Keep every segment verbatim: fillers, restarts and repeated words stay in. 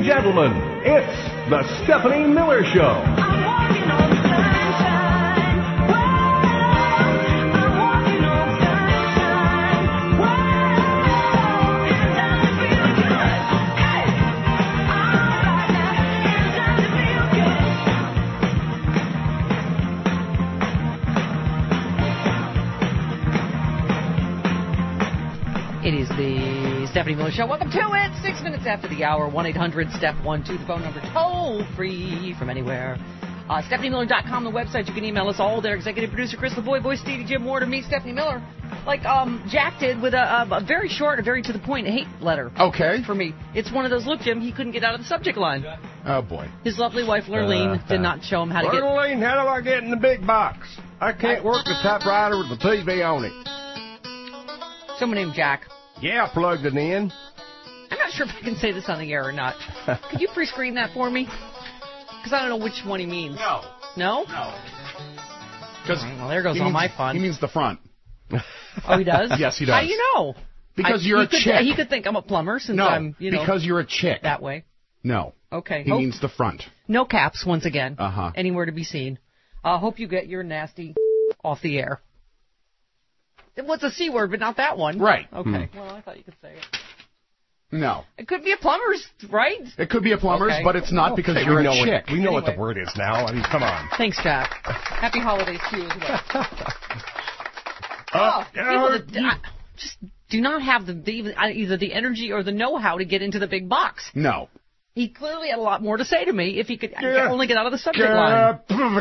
and gentlemen, it's the Stephanie Miller Show. I'm walking on sunshine. Whoa, I'm walking on sunshine. Whoa, it's time to feel good. Hey, all right now, it's time to feel good. It is the Stephanie Miller Show. Welcome to it. Six minutes after the hour. one eight hundred step one two, the phone number, toll free from anywhere. Uh, Stephanie Miller dot com, the website. You can email us all there. Executive producer Chris LeBoy, voice Stevie, Jim Ward, and me, Stephanie Miller. Like um, Jack did with a, a, a very short, a very to the point hate letter. Okay. For me. It's one of those, look, Jim, he couldn't get out of the subject line. Oh, boy. His lovely wife, Lurleen, uh, did not show him how to get... Lurleen, how do I get in the big box? I can't work the typewriter with the T V on it. Someone named Jack. Yeah, I plugged it in. I'm not sure if I can say this on the air or not. Could you pre-screen that for me? Because I don't know which one he means. No. No? No. Right, well, there goes all means, my fun. He means the front. Oh, he does? Yes, he does. How do you know? Because I, you're a could, chick. He could think I'm a plumber since no, I'm, you know. because you're a chick. That way. No. Okay. He hope, means the front. No caps, once again. Uh-huh. Anywhere to be seen. I uh, hope you get your nasty off the air. It was a C word, but not that one. Right. Okay. Hmm. Well, I thought you could say it. No. It could be a plumber's, right? It could be a plumber's, okay. but it's not okay, because you're we know a chick. What, we know anyway. what the word is now. I mean, come on. Thanks, Jack. Happy holidays to you as well. uh, oh, people uh, that, I, just do not have the, the either the energy or the know-how to get into the big box. No. He clearly had a lot more to say to me if he could Yeah. only get out of the subject line.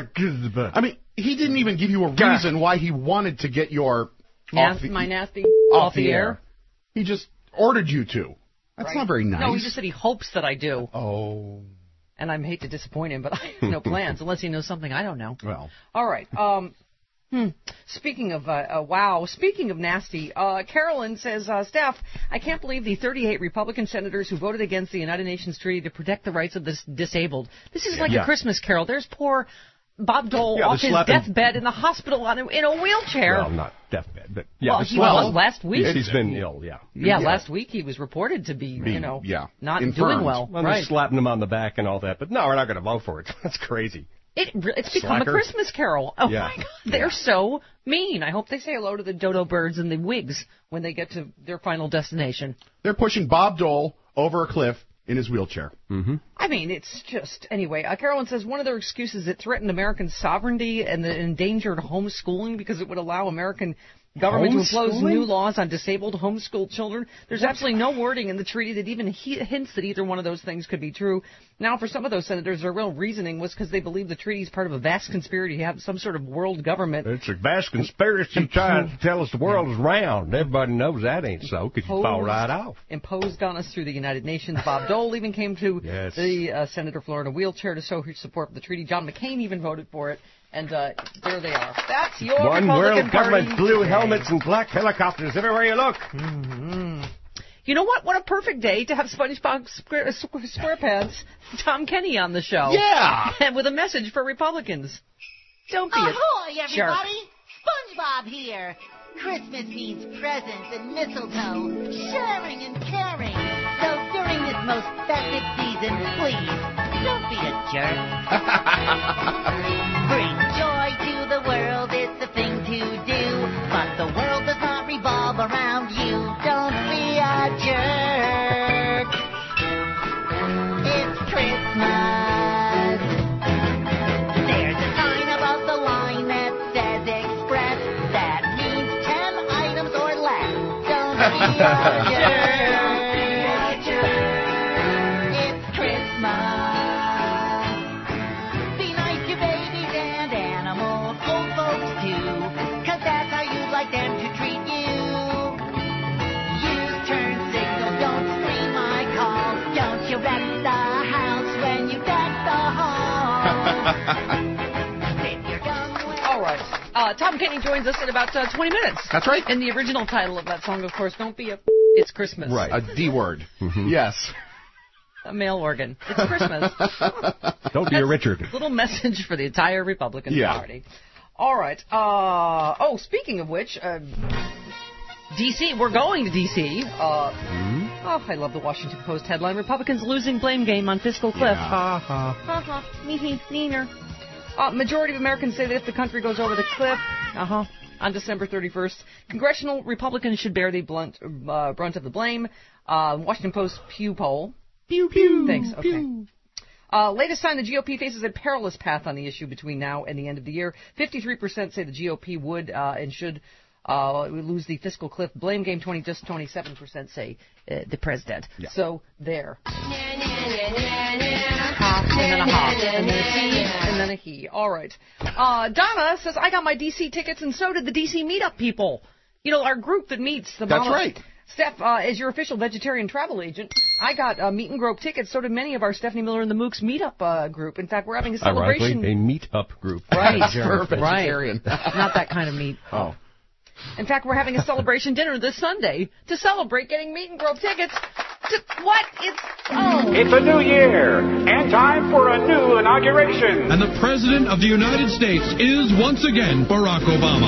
I mean, he didn't even give you a reason why he wanted to get your... Nas- off the, my nasty off, off the, the air. air. He just ordered you to. That's Right. not very nice. No, he just said he hopes that I do. Oh. And I hate to disappoint him, but I have no plans unless he knows something I don't know. Well. All right. Um, hmm. Speaking of, uh, uh, wow, speaking of nasty, uh, Carolyn says, uh, Steph, I can't believe the thirty-eight Republican senators who voted against the United Nations Treaty to protect the rights of the disabled. This is like Yeah. a Christmas carol. There's poor Bob Dole Yeah, off his slapping- deathbed in the hospital on, in a wheelchair. Well, not deathbed, but yeah. Well, the he slapping- was last week. He's been ill, yeah. Yeah, Yeah. last week he was reported to be, Be- you know, yeah, not infirmed. doing well. Well, right. they're slapping him on the back and all that, but no, we're not going to vote for it. That's crazy. It, it's become Slacker. a Christmas carol. Oh, Yeah. my God. They're so mean. I hope they say hello to the dodo birds and the wigs when they get to their final destination. They're pushing Bob Dole over a cliff in his wheelchair. Mm-hmm. I mean, it's just... Anyway, uh, Carolyn says one of their excuses it threatened American sovereignty and the endangered homeschooling because it would allow American government to impose Homeschooling? new laws on disabled homeschooled children. There's absolutely no wording in the treaty that even he- hints that either one of those things could be true. Now, for some of those senators, their real reasoning was because they believe the treaty is part of a vast conspiracy to have some sort of world government. It's a vast conspiracy trying to tell us the world is round. Everybody knows that ain't so because you fall right off. Imposed on us through the United Nations. Bob Dole even came to Yes. the uh, Senator floor in a wheelchair to show his support for the treaty. John McCain even voted for it. And uh, there they are. That's your One Republican world government, Party blue today. helmets and black helicopters everywhere you look. Mm-hmm. You know what? What a perfect day to have SpongeBob Square, SquarePants, Tom Kenny on the show. Yeah. And with a message for Republicans. Don't be Ahoy, a jerk. everybody! SpongeBob here. Christmas means presents and mistletoe, sharing and caring. So during this most festive season, please, don't be a jerk. Bring joy to the world, it's the thing to do. But the world does not revolve around you. Don't be a jerk. It's Christmas. There's a sign above the line that says express. That means ten items or less. Don't be a jerk. It's Christmas. Be nice to babies and animals, old folks too, 'cause that's how you'd like them to treat you. Use turn signal, don't scream my call. Don't you wreck the house when you deck the hall. If you're done with All right. Uh, Tom Kenny joins us in about uh, twenty minutes. That's right. And the original title of that song, of course, Don't Be a... It's Christmas. Right. A D word. Yes. A male organ. It's Christmas. Don't be a Richard. Little message for the entire Republican Yeah. Party. All right. Uh, oh, speaking of which, uh, D C, we're going to D C Uh, Oh, I love the Washington Post headline. Republicans losing blame game on fiscal cliff. Yeah. Ha ha. Meh neener. Uh, majority of Americans say that if the country goes over the cliff, uh-huh, on December thirty-first, congressional Republicans should bear the blunt, uh, brunt of the blame. Uh, Washington Post Pew poll. Pew, pew. Thanks. Okay. Pew. Uh, latest sign, the G O P faces a perilous path on the issue between now and the end of the year. fifty-three percent say the G O P would uh, and should uh, lose the fiscal cliff. Blame game twenty, just twenty-seven percent say uh, the president. Yeah. So there. Ha, and then a ha, and then a he, and then a he. All right. Uh, Donna says, I got my D C tickets, and so did the D C meetup people. You know, our group that meets. The That's Mama- right. Steph, uh, as your official vegetarian travel agent, I got uh, meet and grope tickets. So did many of our Stephanie Miller and the Mooks meetup uh, group. In fact, we're having a celebration. Ironically, a meet-up group. Right, For right. vegetarian. Not that kind of meat. Oh. In fact, we're having a celebration dinner this Sunday to celebrate getting meet and grope tickets. To, what? It's oh. It's a new year and time for a new inauguration. And the President of the United States is once again Barack Obama.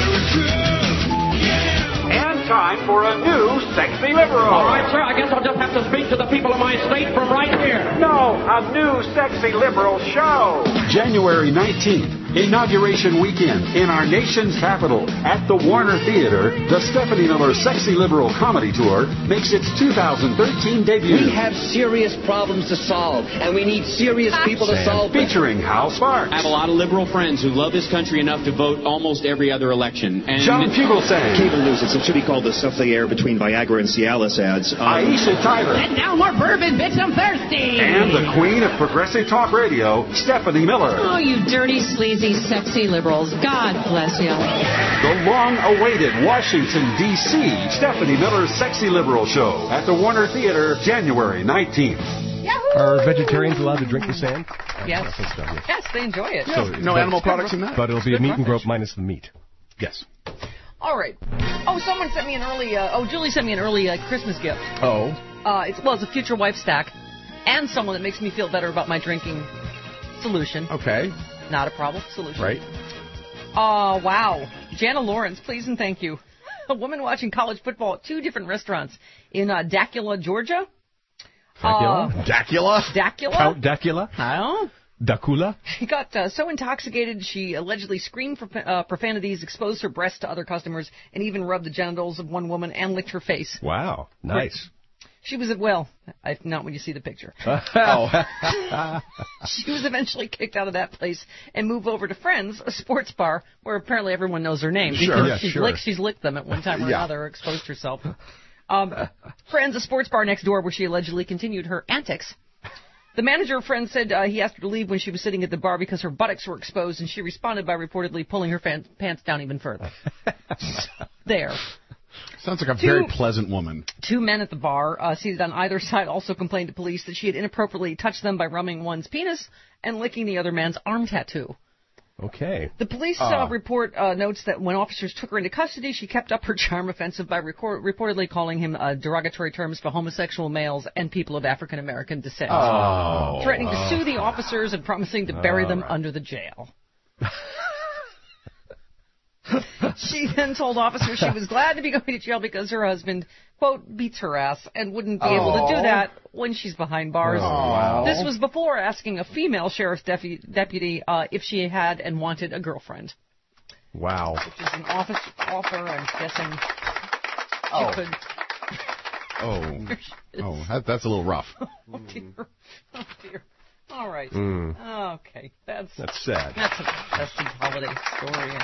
And time for a new sexy liberal. All right, sir, I guess I'll just have to speak to the people of my state from right here. No, a new sexy liberal show. January nineteenth, inauguration weekend in our nation's capital at the Warner Theater. The Stephanie Miller Sexy Liberal Comedy Tour makes its two thousand thirteen debut. We have serious problems to solve, and we need serious people to solve them. Featuring Hal Sparks, I have a lot of liberal friends who love this country enough to vote almost every other election. And John Fugelsang, Cable news. It should be called the Stuff the Air Between Viagra and Cialis ads. Um, Aisha Tyler, And now more bourbon, bitch, I'm thirsty. and the queen of progressive talk radio, Stephanie Miller. Oh, you dirty, sleazy, sexy liberals. God bless you. The long-awaited Washington, D C Stephanie Miller Sexy Liberal Show at the Warner Theater, January nineteenth. Yahoo! Are vegetarians allowed to drink the sand? Yes. I think so, yes. Yes, they enjoy it. So, no animal products in that? But it'll be a meat and grope minus the meat. Yes. All right. Oh, someone sent me an early. Uh, oh, Julie sent me an early uh, Christmas gift. Oh. Uh, it's well, it's a future wife stack, and someone that makes me feel better about my drinking solution. Okay. Not a problem. Solution. Right. Oh, wow. Jana Lawrence, please and thank you. A woman watching college football at two different restaurants in uh, Dacula, Georgia. Dacula? Uh, Dacula? Dacula? Count Dacula? I don't know. Dacula? She got uh, so intoxicated she allegedly screamed for uh, profanities, exposed her breasts to other customers, and even rubbed the genitals of one woman and licked her face. Wow. Nice. She was, well, I, not when you see the picture. Oh. She was eventually kicked out of that place and moved over to Friends, a sports bar, where apparently everyone knows her name. Sure. Because Yeah, she's, sure. licked, she's licked them at one time or Yeah. another, or exposed herself. Um, Friends, a sports bar next door where she allegedly continued her antics. The manager of Friends said uh, he asked her to leave when she was sitting at the bar because her buttocks were exposed, and she responded by reportedly pulling her fan- pants down even further. There. Sounds like a Two- very pleasant woman. Two men at the bar, uh, seated on either side, also complained to police that she had inappropriately touched them by rubbing one's penis and licking the other man's arm tattoo. Okay. The police Uh. uh, report uh, notes that when officers took her into custody, she kept up her charm offensive by record- reportedly calling him uh, derogatory terms for homosexual males and people of African American descent, Oh. threatening to sue the officers and promising to bury All them right. under the jail. She then told officers she was glad to be going to jail because her husband, quote, beats her ass and wouldn't be able to do that when she's behind bars. Oh, wow. This was before asking a female sheriff's defu- deputy uh, if she had and wanted a girlfriend. Wow. Which is an office offer, I'm guessing. She Oh. could. Oh. Oh, that, that's a little rough. Oh, dear. Oh, dear. All right. Mm. Okay. That's That's sad. that's a depressing holiday story.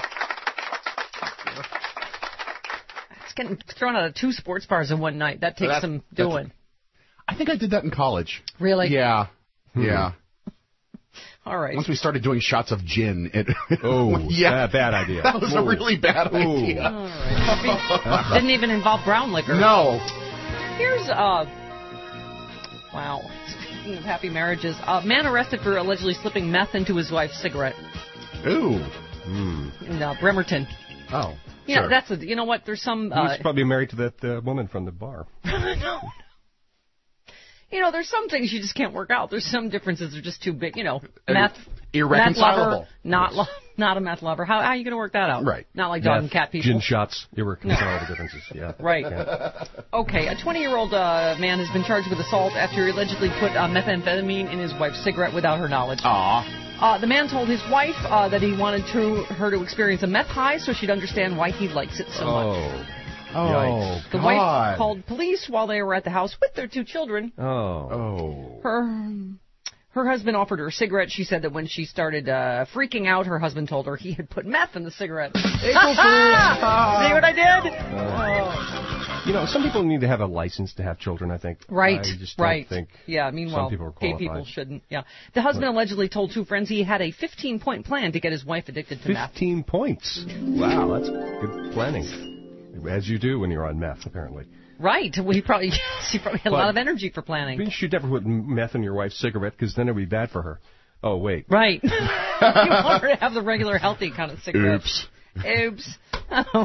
It's getting thrown out of two sports bars in one night. That takes That- some that's- doing. I think I did that in college. Really? Yeah. Yeah. All right. Once we started doing shots of gin, it. Oh, yeah. bad, bad idea. That was a Ooh. really bad Ooh. idea. All right. Didn't even involve brown liquor. No. Here's uh. Wow. Speaking of happy marriages, uh, man arrested for allegedly slipping meth into his wife's cigarette Ooh. Mm. in uh, Bremerton. Oh. You sure. know, that's a, you know what? There's some. He was Uh, probably married to that uh, woman from the bar. no. you know, there's some things you just can't work out. There's some differences that are just too big. You know, And meth, irreconcilable. meth lover, not lo- not a meth lover. How, how are you going to work that out? Right. Not like dog Meth, and cat people. Gin shots. Irreconcilable differences. Yeah. Right. Yeah. Okay, a twenty-year-old uh, man has been charged with assault after he allegedly put uh, methamphetamine in his wife's cigarette without her knowledge. Aw. Uh, the man told his wife uh, that he wanted to, her to experience a meth high so she'd understand why he likes it so Oh. much. Oh, Yikes. The God. wife called police while they were at the house with their two children. Oh. Oh. Her her husband offered her a cigarette. She said that when she started uh, freaking out, her husband told her he had put meth in the cigarette. See what I did? Uh, you know, some people need to have a license to have children, I think. Right, I just don't right. think yeah, meanwhile, some people are gay qualified. people shouldn't. Yeah. The husband Right. allegedly told two friends he had a fifteen-point plan to get his wife addicted to meth. Fifteen points. Wow, that's good planning. As you do when you're on meth, apparently. Right. Well, he probably, he probably had a But- lot of energy for planning. You should never put meth in your wife's cigarette because then it would be bad for her. Oh, wait. Right. You want her to have the regular healthy kind of cigarette. Oops. Oops. Oh,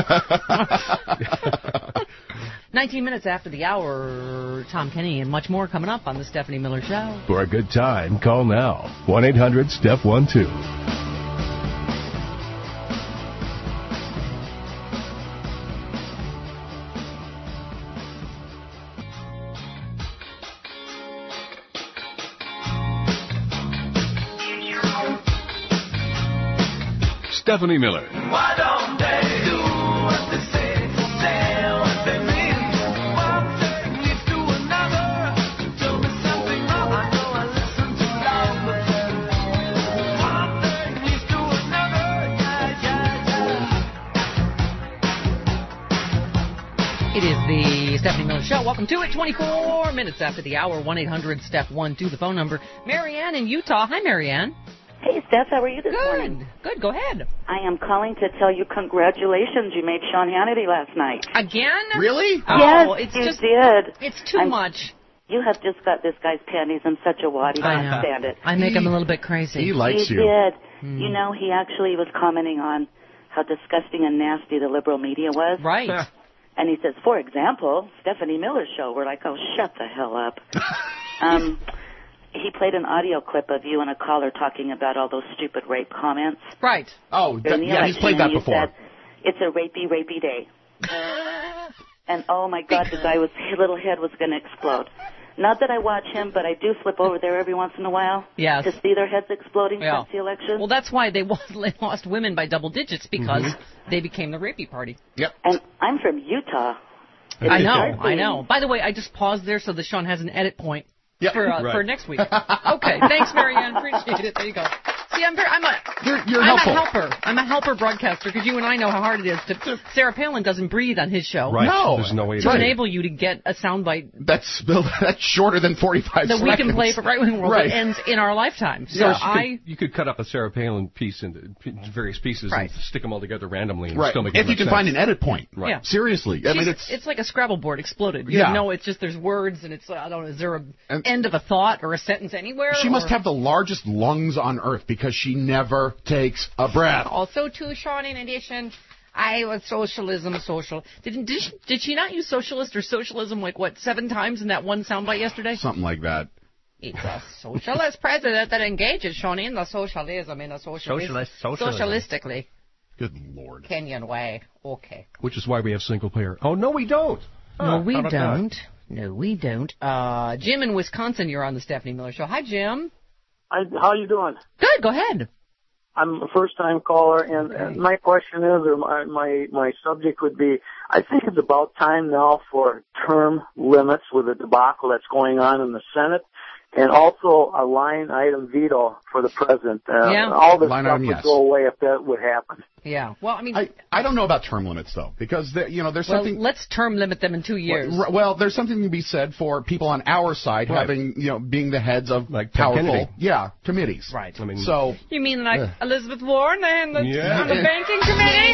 boy. nineteen minutes after the hour, Tom Kenny and much more coming up on the Stephanie Miller Show. For a good time, call now. one eight hundred step one two. Stephanie Miller. Why don't they do what they say, say what they mean? One thing leads to another. Tell me something wrong. I know I listen too loud, but one thing leads to another. Yeah, yeah, yeah. It is the Stephanie Miller Show. Welcome to it. twenty-four minutes after the hour. one eight hundred step one two, the phone number. Marianne in Utah. Hi, Marianne. Hey, Steph, how are you this Good. morning? Good. Go ahead. I am calling to tell you congratulations. You made Sean Hannity last night. Again? Really? Yes, Oh, it's you just did. It's too I'm- much. You have just got this guy's panties in such a wad. He I can't know. stand it. I make him a little bit crazy. He likes he you. did. Hmm. You know, he actually was commenting on how disgusting and nasty the liberal media was. Right. And he says, for example, Stephanie Miller's show. We're like, oh, shut the hell up. um, he played an audio clip of you and a caller talking about all those stupid rape comments. Right. Oh, during that, the yeah, he's election, played that and you before. Said, it's a rapey, rapey day. And oh my God, the guy was, his little head was going to explode. Not that I watch him, but I do flip over there every once in a while Yes. to see their heads exploding Yeah. since the election. Well, that's why they, wa- they lost women by double digits, because Mm-hmm. they became the rapey party. Yep. And I'm from Utah. I know, Exactly. I know. By the way, I just paused there so that Sean has an edit point Yep. for uh, Right. for next week. Okay, thanks, Marianne. Appreciate it. There you go. See, I'm very, I'm a, You're, you're I'm helpful. a helper. I'm a helper broadcaster, because you and I know how hard it is to. Sarah Palin doesn't breathe on his show. Right. No. There's no way To Right. enable you to get a soundbite That's that's shorter than forty-five that seconds. we can play for Right Wing World Right. that ends in our lifetime. So Yeah. You I. could, you could cut up a Sarah Palin piece into p- various pieces Right. and stick them all together randomly and Right. still make If it you make can sense. find an edit point. Right. Yeah. Seriously. I mean, She's- it's like a Scrabble board exploded. You Yeah. know, it's just there's words and it's I don't know. Is there a And- end of a thought or a sentence anywhere? she must or- have the largest lungs on earth because she never takes a breath. Also, too, Sean. In addition, I was socialism, social. Did did she, did she not use socialist or socialism like what seven times in that one soundbite yesterday? Something like that. It's a socialist president that engages, Sean, in the socialism in a socialist, Socialist- socialism. socialistically Good Lord. Kenyan way. Okay. Which is why we have single payer. Oh, no, we don't. No, Huh, we how about that? don't. No, we don't. Uh, Jim in Wisconsin, you're on the Stephanie Miller Show. Hi, Jim. I, how you doing? Good. Go ahead. I'm a first-time caller, and, and my question is, or my, my my subject would be, I think it's about time now for term limits with the debacle that's going on in the Senate, and also a line item veto for the president. Uh, Yeah. All this Line stuff item, would yes. go away if that would happen. Yeah. Well, I mean, I, I don't know about term limits though, because there, you know there's well, something. let's term limit them in two years. Well, well, there's something to be said for people on our side Right. having, you know, being the heads of Like Ted powerful, Kennedy. yeah, committees. Right. I mean, So You mean like Ugh. Elizabeth Warren and the, Yeah. on the banking committee?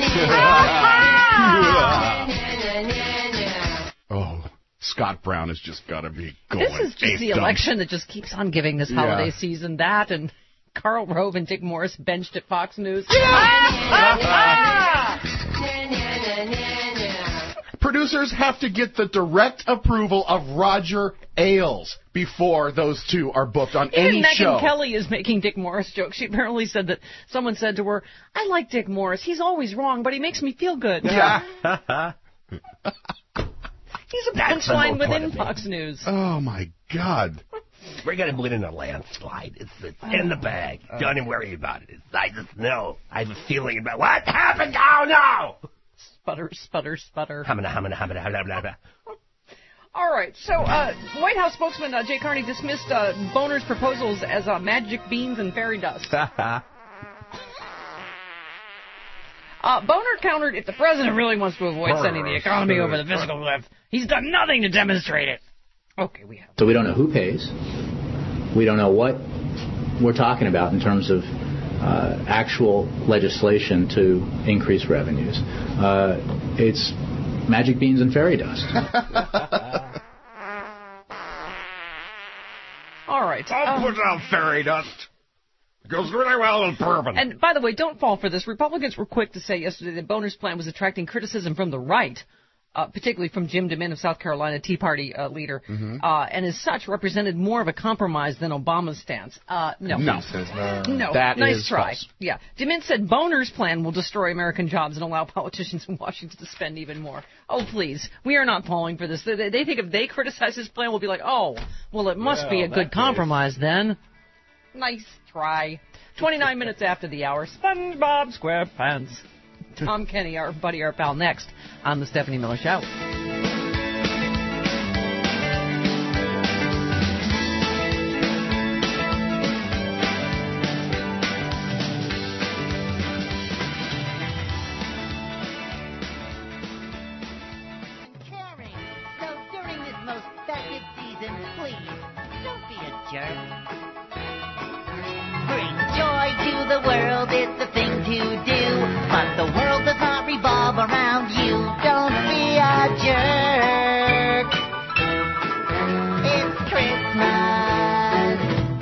oh, Scott Brown has just got to be going. This is just ape the dumb. election that just keeps on giving this Yeah. holiday season. That and Karl Rove and Dick Morris benched at Fox News. I producers have to get the direct approval of Roger Ailes before those two are booked on Even any Megyn show. Kelly is making Dick Morris jokes. She apparently said that someone said to her, I like Dick Morris. He's always wrong, but he makes me feel good. Yeah. He's a That's punchline the whole within point of it. Fox News. Oh, my God. We're going to win in a landslide. It's, it's in the bag. Don't even worry about it. It's, I just know. I have a feeling about what happened. Oh, no! Sputter, sputter, sputter. Hamina, hamina, hamina, hamina, hamina. All right, so uh, White House spokesman uh, Jay Carney dismissed uh, Boner's proposals as uh, magic beans and fairy dust. uh, Boner countered, if the president really wants to avoid sending the economy over the fiscal cliff, he's done nothing to demonstrate it. Okay, we have. So we don't know who pays. We don't know what we're talking about in terms of uh, actual legislation to increase revenues. Uh, it's magic beans and fairy dust. All right. I'll um, put out fairy dust. It goes really well with bourbon. And by the way, don't fall for this. Republicans were quick to say yesterday that Boner's plan was attracting criticism from the right, uh, particularly from Jim DeMint of South Carolina, Tea Party uh, leader, Mm-hmm. uh, and as such represented more of a compromise than Obama's stance. Uh, no. No. No. That nice is try. false. Yeah. DeMint said Boner's plan will destroy American jobs and allow politicians in Washington to spend even more. Oh, please. We are not falling for this. They, they think if they criticize his plan, we'll be like, oh, well, it must Well, be a that good case. compromise then. Nice try. twenty-nine minutes after the hour, SpongeBob SquarePants. Tom Kenny, our buddy, our pal, next on the Stephanie Miller Show. Caring. So during this most festive season, please, don't be a jerk. Bring joy to the world, it's the thing to do. But the world does not revolve around you. Don't be a jerk. It's Christmas.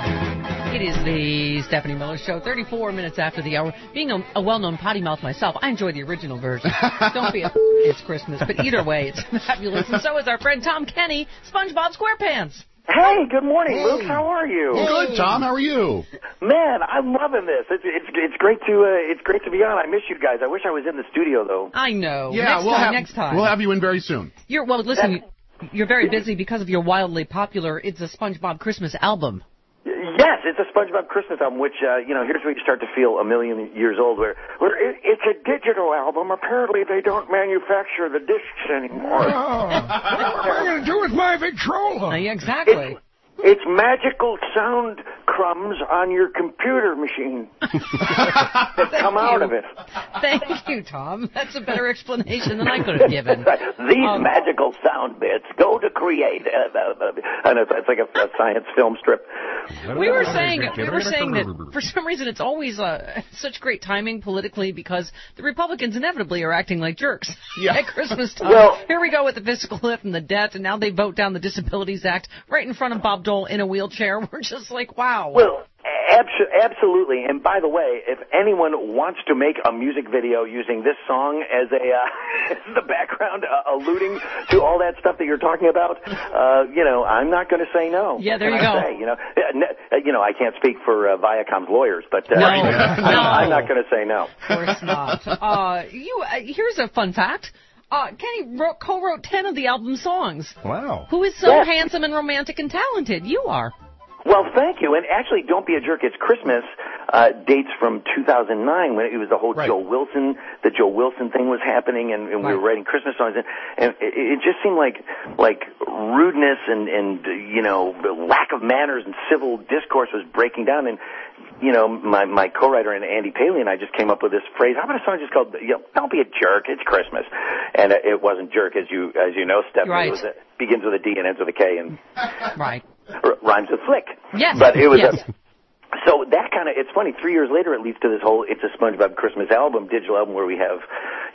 It is the Stephanie Miller Show, thirty-four minutes after the hour. Being a, a well-known potty mouth myself, I enjoy the original version. Don't be a it's Christmas. But either way, it's fabulous. And so is our friend Tom Kenny, SpongeBob SquarePants. Hey, good morning, Hey. Luke. How are you? Good, Tom. How are you? Man, I'm loving this. It's it's it's great to uh, it's great to be on. I miss you guys. I wish I was in the studio though. I know. Yeah, next we'll time, have next time. we'll have you in very soon. You're, well, listen, you, you're very busy because of your wildly popular It's a SpongeBob Christmas album. Yes, it's a SpongeBob Christmas album, which uh, you know, here's where you start to feel a million years old. Where, where it, it's a digital album. Apparently, they don't manufacture the discs anymore. What am I going to do with my Victrola? Uh, yeah, exactly. It's magical sound crumbs on your computer machine that come out of it. Thank you, Tom. That's a better explanation than I could have given. These Um, magical sound bits go to create. Uh, uh, uh, and it's, it's like a, a science film strip. We were saying we were saying that for some reason it's always uh, such great timing politically because the Republicans inevitably are acting like jerks Yeah. at Christmas time. Well- Here we go with the fiscal cliff and the debt, and now they vote down the Disabilities Act right in front of Bob Dole in a wheelchair. We're just like, wow. Well, abso- absolutely. And by the way, if anyone wants to make a music video using this song as a uh, as the background, uh, alluding to all that stuff that you're talking about, uh, you know, I'm not going to say no. Yeah, there What you can I go. Say? You know, uh, n- uh, you know, I can't speak for uh, Viacom's lawyers, but uh, No, I'm, no. I'm not going to say no. Of course not. Uh, you. Uh, here's a fun fact. Uh, Kenny wrote, co-wrote ten of the album's songs. Wow. Who is so Yes. handsome and romantic and talented? You are. Well, thank you. And actually, Don't Be a Jerk, It's Christmas uh, dates from two thousand nine when it was the whole Right. Joe Wilson, the Joe Wilson thing was happening, and, and we were Right. writing Christmas songs, and, and it, it just seemed like like rudeness and and uh, you know the lack of manners and civil discourse was breaking down. And you know, my my co-writer and Andy Paley and I just came up with this phrase. How about a song just called you know, "Don't Be a Jerk, It's Christmas," and uh, it wasn't jerk as you as you know, Stephanie. Right. It was a, begins with a D and ends with a K, and Right. r- rhymes with flick. Yes. But it was yes. a so that kind of, it's funny, three years later it leads to this whole It's a SpongeBob Christmas album, digital album, where we have,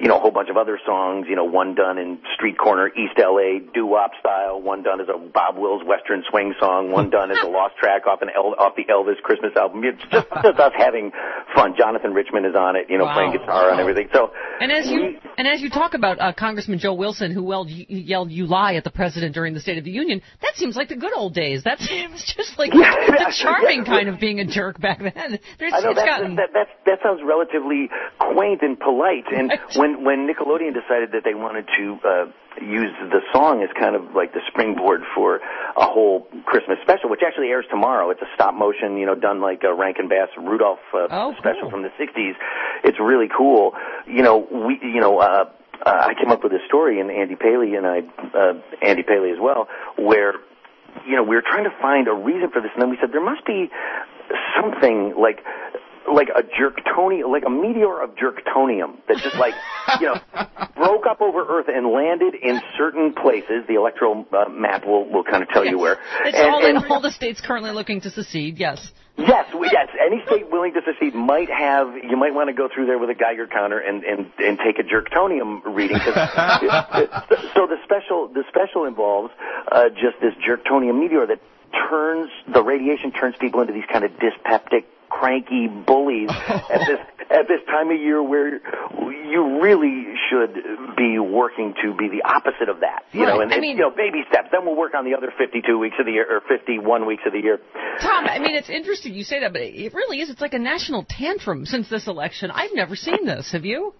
you know, a whole bunch of other songs, you know, one done in street corner East L A doo-wop style, one done as a Bob Wills Western swing song, one done as a lost track off an El- off the Elvis Christmas album. It's just, just us having fun. Jonathan Richman is on it, you know, Wow. playing guitar Wow. and everything. So, And as you and as you talk about uh, Congressman Joe Wilson, who yelled, yelled "You lie" at the president during the State of the Union, that seems like the good old days. That seems just like Yeah, the yeah, charming yeah. kind of being a jerk back then. There's, I know it's that, gotten, that that that sounds relatively quaint and polite. And Right. when when Nickelodeon decided that they wanted to uh, use the song as kind of like the springboard for a whole Christmas special, which actually airs tomorrow. It's a stop motion, you know, done like a Rankin Bass Rudolph uh, Oh, special cool. from the sixties. It's really cool. You know, we you know. Uh, uh, I came up with a story, and Andy Paley and I, uh, Andy Paley as well, where you know we were trying to find a reason for this, and then we said there must be something like like a jerktonium, like a meteor of jerktonium that just like, you know, broke up over Earth and landed in certain places. The electoral uh, map will, will kind of tell you where. it's and, all in and, all the states currently looking to secede. Yes. Yes, we, yes. Any state willing to secede might have. You might want to go through there with a Geiger counter and and, and take a jerktonium reading. 'Cause it, it, so the special the special involves uh, just this jerktonium meteor that turns the radiation turns people into these kind of dyspeptic, cranky bullies at this at this time of year where you really should be working to be the opposite of that. You Right. know, and I it's, mean- you know, baby steps. Then we'll work on the other fifty-two weeks of the year or fifty-one weeks of the year. Tom, I mean, it's interesting you say that, but it really is. It's like a national tantrum since this election. I've never seen this. Have you?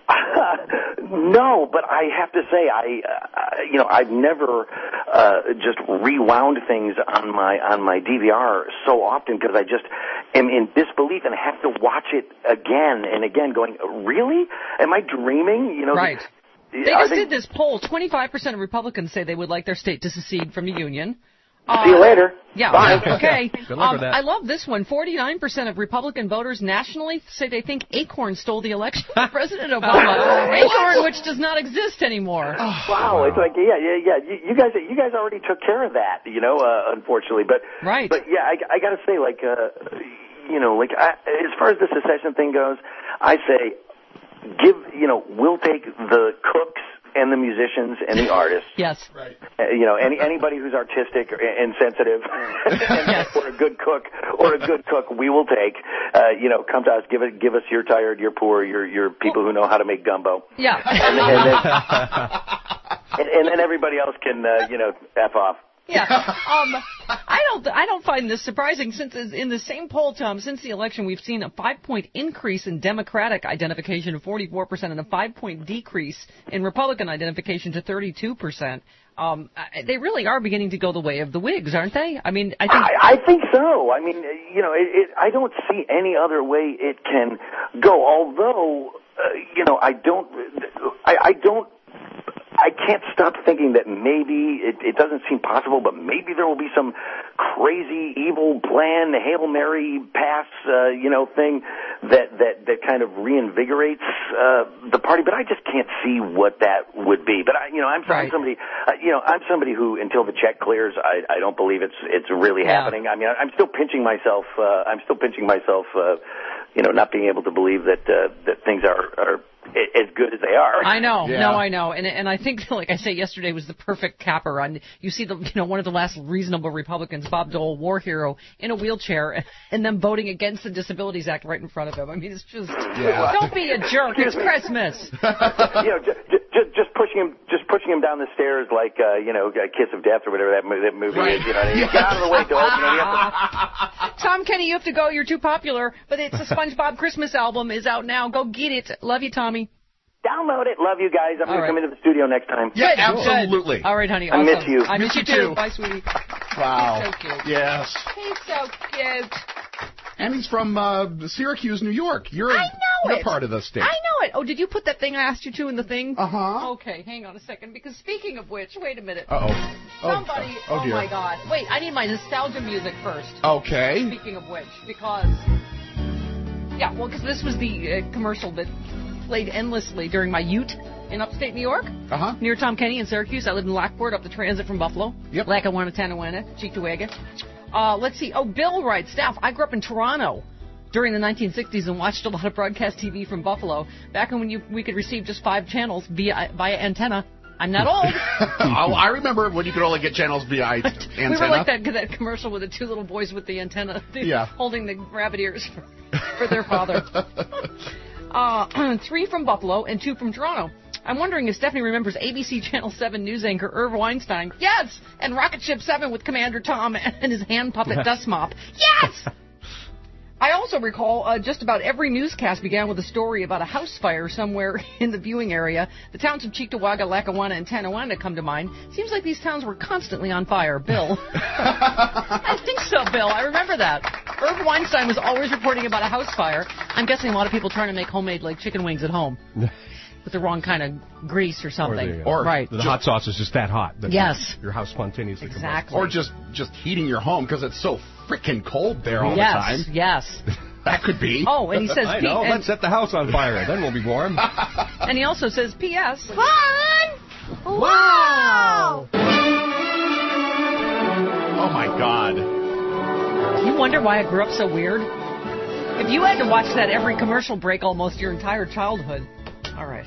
No, but I have to say, I, uh, you know, I've never uh, just rewound things on my on my D V R so often because I just am in disbelief and have to watch it again and again, going, really? Am I dreaming? You know, Right. the- They are just did this poll. twenty-five percent of Republicans say they would like their state to secede from the union. Uh, See you later. Yeah. Bye. Okay. Good luck um, with that. I love this one. forty-nine percent of Republican voters nationally say they think Acorn stole the election for President Obama. Acorn, which does not exist anymore. Wow, it's like yeah, yeah, yeah. You, you guys, you guys already took care of that, you know. Uh, unfortunately, but Right. But yeah, I, I got to say, like, uh, you know, like I, as far as the secession thing goes, I say, give, you know, we'll take the cooks and the musicians and the artists. Yes. Right. Uh, you know, any anybody who's artistic or, and sensitive, and, or a good cook, or a good cook, we will take. Uh, you know, come to us. Give it. Give us your tired, your poor, your your people who know how to make gumbo. Yeah. And, and then, and, and then everybody else can, uh, you know, f off. Yeah. Um, I don't. I don't find this surprising. Since in the same poll, Tom, since the election, we've seen a five-point increase in Democratic identification to forty-four percent, and a five-point decrease in Republican identification to thirty-two percent. Um, I- they really are beginning to go the way of the Whigs, aren't they? I mean, I think. I, I think so. I mean, you know, it, it, I don't see any other way it can go. Although, uh, you know, I don't. I, I don't. I can't stop thinking that maybe it, it doesn't seem possible, but maybe there will be some crazy evil plan, Hail Mary pass, uh, you know, thing that that that kind of reinvigorates uh, the party. But I just can't see what that would be. But I, you know, I'm, I'm Right. somebody, uh, you know, I'm somebody who, until the check clears, I, I don't believe it's it's really Yeah. happening. I mean, I'm still pinching myself. Uh, I'm still pinching myself. Uh, you know, not being able to believe that uh, that things are are as good as they are. I know, Yeah. no, I know, and and I think, like I say, yesterday was the perfect capper on. You see the, you know, one of the last reasonable Republicans, Bob Dole, war hero, in a wheelchair, and them voting against the Disabilities Act right in front of him. I mean, it's just Yeah. don't be a jerk. It's Christmas. you know, just, just just pushing him, just pushing him down the stairs like uh, you know, a Kiss of Death or whatever that movie, that movie Right. is. You know, what I mean? Get out of the way, Dole. You know, you have to, Tom Kenny, you have to go. You're too popular. But it's a SpongeBob Christmas album is out now. Go get it. Love you, Tommy. download it. Love you guys. I'm going All to right. come into the studio next time. Yeah, Good, absolutely. good. All right, honey. I awesome. miss you. I miss, Miss you you too. too. Bye, sweetie. Wow. He's so cute. Yes. He's so cute. And he's from uh, Syracuse, New York. You're, I know you're it. part of the state. I know it. Oh, did you put that thing I asked you to in the thing? Uh-huh. Okay, hang on a second. Because speaking of which, wait a minute. Uh-oh. Oh, Somebody, oh, oh, dear. my God. Wait, I need my nostalgia music first. Okay. Speaking of which, because, yeah, well, because this was the uh, commercial that played endlessly during my ute in upstate New York. Uh-huh. Near Tom Kenny in Syracuse. I live in Lockport, up the transit from Buffalo. Yep. Lackawanna, Tanawanda, Cheektowaga. Uh, let's see. Oh, Bill writes, Staff, I grew up in Toronto. during the nineteen sixties and watched a lot of broadcast T V from Buffalo. Back when you, we could receive just five channels via, via antenna. I'm not old. oh, I remember when you could only get channels via antenna. We were like that, that commercial with the two little boys with the antenna yeah. holding the rabbit ears for, for their father. uh, three from Buffalo and two from Toronto. I'm wondering if Stephanie remembers A B C Channel seven news anchor Irv Weinstein. Yes! And Rocket Ship seven with Commander Tom and his hand puppet Dust Mop. Yes! I also recall uh, just about every newscast began with a story about a house fire somewhere in the viewing area. The towns of Cheektowaga, Lackawanna, and Tonawanda come to mind. Seems like these towns were constantly on fire. Bill. I think so, Bill. I remember that. Irv Weinstein was always reporting about a house fire. I'm guessing a lot of people trying to make homemade like chicken wings at home. With the wrong kind of grease or something. Or the, uh, or right. the hot sauce is just that hot. That yes. Your house spontaneously exactly. Or just, just heating your home because it's so freaking cold there all yes, the time. Yes, yes. That could be. Oh, and he says... I P- know, and, let's set the house on fire, then we'll be warm. And he also says, P S Fun! Wow! Oh, my God. You wonder why I grew up so weird? If you had to watch that every commercial break almost your entire childhood... All right.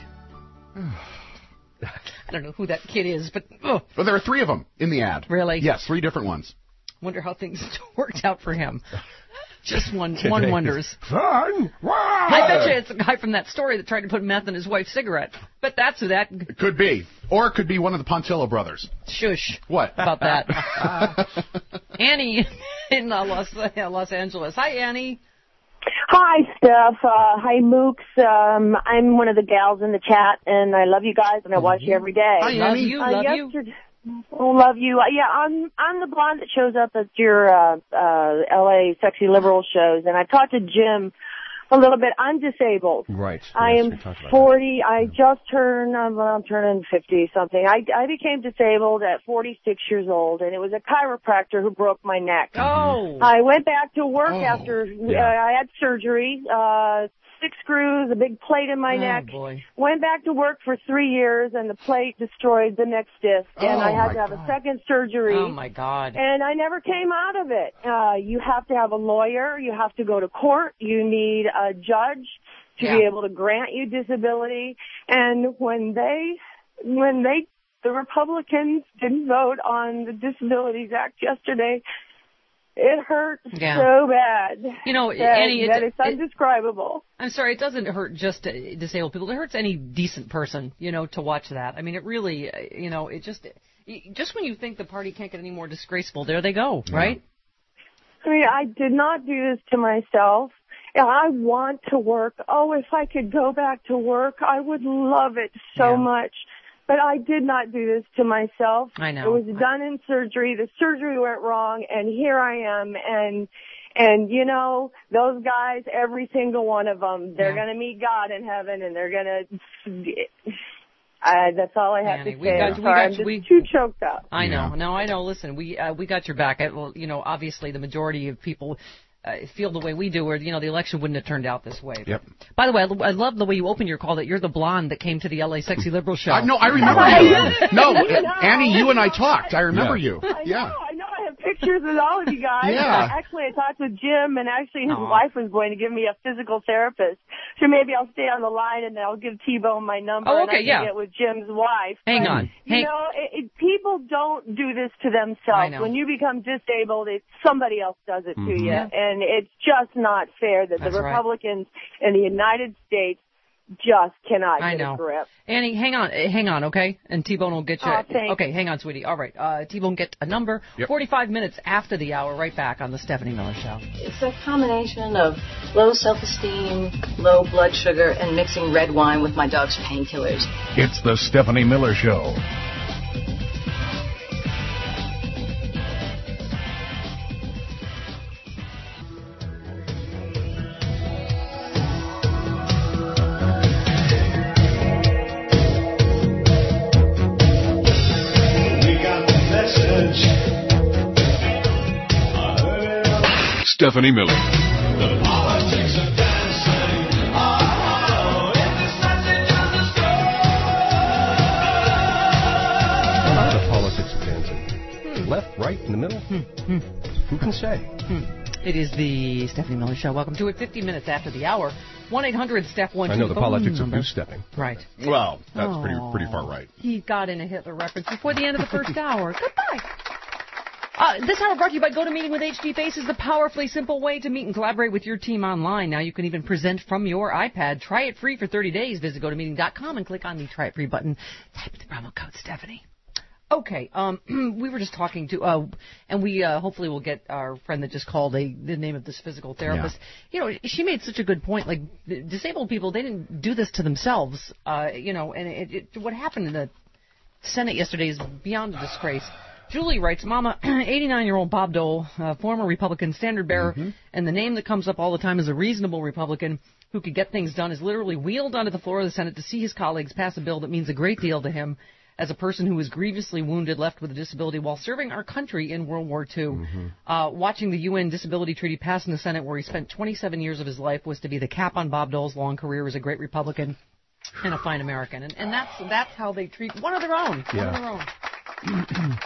I don't know who that kid is, but... Oh. Well, there are three of them in the ad. Really? Yes, three different ones. Wonder how things worked out for him. Just one one wonders. Fun! Wow! I bet you it's a guy from that story that tried to put meth in his wife's cigarette. But that's who that... It could be. Or it could be one of the Pontillo brothers. Shush. What? About that. uh, Annie in uh, Los, uh, Los Angeles. Hi, Annie. Hi, Steph. Uh, hi, Mooks. Um, I'm one of the gals in the chat, and I love you guys, and I watch you every day. Hi, love you, uh, love yesterday, you. Oh, love you. Uh, yeah, I'm, I'm the blonde that shows up at your uh, uh, L A Sexy Liberal shows, and I talked to Jim a little bit. I'm disabled. Right. I yes, am forty. That. I just turned, I'm, I'm turning fifty-something. I, I became disabled at forty-six years old, and it was a chiropractor who broke my neck. Oh. I went back to work oh. after yeah. uh, I had surgery, uh, six screws, a big plate in my oh, neck. Boy. Went back to work for three years, and the plate destroyed the neck disc, and oh, I had to have God. a second surgery. Oh, my God. And I never came out of it. Uh, you have to have a lawyer. You have to go to court. You need a judge to yeah. be able to grant you disability. And when they, when they, the Republicans didn't vote on the Disabilities Act yesterday, it hurt yeah. so bad. You know, that, Annie, that it, it's undescribable. It, I'm sorry, it doesn't hurt just uh, disabled people. It hurts any decent person, you know, to watch that. I mean, it really, uh, you know, it just, just when you think the party can't get any more disgraceful, there they go, yeah. right? I mean, I did not do this to myself. I want to work. Oh, if I could go back to work, I would love it so yeah. much. But I did not do this to myself. I know. It was done in surgery. The surgery went wrong, and here I am. And, and you know, those guys, every single one of them, they're yeah. going to meet God in heaven, and they're going to... Uh, that's all I have Annie, to we say. got, I'm we sorry, got, I'm just we, too choked up. I know. Yeah. No, I know. Listen, we uh, we got your back. I, well, you know, obviously the majority of people uh, feel the way we do, or, you know, the election wouldn't have turned out this way. Yep. By the way, I, I love the way you opened your call that you're the blonde that came to the L A Sexy Liberal show. I, no, I remember you. No, Annie, you and I talked. I remember yeah. you. I yeah. know, I know. I have pictures with all of you guys. Yeah. Uh, actually, I talked with Jim, and actually his Aww. wife was going to give me a physical therapist. So maybe I'll stay on the line, and then I'll give T-Bone my number, Oh, and okay, I can yeah. get with Jim's wife. Hang but, on. You Hang- know, it, it, people don't do this to I themselves. know. When you become disabled, it, somebody else does it Mm-hmm. to you. Yeah. And it's just not fair that That's the right. Republicans in the United States just cannot I get know. a grip. Annie, hang on, eh, hang on, okay? And T-Bone will get you. Oh, thanks. Okay, hang on, sweetie. All right, uh, T-Bone get a number. Yep. forty-five minutes after the hour, right back on the Stephanie Miller Show. It's a combination of low self-esteem, low blood sugar, and mixing red wine with my dog's painkillers. It's the Stephanie Miller Show. Stephanie Miller. What are the politics of dancing? Hmm. Left, right, in the middle? Hmm. Hmm. Who can say? Hmm. It is the Stephanie Miller Show. Welcome to it. fifty minutes after the hour. one eight hundred Steph one two. I know the phone politics number. of goose-stepping. Right. Well, that's pretty Aw. pretty far right. He got in a Hitler reference before the end of the first hour. Goodbye. Uh, this hour brought to you by GoToMeeting with H D Faces, the powerfully simple way to meet and collaborate with your team online. Now you can even present from your iPad. Try it free for thirty days. Visit go to meeting dot com and click on the Try It Free button. Type the promo code Stephanie. Okay, um, we were just talking to, uh, and we uh, hopefully will get our friend that just called a, the name of this physical therapist. Yeah. You know, she made such a good point. Like, disabled people, they didn't do this to themselves. Uh, you know, and it, it, what happened in the Senate yesterday is beyond a disgrace. Julie writes, Mama, eighty-nine-year-old Bob Dole, uh, former Republican standard bearer, mm-hmm. and the name that comes up all the time is a reasonable Republican who could get things done, is literally wheeled onto the floor of the Senate to see his colleagues pass a bill that means a great deal to him as a person who was grievously wounded, left with a disability while serving our country in World War Two. Mm-hmm. Uh, watching the U N Disability Treaty pass in the Senate, where he spent twenty-seven years of his life, was to be the cap on Bob Dole's long career as a great Republican and a fine American. And, and that's that's how they treat one of their own. Yeah. One of their own.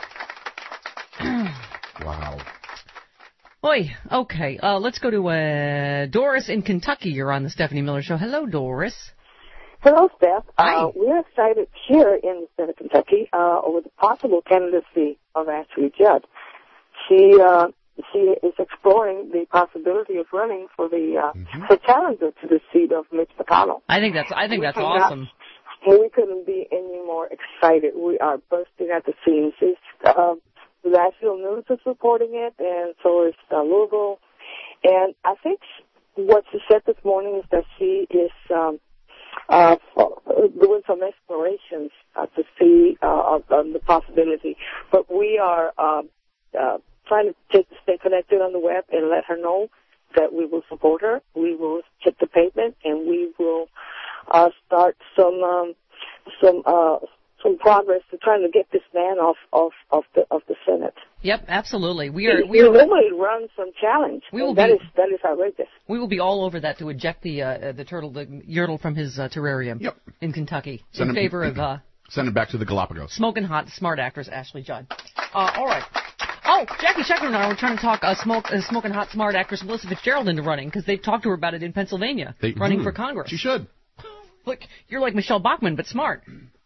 Wow. Oi, okay. Uh, let's go to uh, Doris in Kentucky. You're on the Stephanie Miller Show. Hello, Doris. Hello, Steph. Hi. Uh, we're excited here in the state of Kentucky uh, over the possible candidacy of Ashley Judd. She uh, she is exploring the possibility of running for the uh, mm-hmm. the challenger to the seat of Mitch McConnell. I think that's I think we that's cannot, awesome. We couldn't be any more excited. We are bursting at the seams. It's, uh, the Nashville News is reporting it, and so is uh, Louisville. And I think what she said this morning is that she is um, uh, doing some explorations uh, to see uh, on the possibility. But we are uh, uh, trying to take, stay connected on the web and let her know that we will support her. We will hit the pavement, and we will uh, start some um, some uh, some progress to trying to get this man off of, of the of the Senate. Yep, absolutely. We are. He, we are. Nobody runs some challenge. We will that be, is that is outrageous. We will be all over that to eject the uh, the turtle, the Yertle from his uh, terrarium. Yep. In Kentucky Send in him, favor of uh, send it back to the Galapagos. Smoking hot, smart actress Ashley Judd. Uh, all right. Oh, Jackie Sheckler and I were trying to talk uh, smoke, uh, smoking hot, smart actress Melissa Fitzgerald into running because they've talked to her about it in Pennsylvania, they, running hmm, for Congress. She should. Look, you're like Michelle Bachmann, but smart.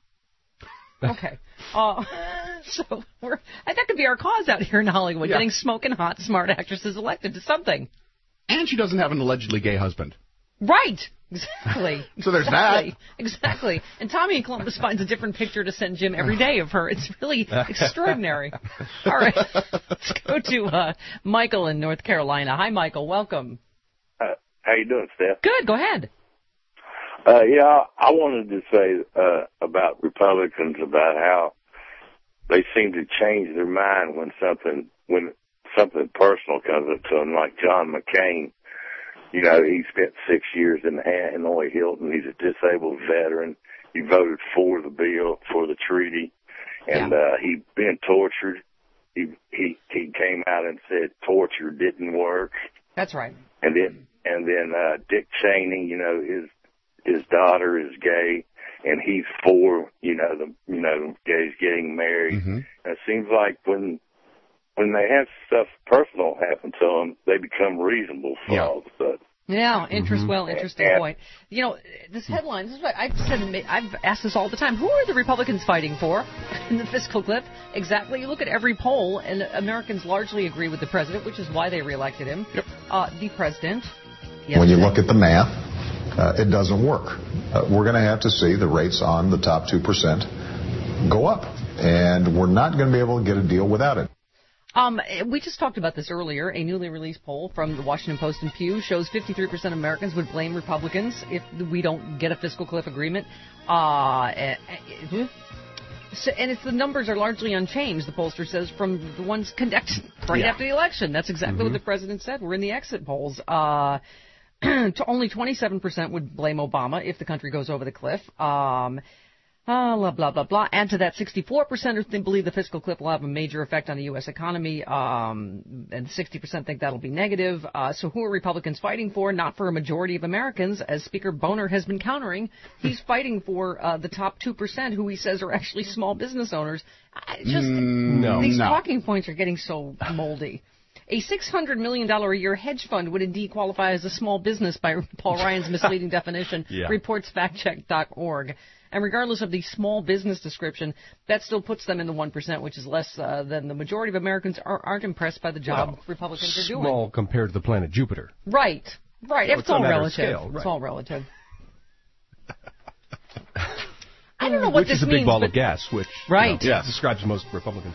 Okay. Uh, so we're, that could be our cause out here in Hollywood, yeah. getting smoking hot, smart actresses elected to something. And she doesn't have an allegedly gay husband. Right. Exactly. So there's exactly. that. Exactly. And Tommy in Columbus finds a different picture to send Jim every day of her. It's really extraordinary. All right. Let's go to uh, Michael in North Carolina. Hi, Michael. Welcome. Uh, how you doing, Steph? Good. Go ahead. Uh, yeah, I wanted to say uh, about Republicans about how they seem to change their mind when something when something personal comes up to them, like John McCain. You know, he spent six years in Hanoi Hilton. He's a disabled veteran. He voted for the bill, for the treaty, and yeah. uh, he'd been tortured. He he he came out and said torture didn't work. That's right. And then and then uh, Dick Cheney, you know, his his daughter is gay, and he's for you know the you know gays getting married. Mm-hmm. And it seems like when when they have stuff personal happen to them, they become reasonable for yeah. all of a sudden. Yeah, interest. Mm-hmm. Well, interesting and, point. You know, this headline. This is what I've said. I've asked this all the time. Who are the Republicans fighting for in the fiscal cliff? Exactly. You look at every poll, and Americans largely agree with the president, which is why they reelected him. Yep. Uh, the president. Yesterday. When you look at the math, uh, it doesn't work. Uh, we're going to have to see the rates on the top two percent go up, and we're not going to be able to get a deal without it. Um, we just talked about this earlier. A newly released poll from the Washington Post and Pew shows fifty-three percent of Americans would blame Republicans if we don't get a fiscal cliff agreement. Uh, and it's the numbers are largely unchanged, the pollster says, from the ones conducted right yeah. after the election. That's exactly mm-hmm. what the president said. We're in the exit polls. Uh, to only twenty-seven percent would blame Obama if the country goes over the cliff. Um, Uh, blah, blah, blah, blah. Add to that, sixty-four percent believe the fiscal cliff will have a major effect on the U S economy, um, and sixty percent think that'll be negative. Uh, so who are Republicans fighting for? Not for a majority of Americans, as Speaker Boner has been countering. He's fighting for uh, the top two percent, who he says are actually small business owners. I just mm, no, These no. talking points are getting so moldy. A six hundred million dollars a year hedge fund would indeed qualify as a small business by Paul Ryan's misleading definition, Yeah. reports fact check dot org. And regardless of the small business description, that still puts them in the one percent, which is less uh, than the majority of Americans are, aren't impressed by the job Well, Republicans are doing. Small compared to the planet Jupiter. Right, right. So it's, it's a all matter of relative. scale, It's right. all relative. I don't know what which this is a big means, ball but of gas, which Right. you know, describes most Republicans.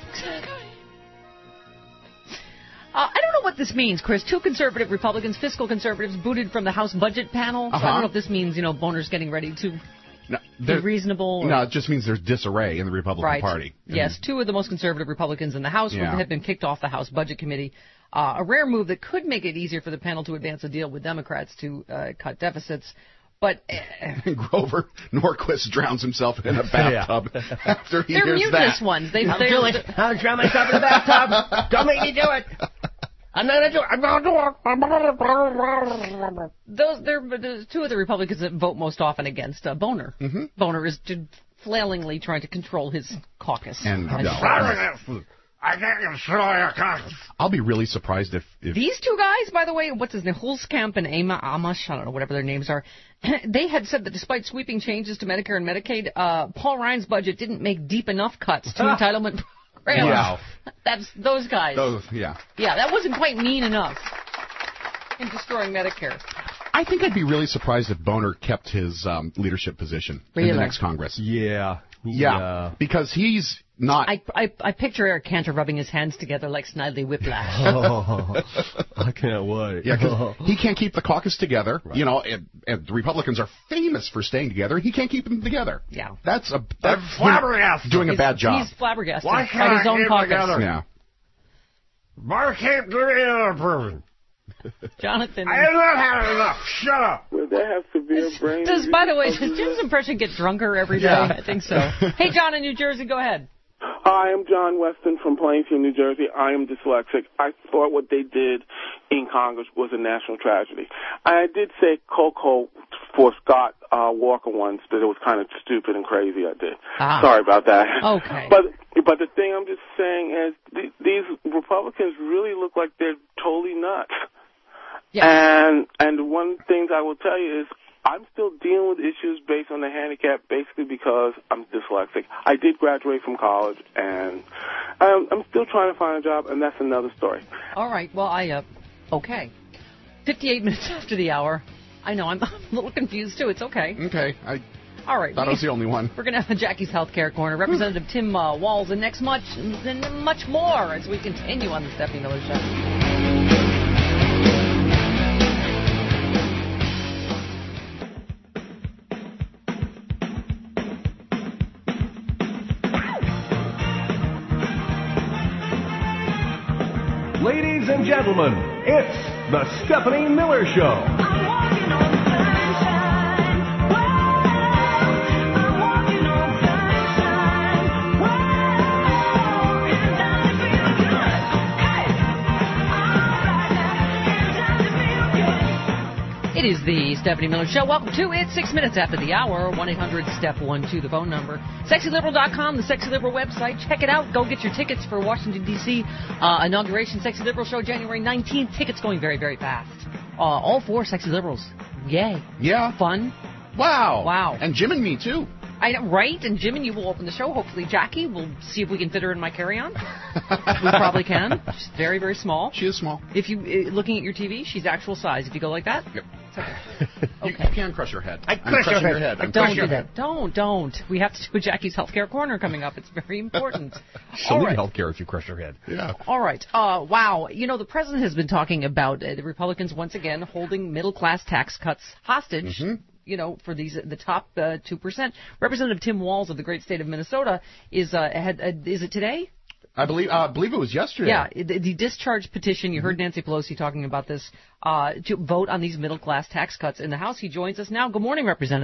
Uh, I don't know what this means, Chris. Two conservative Republicans, fiscal conservatives, booted from the House budget panel. So I Uh-huh. don't know if this means, you know, Boner's getting ready to No, be there- reasonable. Or... no, it just means there's disarray in the Republican right. Party. And- Yes, two of the most conservative Republicans in the House Yeah. have been kicked off the House Budget Committee. Uh, a rare move that could make it easier for the panel to advance a deal with Democrats to uh, cut deficits. But And Grover Norquist drowns himself in a bathtub after he they're hears mutinous that. ones. They, I'll they're, do it. I'll drown myself in the bathtub. Don't make me do it. I'm not gonna do it. I'm gonna do it. Those, they're the two of the Republicans that vote most often against uh, Boner. Mm-hmm. Boner is just flailingly trying to control his caucus. And As- no. I can't control your caucus. I'll be really surprised if, if These two guys, by the way, what's his name, Hulskamp and Ama Amash, I don't know, whatever their names are, they had said that despite sweeping changes to Medicare and Medicaid, uh, Paul Ryan's budget didn't make deep enough cuts to entitlement programs. Wow. That's those guys. those, yeah. Yeah, that wasn't quite mean enough in destroying Medicare. I think I'd be really surprised if Boner kept his um, leadership position in Really? the next Congress. Yeah. Yeah, because he's not. I, I, I picture Eric Cantor rubbing his hands together like Snidely Whiplash. Oh, I can't wait. Yeah, because he can't keep the caucus together. Right. You know, and, and the Republicans are famous for staying together. He can't keep them together. Yeah. That's a that's I'm flabbergasted. doing a He's- bad job. He's flabbergasted Why by can't his I own keep caucus. together? Yeah. Why can't do any other person? Jonathan. I have not had enough. Shut up. Well, that has to be a brain. Does, by the way, does Jim's impression get drunker every day? Yeah. I think so. Hey, John in New Jersey, go ahead. Hi, I'm John Weston from Plainfield, New Jersey. I am dyslexic. I thought what they did in Congress was a national tragedy. I did say Coco for Scott uh, Walker once that it was kind of stupid and crazy. I did. Ah. Sorry about that. Okay. But but the thing I'm just saying is th- these Republicans really look like they're totally nuts. Yeah. And and one thing I will tell you is I'm still dealing with issues based on the handicap, basically because I'm dyslexic. I did graduate from college, and I'm, I'm still trying to find a job, and that's another story. All right. Well, I, uh, okay. fifty-eight minutes after the hour. I know, I'm a little confused, too. It's okay. Okay, I All right. thought I was the only one. We're going to have a Jackie's Healthcare Corner. Representative Tim uh, Walz, and next much, and much more as we continue on the Stephanie Miller Show. Ladies and gentlemen, it's the Stephanie Miller Show. It is the Stephanie Miller Show. Welcome to it. Six minutes after the hour. one eight hundred step one two, the phone number. sexy liberal dot com, the Sexy Liberal website. Check it out. Go get your tickets for Washington, D C Uh, inauguration Sexy Liberal Show, January nineteenth. Tickets going very, very fast. Uh, all four Sexy Liberals. Yay. Yeah. Fun. Wow. Wow. And Jim and me, too. I know, right? And Jim and you will open the show. Hopefully Jackie. We'll see if we can fit her in my carry-on. We probably can. She's very, very small. She is small. If you uh, looking at your T V, she's actual size. If you go like that, Yep. it's okay. You, Okay. you can crush her head. I I'm crush crushing your your head. head. I'm Don't crushing do your that. head. Don't, don't. We have to do a Jackie's Healthcare Corner coming up. It's very important. She'll All need right. health care if you crush your head. Yeah. All right. Uh, wow. You know, the president has been talking about uh, the Republicans once again holding middle-class tax cuts hostage. Mhm. You know, for these the top uh, two percent. Representative Tim Walz of the great state of Minnesota is uh, had, uh, is it today? I believe uh, I believe it was yesterday. Yeah, the, the discharge petition. You heard Nancy Pelosi talking about this uh, to vote on these middle class tax cuts in the House. He joins us now. Good morning, Representative.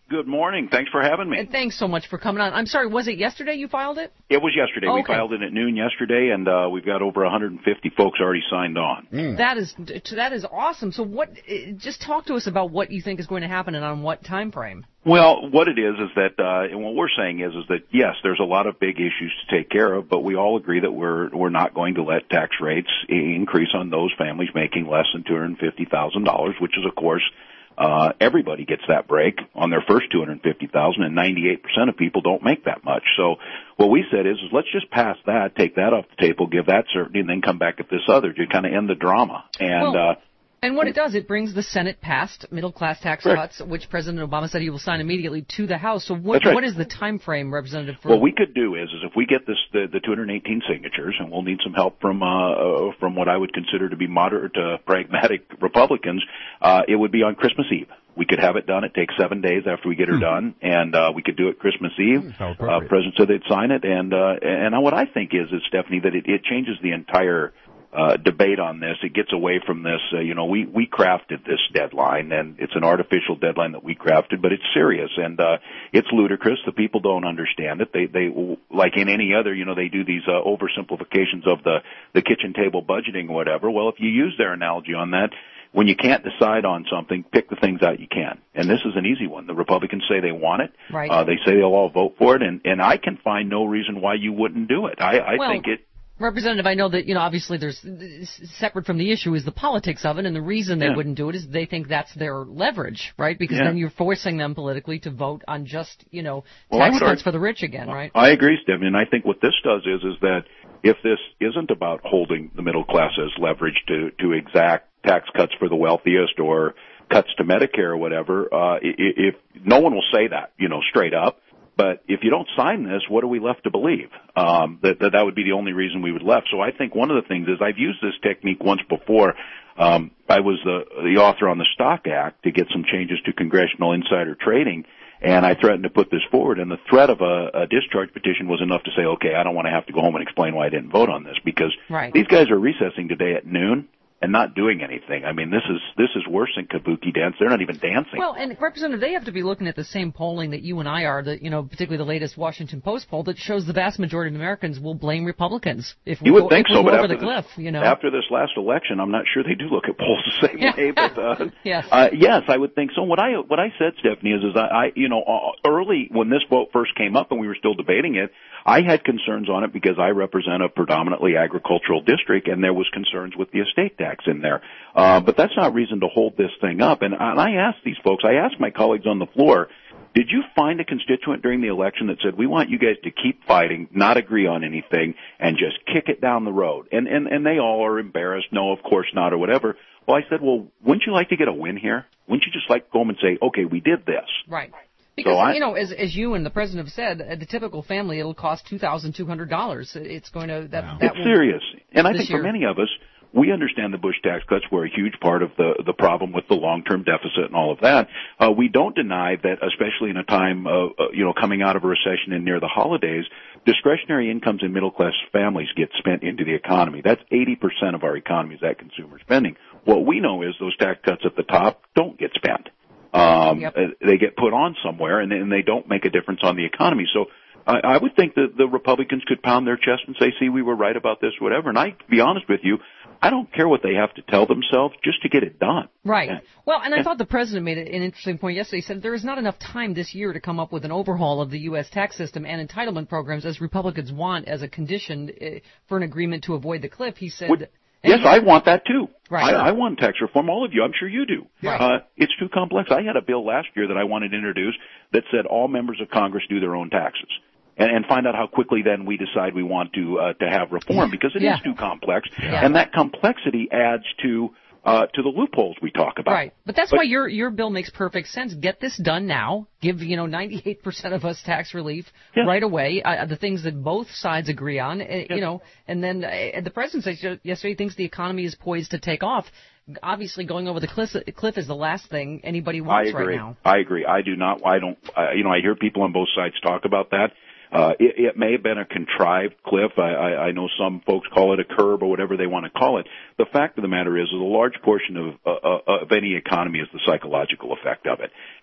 Good morning. Thanks for having me. And thanks so much for coming on. I'm sorry, was it yesterday you filed it? It was yesterday. We Okay. filed it at noon yesterday, and uh, we've got over one hundred fifty folks already signed on. That is that is awesome. So what? eh, Just talk to us about what you think is going to happen and on what time frame. Well, what it is is that, uh, and what we're saying is, is that yes, there's a lot of big issues to take care of, but we all agree that we're we're not going to let tax rates increase on those families making less than two hundred fifty thousand dollars, which is, of course, uh, everybody gets that break on their first two hundred fifty thousand dollars, and ninety-eight percent of people don't make that much. So what we said is, is let's just pass that, take that off the table, give that certainty, and then come back at this other to kind of end the drama. And Well, uh, And what it does, it brings the Senate past middle-class tax Correct. cuts, which President Obama said he will sign immediately, to the House. So what, That's right. what is the time frame, Representative? For what we could do is, is if we get this the, the two hundred eighteen signatures, and we'll need some help from uh, uh, from what I would consider to be moderate, uh, pragmatic Republicans, uh, it would be on Christmas Eve. We could have it done. It takes seven days after we get her done, and uh, we could do it Christmas Eve. Uh, President said they'd sign it, and uh, and what I think is, is Stephanie, that it, it changes the entire uh, debate on this. It gets away from this. Uh, you know, we we crafted this deadline, and it's an artificial deadline that we crafted, but it's serious and uh, it's ludicrous. The people don't understand it. They they like in any other, you know, they do these uh, oversimplifications of the the kitchen table budgeting or whatever. Well, if you use their analogy on that, when you can't decide on something, pick the things out you can. And this is an easy one. The Republicans say they want it. Right. Uh, they say they'll all vote for it, and, and I can find no reason why you wouldn't do it. I, I Well, think it. Representative, I know that, you know, obviously there's, separate from the issue is the politics of it, and the reason they Yeah. wouldn't do it is they think that's their leverage, right? Because Yeah. then you're forcing them politically to vote on just, you know, Well, I tax would cuts argue- for the rich again, right? I agree, Stephanie, and I think what this does is is that if this isn't about holding the middle class as leverage to to exact tax cuts for the wealthiest or cuts to Medicare or whatever, uh, i- if no one will say that, you know, straight up. But if you don't sign this, what are we left to believe? Um, that, that that would be the only reason we would left. So I think one of the things is I've used this technique once before. Um, I was the the author on the Stock Act to get some changes to congressional insider trading. And I threatened to put this forward, and the threat of a, a discharge petition was enough to say, okay, I don't want to have to go home and explain why I didn't vote on this, because Right. these guys are recessing today at noon and not doing anything. I mean, this is this is worse than kabuki dance. They're not even dancing. Well, and Representative, they have to be looking at the same polling that you and I are, that, you know, particularly the latest Washington Post poll that shows the vast majority of Americans will blame Republicans if we You would go, think if we so, go but over after the cliff, this, you know. after this last election, I'm not sure they do look at polls the same way. But uh, Yes. uh, yes, I would think so. What I what I said, Stephanie, is is I, I you know uh, early when this vote first came up and we were still debating it, I had concerns on it because I represent a predominantly agricultural district, and there was concerns with the estate tax in there. Uh, but that's not reason to hold this thing up. And, and I asked these folks, I asked my colleagues on the floor, did you find a constituent during the election that said, we want you guys to keep fighting, not agree on anything, and just kick it down the road? And, and, and they all are embarrassed, no, of course not, or whatever. Well, I said, well, wouldn't you like to get a win here? Wouldn't you just like to go home and say, okay, we did this? Right. Because, So I- you know, as as you and the President have said, uh, the typical family, it'll cost two thousand two hundred dollars. It's going to, that, that It's will, serious. And I this think year. for many of us, we understand the Bush tax cuts were a huge part of the, the problem with the long-term deficit and all of that. Uh, we don't deny that, especially in a time, uh, uh, you know, coming out of a recession and near the holidays, discretionary incomes in middle-class families get spent into the economy. That's eighty percent of our economy is that consumer spending. What we know is those tax cuts at the top don't get spent. Um, Yep. uh, they get put on somewhere, and, and they don't make a difference on the economy. So I, I would think that the Republicans could pound their chest and say, see, we were right about this, whatever. And I, to be honest with you, I don't care what they have to tell themselves just to get it done. Right. Well, and I thought the President made an interesting point yesterday. He said there is not enough time this year to come up with an overhaul of the U S tax system and entitlement programs as Republicans want as a condition uh, for an agreement to avoid the cliff. He said... Would- Yes, I want that too. Right. I, I want tax reform. All of you, I'm sure you do. Right. Uh, it's too complex. I had a bill last year that I wanted introduced that said all members of Congress do their own taxes, and, and find out how quickly then we decide we want to uh, to have reform, because it is Yeah. too complex, Yeah. and that complexity adds to uh, to the loopholes we talk about. Right. But that's why your your bill makes perfect sense. Get this done now. Give, you know, ninety-eight percent of us tax relief right away, uh, the things that both sides agree on, uh, you know, and then uh, the President said yesterday he thinks the economy is poised to take off. Obviously, going over the cliff, cliff is the last thing anybody I wants agree. right now. I agree. I do not. I don't. Uh, you know, I hear people on both sides talk about that. Uh, it, it may have been a contrived cliff. I, I, I know some folks call it a curb or whatever they want to call it. The fact of the matter is, is a large portion of uh, uh, of any economy is the psychological effect of it.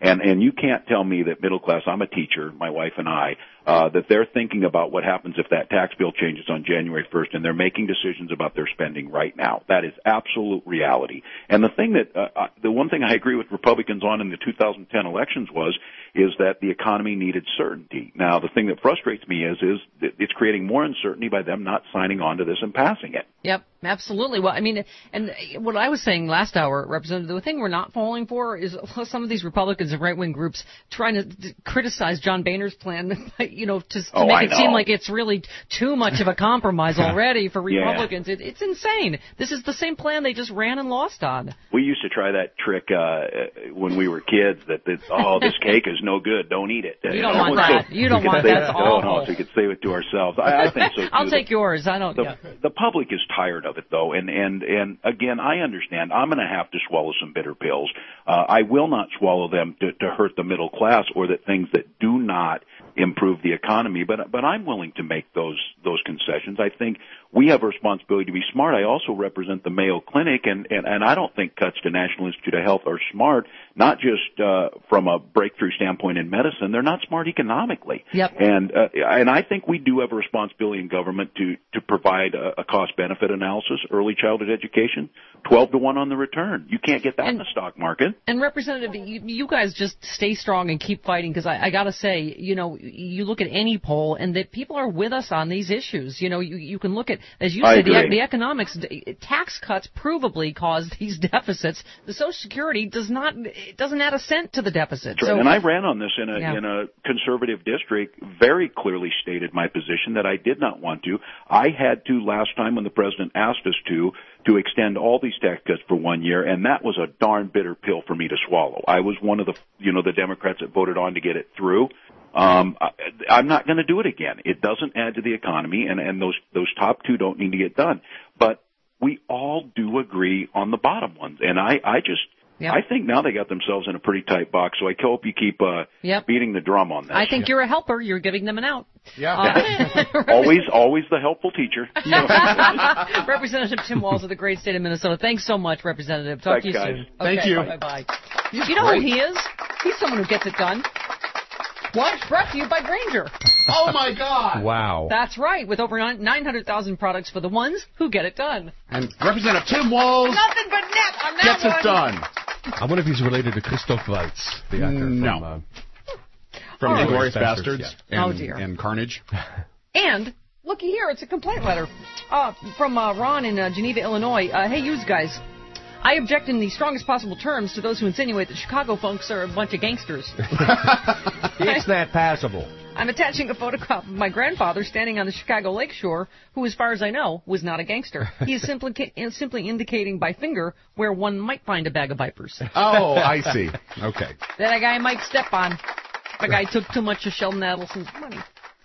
And and you can't tell me that middle class, I'm a teacher, my wife and I, uh, that they're thinking about what happens if that tax bill changes on January first, and they're making decisions about their spending right now. That is absolute reality. And the thing that, uh, the one thing I agree with Republicans on in the two thousand ten elections was, is that the economy needed certainty. Now, the thing that frustrates me is, is that it's creating more uncertainty by them not signing on to this and passing it. Yep, absolutely. Well, I mean, and what I was saying last hour, Representative, the thing we're not falling for is some of these Republicans and right-wing groups trying to d- criticize John Boehner's plan, you know, to, to Oh, make I it know. seem like it's really too much of a compromise already for Yeah. Republicans. It, it's insane. This is the same plan they just ran and lost on. We used to try that trick uh when we were kids that, that oh, this cake is no good, don't eat it. You don't want that. You don't we could want save that. it- That's oh, no, awful. so we could save it to ourselves. I, I think so, too. I'll The- take yours. I don't. The, Yeah. the public is tired of it, though, and and and again, I understand. I'm going to have to swallow some bitter pills. Uh, I will not swallow them to, to hurt the middle class or that things that do not improve the economy. But but I'm willing to make those those concessions. I think we have a responsibility to be smart. I also represent the Mayo Clinic, and and, and I don't think cuts to National Institute of Health are smart. Not just uh, from a breakthrough standpoint in medicine, they're not smart economically. Yep. And uh, and I think we do have a responsibility in government to to provide a, a cost benefit analysis, early childhood education, twelve to one on the return. You can't get that in the stock market. And Representative, you, you guys just stay strong and keep fighting, because I, I got to say, you know, you look at any poll and that people are with us on these issues. You know, you, you can look at, as you I said, the, agree. the economics, tax cuts provably cause these deficits. The Social Security does not, it doesn't add a cent to the deficit. Right. So, And I ran on this in a Yeah. in a conservative district, very clearly stated my position that I did not want to. I had to last time when the president asked us to to extend all these tax cuts for one year, and that was a darn bitter pill for me to swallow. I was one of the you know the Democrats that voted on to get it through. Um, I, I'm not going to do it again. It doesn't add to the economy, and and those those top two don't need to get done. But we all do agree on the bottom ones, and I I just. Yep. I think now they got themselves in a pretty tight box, so I hope you keep uh, Yep. beating the drum on that. I think you're a helper. You're giving them an out. Yeah. Uh, always, always the helpful teacher. Representative Tim Walz of the great state of Minnesota. Thanks so much, Representative. Talk Thanks, to you guys. soon. Thank Okay, you. Bye-bye. You know who he is? He's someone who gets it done. What? Brought to you by Grainger. Oh, my God. Wow. That's right, with over nine hundred thousand products for the ones who get it done. And Representative Tim Walz Nothing but net on that gets one. it done. I wonder if he's related to Christoph Waltz, the actor No. from... Uh, From Oh. Inglourious Bastards, Bastards yeah. and, Oh, dear. and Carnage. And looky here, it's a complaint letter uh, from uh, Ron in uh, Geneva, Illinois. Uh, hey, you guys. I object in the strongest possible terms to those who insinuate that Chicago folks are a bunch of gangsters. it's not passable. I'm attaching a photograph of my grandfather standing on the Chicago lakeshore, who, as far as I know, was not a gangster. He is simply is simply indicating by finger where one might find a bag of vipers. Oh, I see. Okay. That a guy might step on. The guy took too much of Sheldon Adelson's money.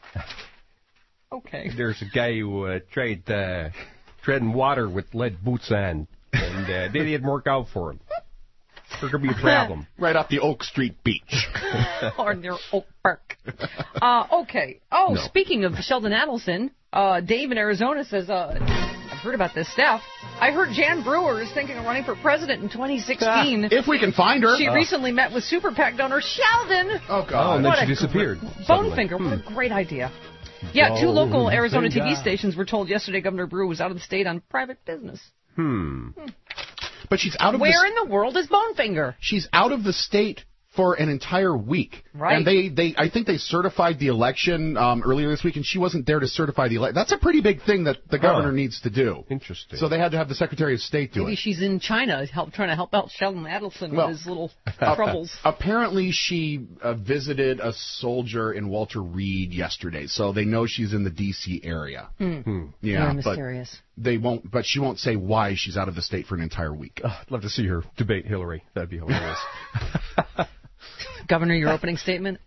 Okay. There's a guy who uh, tried uh, treading water with lead boots on, and uh, they didn't work out for him. There could be a problem. Right off the Oak Street beach. Or near Oak Park. Uh, okay. Oh, No. speaking of Sheldon Adelson, uh, Dave in Arizona says, uh, I've heard about this, Steph. I heard Jan Brewer is thinking of running for president in twenty sixteen. If we can find her. She Uh. recently met with Super PAC donor Sheldon. Oh, Oh, God. and then What she a disappeared. gr- suddenly. Bonefinger, what a great idea. Yeah, two local Bonefinger. Arizona T V stations were told yesterday Governor Brewer was out of the state on private business. Hmm. But she's out of Where the, in the world is Bonefinger? she's out of the state for an entire week. Right. And they, they I think they certified the election um, earlier this week, and she wasn't there to certify the election. That's a pretty big thing that the governor Huh. needs to do. Interesting. So they had to have the Secretary of State do Maybe it. she's in China help, trying to help out Sheldon Adelson Well, with his little Uh, troubles. Apparently, she uh, visited a soldier in Walter Reed yesterday, so they know she's in the D C area. Hmm. Hmm. Yeah, Very but mysterious. they won't. But she won't say why she's out of the state for an entire week. Oh, I'd love to see her debate Hillary. That'd be hilarious. Governor, your opening statement?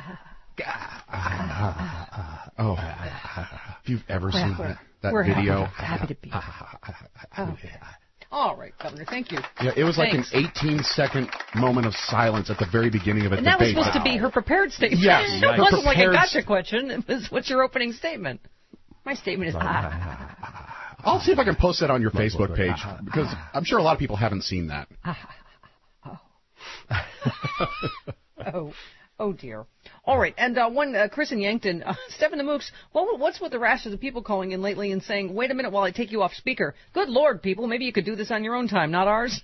Oh, if you've ever We're- seen we're- that, that we're video, happy, happy to be. Oh. All right, Governor, thank you. yeah, it was like Thanks. an eighteen second moment of silence at the very beginning of a And that was debate. supposed to be her prepared statement. Yes, It right. wasn't like a Prepared- gotcha question. It was, what's your opening statement? My statement is, ah. I'll see if I can post that on your Facebook page because I'm sure a lot of people haven't seen that. Oh, oh dear. All right, and uh, one, uh, Chris in Yankton, uh, Stephen the Mooks, what, what's with the rashes of people calling in lately and saying, wait a minute while I take you off speaker? Good Lord, people, maybe you could do this on your own time, not ours.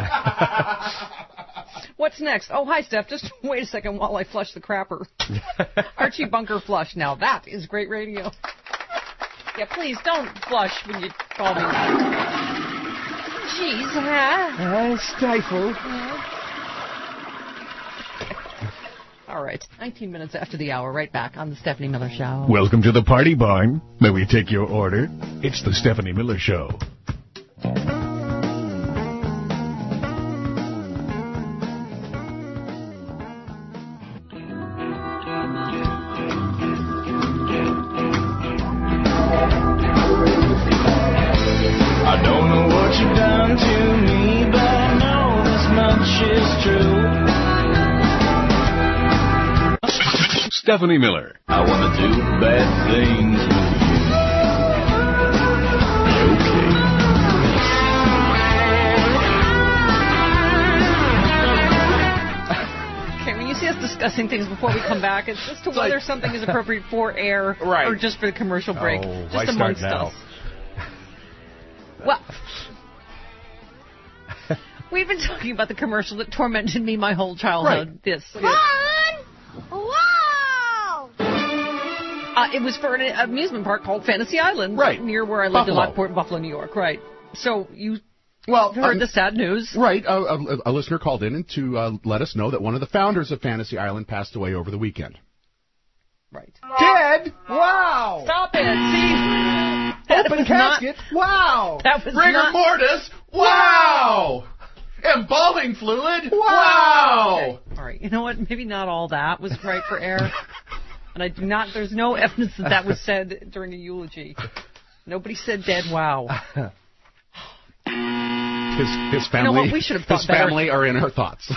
What's next? Oh, hi, Steph. Just wait a second while I flush the crapper. Archie Bunker flush. Now that is great radio. Yeah, please don't flush when you call me. Jeez, huh? Uh, stifle. All right, nineteen minutes after the hour, right back on the Stephanie Miller Show. Welcome to the party barn. May we take your order? It's the Stephanie Miller Show. I don't know what you've done to me, but I know this much is true. Stephanie Miller. I want to do bad things with Okay, when you see us discussing things before we come back, it's just to It's whether like- something is appropriate for air Right. or just for the commercial break. Oh, just why start amongst now? us. Well, we've been talking about the commercial that tormented me my whole childhood. This. Wow! Uh, it was for an amusement park called Fantasy Island, Right. near where I lived Buffalo. in Lockport, Buffalo, New York. Right. So you Well, heard um, the sad news. Right. A, a, a listener called in and to uh, let us know that one of the founders of Fantasy Island passed away over the weekend. Right. Dead? Wow! Stop it! See, that Open was not- casket? Wow! That was Rigor not- mortis? Wow! Embalming fluid? Wow! Okay. All right. You know what? Maybe not all that was right for air. And I do not. There's no evidence that that was said during a eulogy. Nobody said dead. Wow. His his family. You know what? We should have thought his better. family are in our thoughts.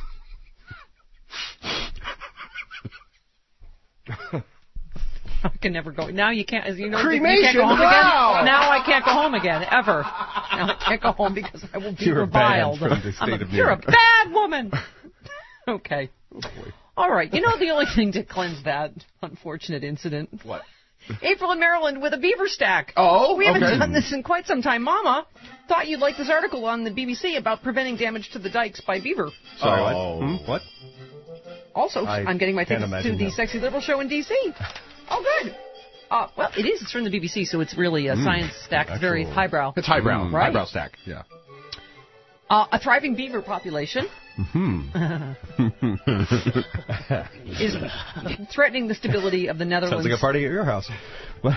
I can never go. Now you can't. You know, you Cremation, can't go home wow. again. Now I can't go home again ever. Now I can't go home because I will be You're reviled. banned from the I'm state a, of New you're York. a bad woman. Okay. All right. You know the only thing to cleanse that unfortunate incident. What? April in Maryland with a beaver stack. Oh, We haven't okay. done this in quite some time. Mama, thought you'd like this article on the B B C about preventing damage to the dikes by beaver. Sorry, Oh. what? Hmm? What? Also, I I'm getting my can't tickets to imagine the that. Sexy Liberal show in D C Oh, good. Uh, well, it is. It's from the B B C, so it's really a Mm. science stack. It's very Actual- highbrow. It's highbrow. Right. Highbrow stack. Yeah. Uh, a thriving beaver population Hmm. is threatening the stability of the Netherlands. Sounds like a party at your house. What?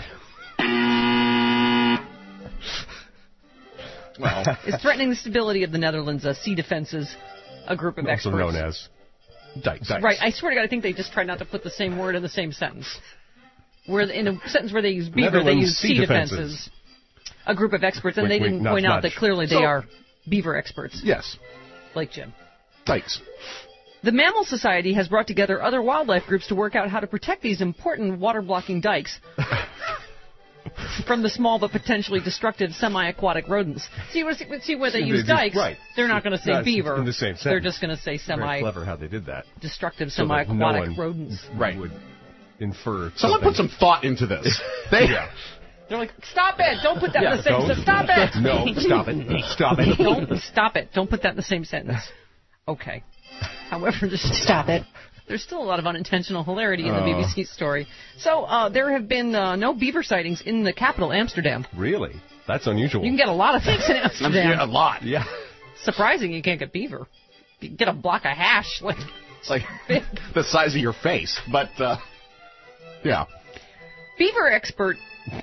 Well, is threatening the stability of the Netherlands' uh, sea defenses, a group of Also experts. known as dikes. Right. I swear to God, I think they just try not to put the same word in the same sentence. Where in a sentence where they use beaver, they Netherlands use sea sea defenses. defenses. A group of experts, and Wink, they wink, didn't nudge, point out nudge. that clearly they So- are beaver experts, Yes. like Jim. Dikes. The Mammal Society has brought together other wildlife groups to work out how to protect these important water-blocking dikes from the small but potentially destructive semi-aquatic rodents. See, where- see where they They use just- dikes, right. they're not going to say No, it's beaver. in the same They're sentence. just going to say Very semi clever how they did that. destructive So that no semi-aquatic one rodents. Right. would infer. Someone something. put some thought into this. They, Yeah. They're like, stop it! Don't put that Yeah, in the same don't. sentence. Stop it! No, stop it. Stop it. Don't stop it. Don't put that in the same sentence. Okay. However, there's stop it. There's still a lot of unintentional hilarity in the Uh. B B C story. So uh, there have been uh, no beaver sightings in the capital, Amsterdam. Really? That's unusual. You can get a lot of things in Amsterdam. yeah, a lot. Yeah. Surprising you can't get beaver. You can get a block of hash. Like, It's like the size of your face. But, uh, yeah. beaver expert.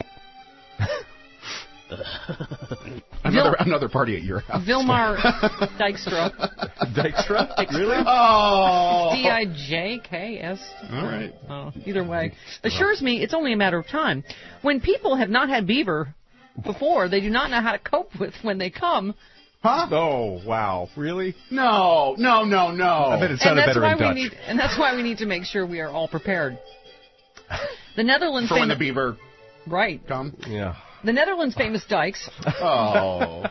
Another another party at your house. Vilmar Dijkstra. Dijkstra? Really? Oh. D I J K S. All right. Oh, either way. Assures me it's only a matter of time. When people have not had beaver before, they do not know how to cope with when they come. Huh? Oh, wow. Really? No, no, no, no. I bet it And sounded that's better why in we Dutch. need and that's why we need to make sure we are all prepared. The Netherlands For when the famous, beaver right. come. Yeah. The Netherlands famous dikes Oh.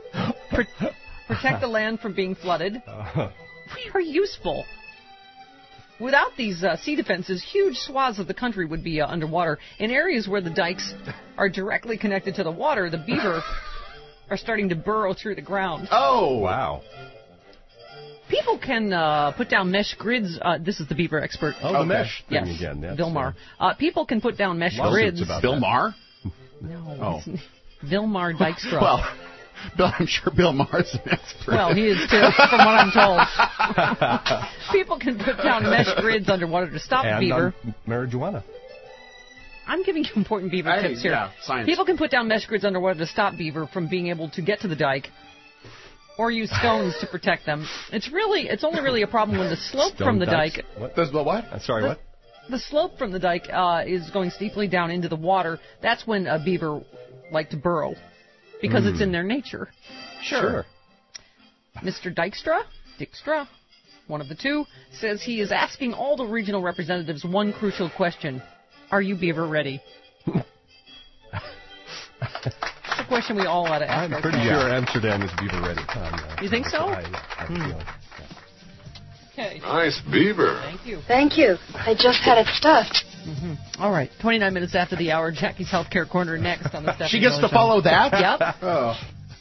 pr- protect the land from being flooded. Uh, We are useful. Without these uh, sea defenses, huge swaths of the country would be uh, underwater. In areas where the dikes are directly connected to the water, the beaver are starting to burrow through the ground. Oh, wow. People can uh, put down mesh grids. Uh, this is the beaver expert. Oh, the okay. mesh thing yes. again. That's, Bill Maher. Uh, people can put down mesh grids. Bill Maher? No. Oh. Vilmar Dykstra. Well, Bill, I'm sure Bill Maher's an expert. Well, he is too, from what I'm told. People can put down mesh grids underwater to stop and beaver. On marijuana. I'm giving you important beaver Hey, tips here. yeah, science. People can put down mesh grids underwater to stop beaver from being able to get to the dike, or use stones to protect them. It's really, it's only really a problem when the slope Stone from the dikes. dike. What? Does the what? Uh, sorry, the, what? The slope from the dike uh, is going steeply down into the water. That's when a beaver like to burrow, because Mm. it's in their nature. Sure. Mister Dykstra, Dykstra, one of the two, says he is asking all the regional representatives one crucial question. Are you beaver ready? It's a question we all ought to ask I'm pretty ourselves. sure Amsterdam is beaver ready. Um, uh, You think so? I, I have a Hmm. feeling. Okay. Nice beaver. Thank you. Thank you. I just had it stuffed. Mm-hmm. All right, twenty-nine minutes after the hour, Jackie's Healthcare Corner next on the Stephanie She gets Miller to follow Show. that? Yep. Oh.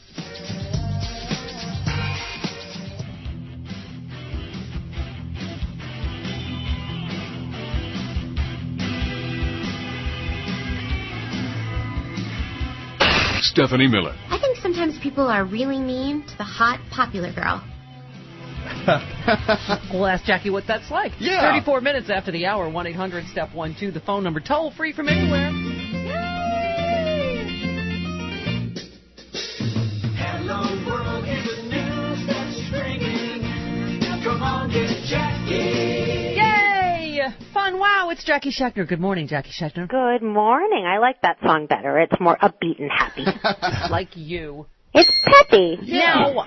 Stephanie Miller. I think sometimes people are really mean to the hot, popular girl. We'll ask Jackie what that's like. Yeah. thirty-four minutes after the hour, one eight hundred step one two, the phone number, toll free from anywhere. Hello world, here's the news that's stringing. Come on, get Jackie. Yay! Fun, wow, it's Jackie Schechtner. Good morning, Jackie Schechtner. Good morning. I like that song better. It's more upbeat and happy. Like you. It's peppy. Now,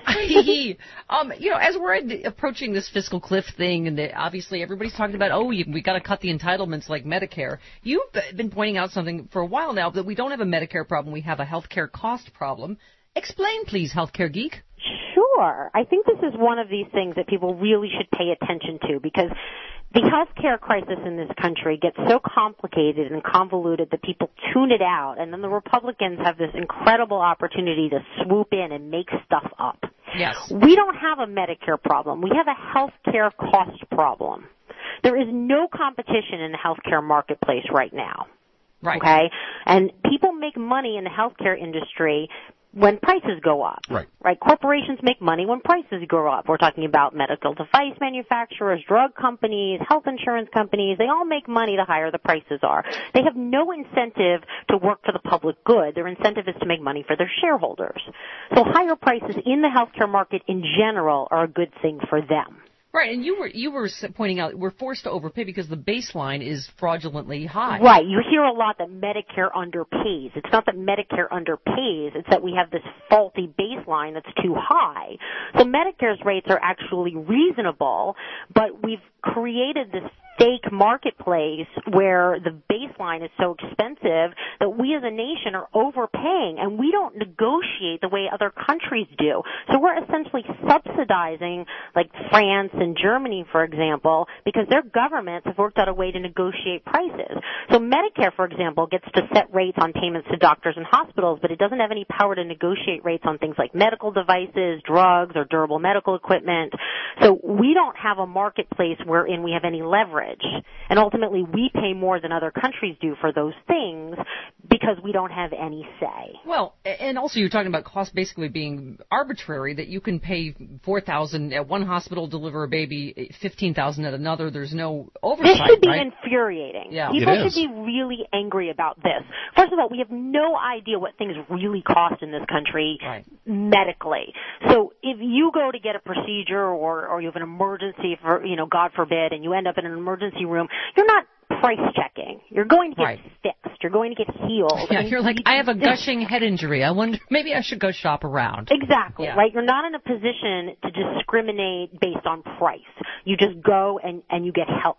um, you know, as we're ad- approaching this fiscal cliff thing, and the, obviously everybody's talking about, oh, you, we got to cut the entitlements like Medicare. You've been pointing out something for a while now, that we don't have a Medicare problem, we have a healthcare cost problem. Explain, please, Healthcare Geek. Sure. I think this is one of these things that people really should pay attention to, because the healthcare crisis in this country gets so complicated and convoluted that people tune it out, and then the Republicans have this incredible opportunity to swoop in and make stuff up. Yes. We don't have a Medicare problem. We have a healthcare cost problem. There is no competition in the healthcare marketplace right now. Right. Okay? And people make money in the healthcare industry when prices go up. Right. Right. Corporations make money when prices go up. We're talking about medical device manufacturers, drug companies, health insurance companies. They all make money the higher the prices are. They have no incentive to work for the public good. Their incentive is to make money for their shareholders. So higher prices in the healthcare market in general are a good thing for them. Right, and you were you were pointing out we're forced to overpay because the baseline is fraudulently high. Right. You hear a lot that Medicare underpays. It's not that Medicare underpays. It's that we have this faulty baseline that's too high. So Medicare's rates are actually reasonable, but we've created this fake marketplace where the baseline is so expensive that we as a nation are overpaying, and we don't negotiate the way other countries do. So we're essentially subsidizing, like France and Germany, for example, because their governments have worked out a way to negotiate prices. So Medicare, for example, gets to set rates on payments to doctors and hospitals, but it doesn't have any power to negotiate rates on things like medical devices, drugs, or durable medical equipment. So we don't have a marketplace wherein we have any leverage. And ultimately, we pay more than other countries do for those things because we don't have any say. Well, and also you're talking about cost basically being arbitrary, that you can pay four thousand dollars at one hospital, deliver a baby, fifteen thousand dollars at another. There's no oversight, This should be right? infuriating. Yeah. People It is. should be really angry about this. First of all, we have no idea what things really cost in this country Right. medically. So if you go to get a procedure or, or you have an emergency, for you know, God forbid, and you end up in an emergency room, you're not price checking. You're going to get Right. fixed. You're going to get healed. Yeah, And you're like, I have a gushing head injury. I wonder, maybe I should go shop around. Exactly, Yeah. right? You're not in a position to discriminate based on price. You just go and, and you get help.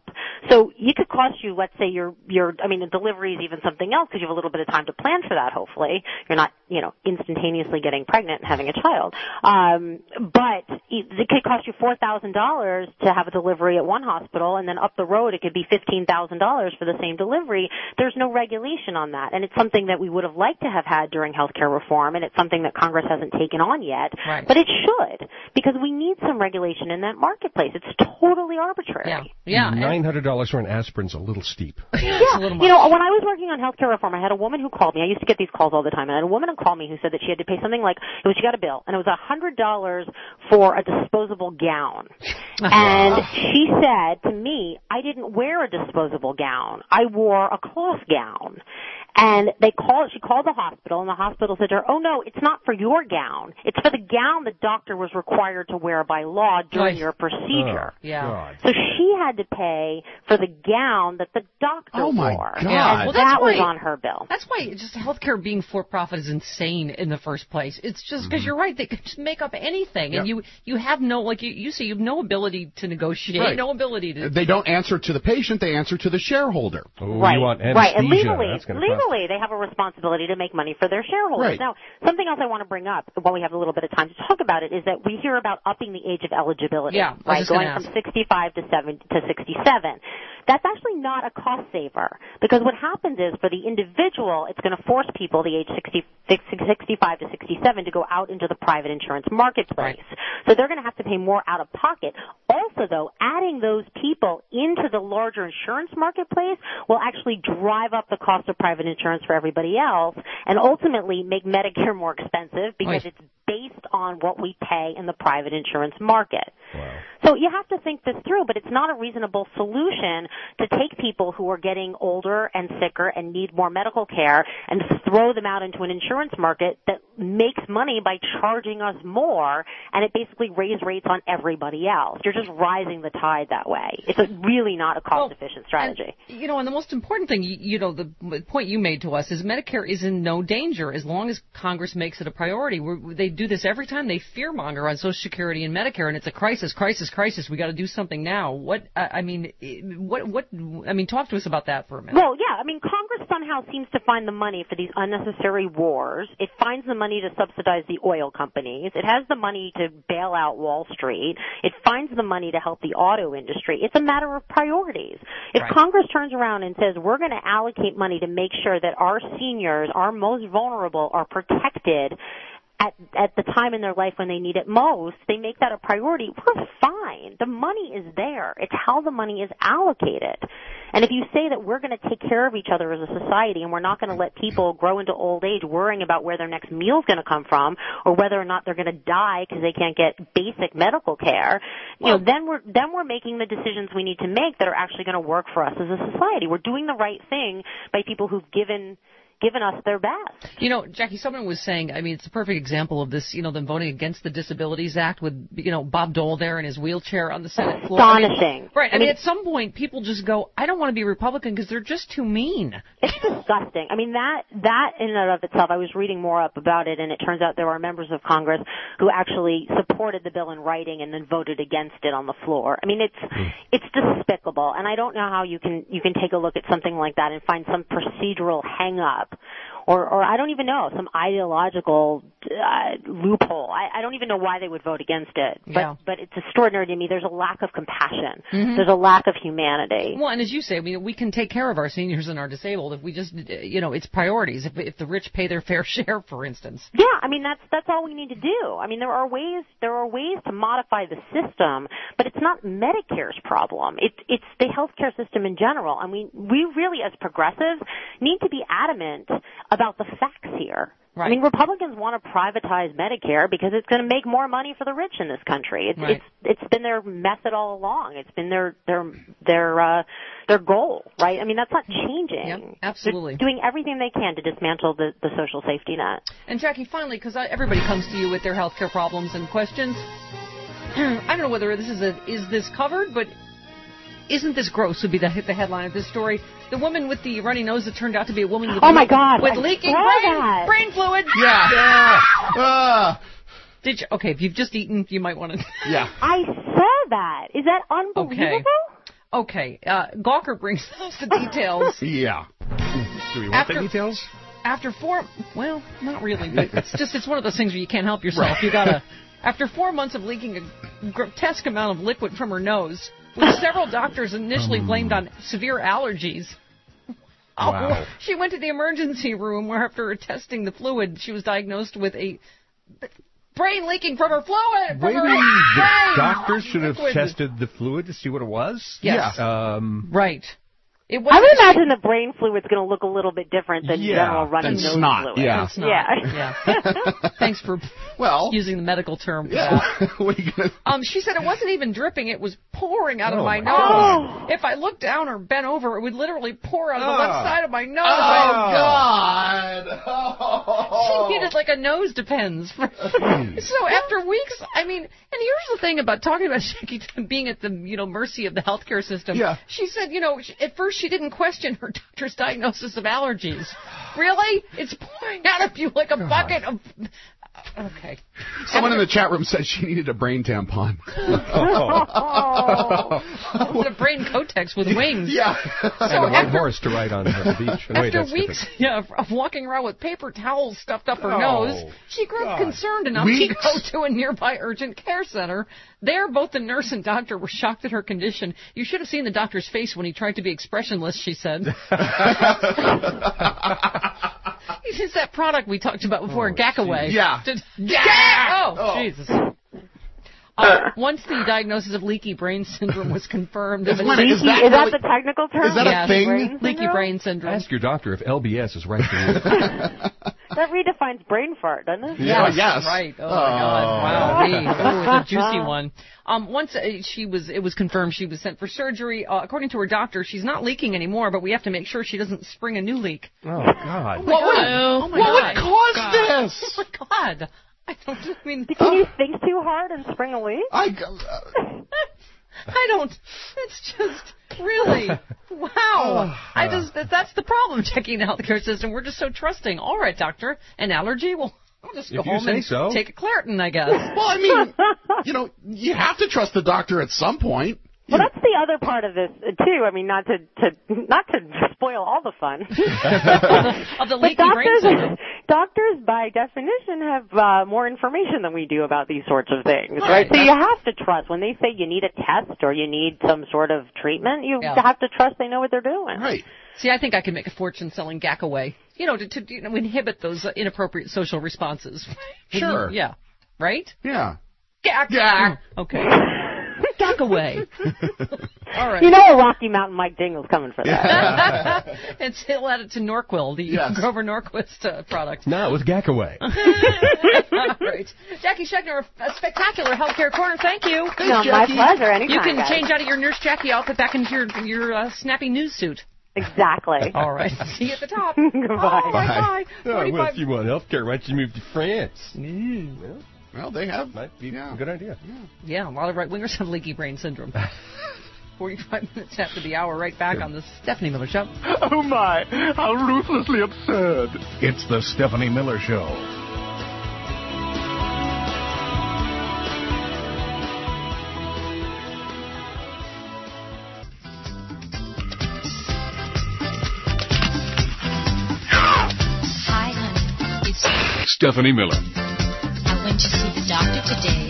So it could cost you, let's say your, your, I mean, the delivery is even something else because you have a little bit of time to plan for that, hopefully. You're not, you know, instantaneously getting pregnant and having a child. Um, but it, it could cost you four thousand dollars to have a delivery at one hospital, and then up the road it could be fifteen thousand dollars for the same delivery. There's no regulation on that, and it's something that we would have liked to have had during healthcare reform, and it's something that Congress hasn't taken on yet. Right. But it should, because we need some regulation in that marketplace. It's totally arbitrary. Yeah, yeah. Nine hundred dollars for an aspirin's a little steep. Yeah, you know, when I was working on healthcare reform, I had a woman who called me. I used to get these calls all the time, and I had a woman who called me who said that she had to pay something like, it was, she got a bill, and it was one hundred dollars for a disposable gown. And she said to me, I didn't wear a disposable gown. I wore a cloth gown. And they called, she called the hospital, and the hospital said to her, oh no, it's not for your gown. It's for the gown the doctor was required to wear by law during Right. your procedure. Oh, yeah. So she had to pay for the gown that the doctor Oh, my wore. God. Yeah. And Well, that's that was why- on her bill. That's why just healthcare being for-profit is insane in the first place. It's just because you're right; they could just make up anything, and Yeah. you you have no, like you, you say, you have no ability to negotiate, Right. no ability to. They don't answer to the patient; they answer to the shareholder. Oh, Right, you want right. anesthesia. And legally, That's gonna cost- legally, they have a responsibility to make money for their shareholders. Right. Now, something else I want to bring up while we have a little bit of time to talk about it is that we hear about upping the age of eligibility, Yeah, I was right, just gonna going ask. from sixty-five to seven to sixty-seven. That's actually not a cost saver, because what happens is for the individual, it's going to force people the age sixty, sixty-five to sixty-seven to go out into the private insurance marketplace. So they're going to have to pay more out of pocket. Also, though, adding those people into the larger insurance marketplace will actually drive up the cost of private insurance for everybody else and ultimately make Medicare more expensive because Right. it's based on what we pay in the private insurance market. So you have to think this through, but it's not a reasonable solution to take people who are getting older and sicker and need more medical care and throw them out into an insurance market that makes money by charging us more, and it basically raises rates on everybody else. You're just rising the tide that way. It's a really not a cost-efficient strategy. And, you know, and the most important thing, you, you know, the point you made to us is Medicare is in no danger as long as Congress makes it a priority. We're, they do this every time. They fearmonger on Social Security and Medicare, and it's a crisis, crisis, crisis. We got to do something now. What uh, I mean, what what I mean, talk to us about that for a minute. Well, yeah, I mean, Congress somehow seems to find the money for these unnecessary wars. It finds the money to subsidize the oil companies. It has the money to bail out Wall Street. It finds the money to help the auto industry. It's a matter of priorities. If Right. Congress turns around and says, we're going to allocate money to make sure that our seniors, our most vulnerable, are protected at at the time in their life when they need it most, they make that a priority, we're fine. The money is there. It's how the money is allocated. And if you say that we're going to take care of each other as a society and we're not going to let people grow into old age worrying about where their next meal is going to come from or whether or not they're going to die because they can't get basic medical care, you know, then we're then we're making the decisions we need to make that are actually going to work for us as a society. We're doing the right thing by people who've given given us their best. You know, Jackie, someone was saying, I mean, it's a perfect example of this, you know, them voting against the Disabilities Act with, you know, Bob Dole there in his wheelchair on the Senate floor. Astonishing. I mean, right. I, I mean, mean- at some point, people just go, I don't want to be Republican because they're just too mean. It's disgusting. I mean, that that in and of itself, I was reading more up about it, and it turns out there are members of Congress who actually supported the bill in writing and then voted against it on the floor. I mean, it's it's despicable, and I don't know how you can you can take a look at something like that and find some procedural hang-up. Or, or I don't even know, some ideological uh, loophole. I, I don't even know why they would vote against it. But, Yeah. but it's extraordinary to me. There's a lack of compassion. Mhm. There's a lack of humanity. Well, and as you say, I mean, we can take care of our seniors and our disabled if we just, uh, you know, it's priorities. If, if the rich pay their fair share, for instance. Yeah, I mean that's that's all we need to do. I mean there are ways there are ways to modify the system, but it's not Medicare's problem. It's it's the healthcare system in general. I mean we really as progressives need to be adamant about the facts here. Right. I mean Republicans want to privatize Medicare because it's going to make more money for the rich in this country. It's Right. it's it's been their method all along. It's been their their their uh their goal, right? I mean that's not changing. Yep, absolutely. They're doing everything they can to dismantle the the social safety net. And Jackie, finally, because everybody comes to you with their health care problems and questions, I don't know whether this is a is this covered, but isn't this gross would be the, the headline of this story. The woman with the runny nose that turned out to be a woman with, Oh, my God, with I leaking saw brain, that. brain fluid. Yeah. Yeah. Ah. Did you, okay, if you've just eaten, you might want to. Yeah. I saw that. Is that unbelievable? Okay. Okay, uh, Gawker brings us the details. Yeah. Do we want After- the details? After four, well, not really, but it's just, it's one of those things where you can't help yourself. Right. You gotta, after four months of leaking a grotesque amount of liquid from her nose, which several doctors initially blamed on severe allergies. Oh, Wow. she went to the emergency room where after testing the fluid, she was diagnosed with a brain leaking from her fluid. From Maybe her the brain. doctors should have Liquid. tested the fluid to see what it was. Yes. Um, Right. It I wasn't- would imagine the brain fluid's going to look a little bit different than Yeah, general running than nose snot, fluid. yeah. It's not. Yeah. Yeah. Thanks for Well, using the medical term. for yeah. that. What are you gonna? Um, she said it wasn't even dripping; it was pouring out of Oh, my my nose. God. If I looked down or bent over, it would literally pour out of the Ah. left side of my nose. Oh God! Oh. She needed like a nose depends. so after weeks, I mean, and here's the thing about talking about Jackie being at the you know mercy of the healthcare system. Yeah. She said, you know, she, at first she didn't question her doctor's diagnosis of allergies. Really? It's pouring out of you like a bucket of. Okay. Someone in the chat room said she needed a brain tampon. Oh. It's a brain Kotex with wings. Yeah. So and a white after, horse to ride on the beach. Oh, wait, after that's weeks different. yeah, of- of walking around with paper towels stuffed up her Oh, nose, she grew God. concerned enough Weeks? to go to a nearby urgent care center. There, both the nurse and doctor were shocked at her condition. You should have seen the doctor's face when he tried to be expressionless, she said. It's that product we talked about before, Oh, Gackaway. Yeah. Did- Gack! Oh, Oh. Jesus. Uh, once the diagnosis of leaky brain syndrome was confirmed, it was Wait a minute, Leaky, is that is that really- the technical term? is that a yes, thing? Brain leaky syndrome? brain syndrome. Ask your doctor if L B S is right for you. That redefines brain fart, doesn't it? Yeah. Oh, yes. Right. Oh, Oh. my God. Wow. Me. Ooh, it's a juicy one. Um, once uh, she was, it was confirmed she was sent for surgery. Uh, according to her doctor, she's not leaking anymore, but we have to make sure she doesn't spring a new leak. Oh, God. What would, oh my what God. would cause God. this? Oh my God. I don't. I mean, Can you think too hard and spring a leak? I. Uh, I don't. It's just really wow. I just that, that's the problem checking the healthcare system. We're just so trusting. All right, doctor, an allergy? Well, I'll just go If you home say and so. take a Claritin, I guess. well, I mean, you know, you have to trust the doctor at some point. Well, that's the other part of this uh, too. I mean, not to, to not to spoil all the fun. Of the But leaky brain doctors, syndrome. doctors, by definition, have uh, more information than we do about these sorts of things, right? Right. So you have to trust when they say you need a test or you need some sort of treatment. You Yeah. have to trust they know what they're doing. Right. See, I think I could make a fortune selling Gackaway. You know, to, to you know, inhibit those uh, inappropriate social responses. Sure. Yeah. Right? Yeah. Gack. Gack. Okay. Gackaway. All right. You know a Rocky Mountain Mike Dingle's coming for that. It's he'll add it to Norquil, the Yes. Grover Norquist uh, product. No, it was Gackaway. All right. Jackie Schegner, a spectacular healthcare corner. Thank you. No, my pleasure. Anytime, You can guys. change out of your Nurse Jackie outfit back into your your uh, snappy news suit. Exactly. All right. See you at the top. Goodbye. Oh, bye. Oh, well, forty-five if you want health care, why don't you move to France? Mm. Well, Well, they have. might be Yeah. a good idea. Yeah, a lot of right-wingers have leaky brain syndrome. forty-five minutes after the hour, right back on the Stephanie Miller Show. Oh my, how ruthlessly absurd. It's the Stephanie Miller Show. Hi, honey. It's Stephanie Miller. I went to see the doctor today.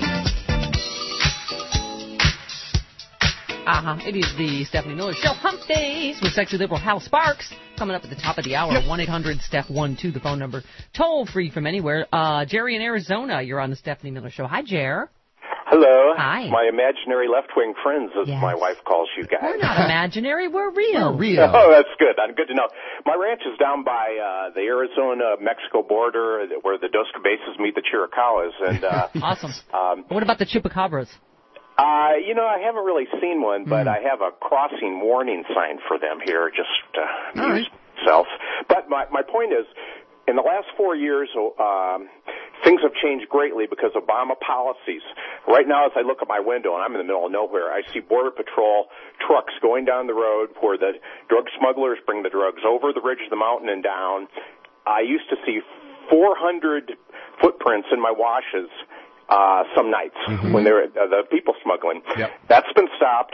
Uh-huh. It is the Stephanie Miller Show. Hump Days with sexy liberal Hal Sparks. Coming up at the top of the hour, one eight hundred Steph one two, the phone number. Toll free from anywhere. Uh, Jerry in Arizona, you're on the Stephanie Miller Show. Hi, Jer. Hello. Hi. My imaginary left-wing friends, as Yes. my wife calls you guys. We're not imaginary, we're real. We're real. Oh, that's good. I'm good to know. My ranch is down by uh, the Arizona-Mexico border, where the Dos Cabezas meet the Chiricahuas, and uh, Awesome. um, What about the Chupacabras? uh, you know, I haven't really seen one, but Mm. I have a crossing warning sign for them here, just uh, All right. myself. But my my point is, in the last four years, um, things have changed greatly because of Obama policies. Right now, as I look at my window, and I'm in the middle of nowhere, I see Border Patrol trucks going down the road where the drug smugglers bring the drugs over the ridge of the mountain and down. I used to see four hundred footprints in my washes uh, some nights Mm-hmm. when they were uh, the people smuggling. Yep. That's been stopped.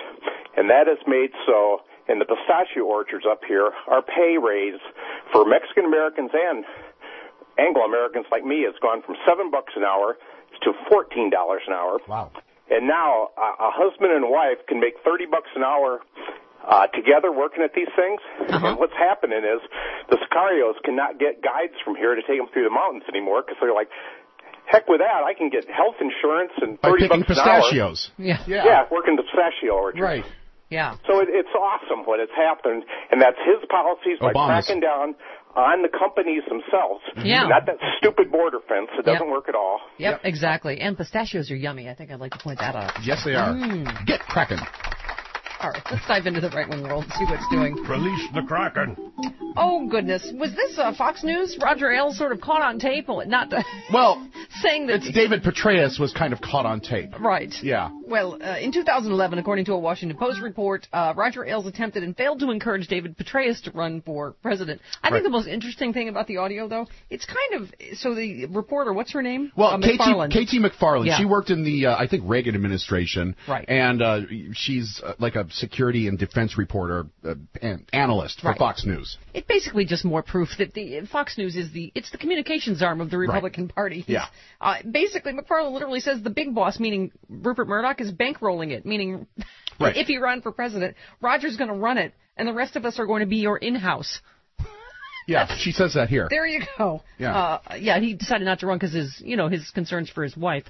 and that has made so in the pistachio orchards up here, our pay raise for Mexican Americans and Anglo Americans like me has gone from seven bucks an hour to fourteen dollars an hour. Wow! And now a, a husband and wife can make thirty bucks an hour uh, together working at these things. Uh-huh. And what's happening is the Sicarios cannot get guides from here to take them through the mountains anymore because they're like, heck with that, I can get health insurance and By thirty picking bucks an hour. pistachios. Yeah. Yeah. Yeah, working the pistachio orchard. Right. Yeah. So it, it's awesome what has happened, and that's his policies by Obama's. cracking down on the companies themselves. Yeah. Not that stupid border fence. It doesn't Yep. work at all. Yep, exactly. And pistachios are yummy. I think I'd like to point that out. Yes, they are. Mm. Get cracking. All right, let's dive into the right-wing world and see what it's doing. Release the Kraken. Oh, goodness. Was this uh, Fox News? Roger Ailes sort of caught on tape? Well, not uh, Well, saying that... it's David Petraeus was kind of caught on tape. Right. Yeah. Well, uh, in two thousand eleven, according to a Washington Post report, uh, Roger Ailes attempted and failed to encourage David Petraeus to run for president. I Right. think the most interesting thing about the audio, though, it's kind of... So the reporter, what's her name? Well, uh, Katie, McFarland. Katie McFarland, Yeah. she worked in the, uh, I think, Reagan administration. Right. And uh, she's uh, like a security and defense reporter, uh, an analyst for Right. Fox News. It's basically just more proof that the Fox News is the it's the communications arm of the Republican Party. Yeah. Uh, basically, McFarland literally says the big boss, meaning Rupert Murdoch, is bankrolling it, meaning Right. if he run for president, Roger's going to run it, and the rest of us are going to be your in-house. Yeah, she says that here. There you go. Yeah. Uh, yeah, he decided not to run because his, you know, his concerns for his wife.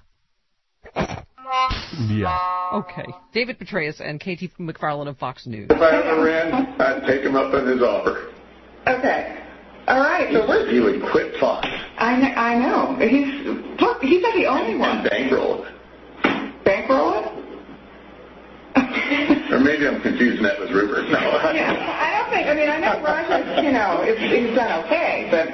Yeah. Okay. David Petraeus and Katie McFarland of Fox News. If I ever ran, I'd take him up on his offer. Okay. All right. So we're. He would quit Fox I know. I know. He's look. He's not the only and one. bankroll it. Bankroll it. Or maybe I'm confusing that with Rupert. No. Yeah. I don't think. I mean, I know Roger's. You know, it's, he's done okay, but.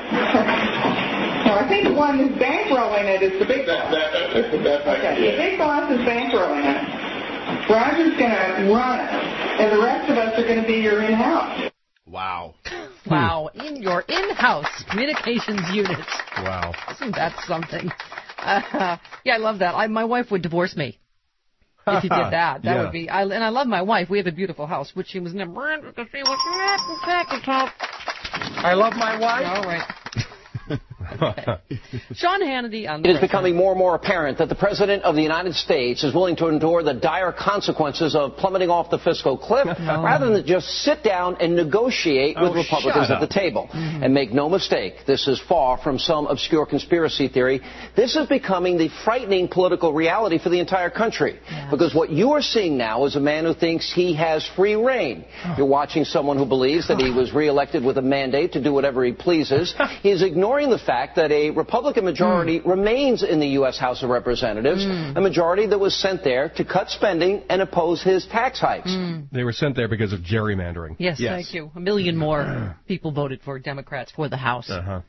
No, I think the one who's bankrolling it is the big boss. That, that, that's the best Okay. The idea. big boss is bankrolling it. Roger's going to run it, and the rest of us are going to be your in-house. Wow. Wow. In your in-house communications unit. Wow. Isn't that something? Uh, yeah, I love that. I, my wife would divorce me if you did that. That Yeah. would be. I, and I love my wife. We have a beautiful house, which she was never in because she was not the top. I love my wife. All right. Okay. Sean Hannity on It the is President. becoming more and more apparent that the President of the United States is willing to endure the dire consequences of plummeting off the fiscal cliff No. rather than just sit down and negotiate Oh, with Republicans shut at the up. table. Mm-hmm. And make no mistake, this is far from some obscure conspiracy theory. This is becoming the frightening political reality for the entire country. Yes. Because what you are seeing now is a man who thinks he has free reign. You're watching someone who believes that he was reelected with a mandate to do whatever he pleases. He's ignoring the fact that a Republican majority Hmm. remains in the U S House of Representatives, Mm. a majority that was sent there to cut spending and oppose his tax hikes. Mm. They were sent there because of gerrymandering. Yes, thank you. A million more people voted for Democrats for the House. Uh-huh.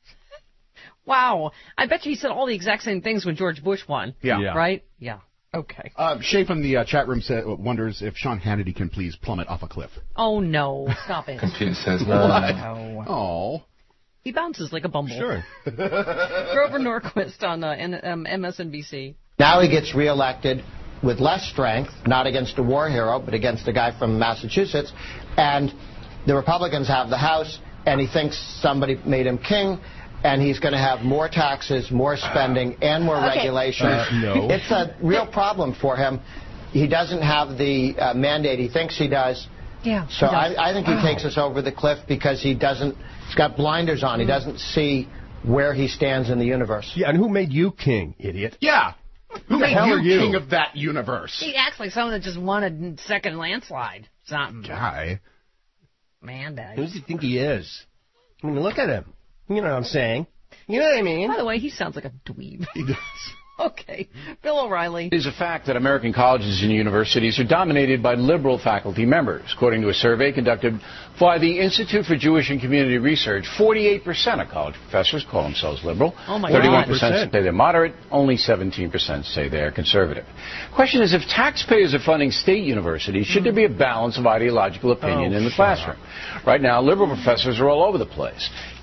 Wow. I bet you he said all the exact same things when George Bush won. Yeah. Yeah. Right? Yeah. Okay. Uh, Shay from the uh, chat room sa- wonders if Sean Hannity can please plummet off a cliff. Oh, no. Stop it. Computer says no. Oh. He bounces like a bumble. Sure. Grover Norquist on uh, N- um, M S N B C. Now he gets reelected with less strength, not against a war hero, but against a guy from Massachusetts. And the Republicans have the House, and he thinks somebody made him king, and he's going to have more taxes, more spending, and more Okay. regulation. Uh, no. It's a real problem for him. He doesn't have the uh, mandate he thinks he does. Yeah. So he does. I, I think he takes us over the cliff because he doesn't, he's got blinders on. He doesn't see where he stands in the universe. Yeah, and who made you king, idiot? Yeah. Who the made hell you are you? king of that universe? He acts like someone that just won a second landslide. Something. Guy. Man, Who does he think he is? I mean, look at him. You know what I'm saying? You know what I mean? By the way, he sounds like a dweeb. He does. Okay. Bill O'Reilly. It is a fact that American colleges and universities are dominated by liberal faculty members. According to a survey conducted by the Institute for Jewish and Community Research, forty-eight percent of college professors call themselves liberal. Oh, my thirty-one God. percent say they're moderate. Only seventeen percent say they're conservative. Question is, if taxpayers are funding state universities, should there be a balance of ideological opinion Oh, in the shut classroom? Right now, liberal professors are all over the place.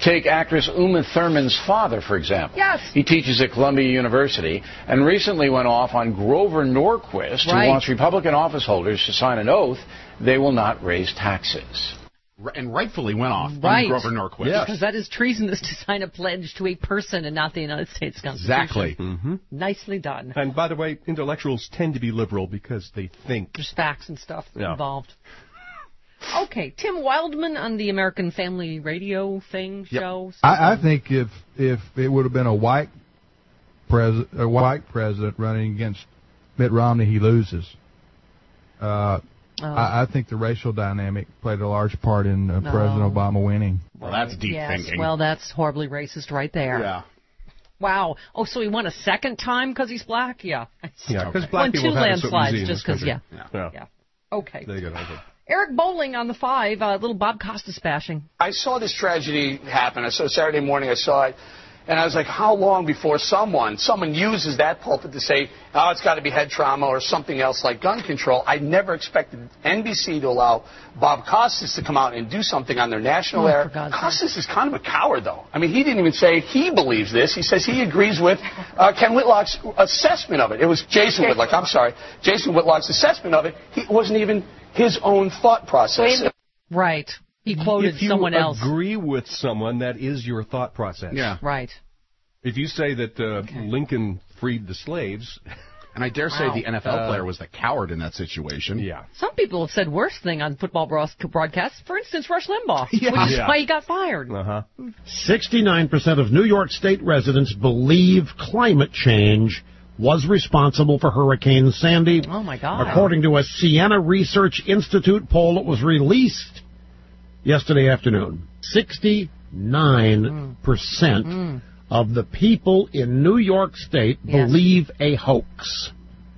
Take actress Uma Thurman's father, for example. Yes. He teaches at Columbia University and recently went off on Grover Norquist, Right. who wants Republican office holders to sign an oath they will not raise taxes. And rightfully went off Right. on Grover Norquist. Because that is treasonous to sign a pledge to a person and not the United States Constitution. Exactly. Mm-hmm. Nicely done. And by the way, intellectuals tend to be liberal because they think. There's facts and stuff Yeah. involved. Okay, Tim Wildman on the American Family Radio thing show. I, I think if if it would have been a white pres a white president running against Mitt Romney, he loses. Uh, Oh. I, I think the racial dynamic played a large part in uh, No. President Obama winning. Well, that's deep yes, thinking. well, that's horribly racist right there. Yeah. Wow. Oh, so he won a second time because he's black? Yeah. Yeah, because Won black two people have it so landslides easy in just this because, yeah. country. Yeah. Yeah. Okay. They get over it. Eric Bowling on the five, uh, little Bob Costas bashing. I saw this tragedy happen. I saw Saturday morning. I saw it, and I was like, how long before someone someone uses that pulpit to say, oh, it's got to be head trauma or something else like gun control? I never expected N B C to allow Bob Costas to come out and do something on their national Oh, air. for God's Costas is kind of a coward, though. I mean, he didn't even say he believes this. He says he agrees with uh, Ken Whitlock's assessment of it. It was Jason Whitlock. I'm sorry, Jason Whitlock's assessment of it. He, it wasn't even his own thought process. Right. He quoted if you someone else. agree with someone, that is your thought process. Yeah. Right. If you say that uh, Lincoln freed the slaves, and I dare say Wow. the N F L Uh, player was the coward in that situation. Yeah. Some people have said worse thing on football bros- broadcasts. For instance, Rush Limbaugh, Yeah. which is Yeah. why he got fired. Uh-huh. sixty-nine percent of New York State residents believe climate change was responsible for Hurricane Sandy. Oh, my God. According to a Siena Research Institute poll that was released yesterday afternoon. sixty-nine percent Mm. of the people in New York State Yes. believe a hoax.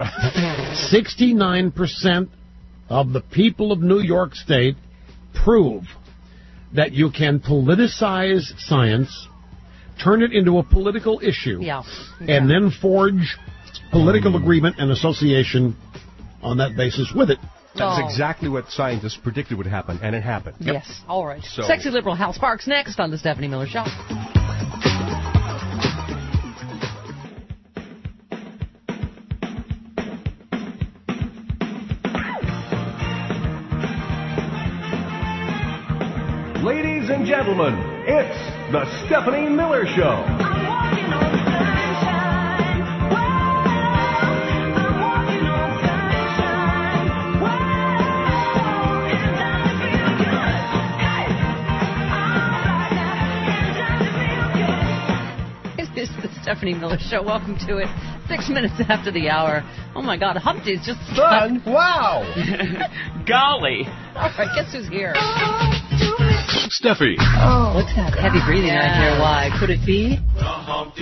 sixty-nine percent of the people of New York State prove that you can politicize science, turn it into a political issue, Yeah. and then forge political agreement and association on that basis with it. That's Oh. exactly what scientists predicted would happen, and it happened. Yes. All right. So- Sexy liberal Hal Sparks next on the Stephanie Miller Show. Ladies and gentlemen, it's the Stephanie Miller Show. It is the Stephanie Miller Show. Welcome to it. Six minutes after the hour. Oh, my God. Hump Day's just Fun. Wow. Golly. All right, guess who's here? Steffi. Oh, what's that heavy breathing I hear? Why? Could it be? Hump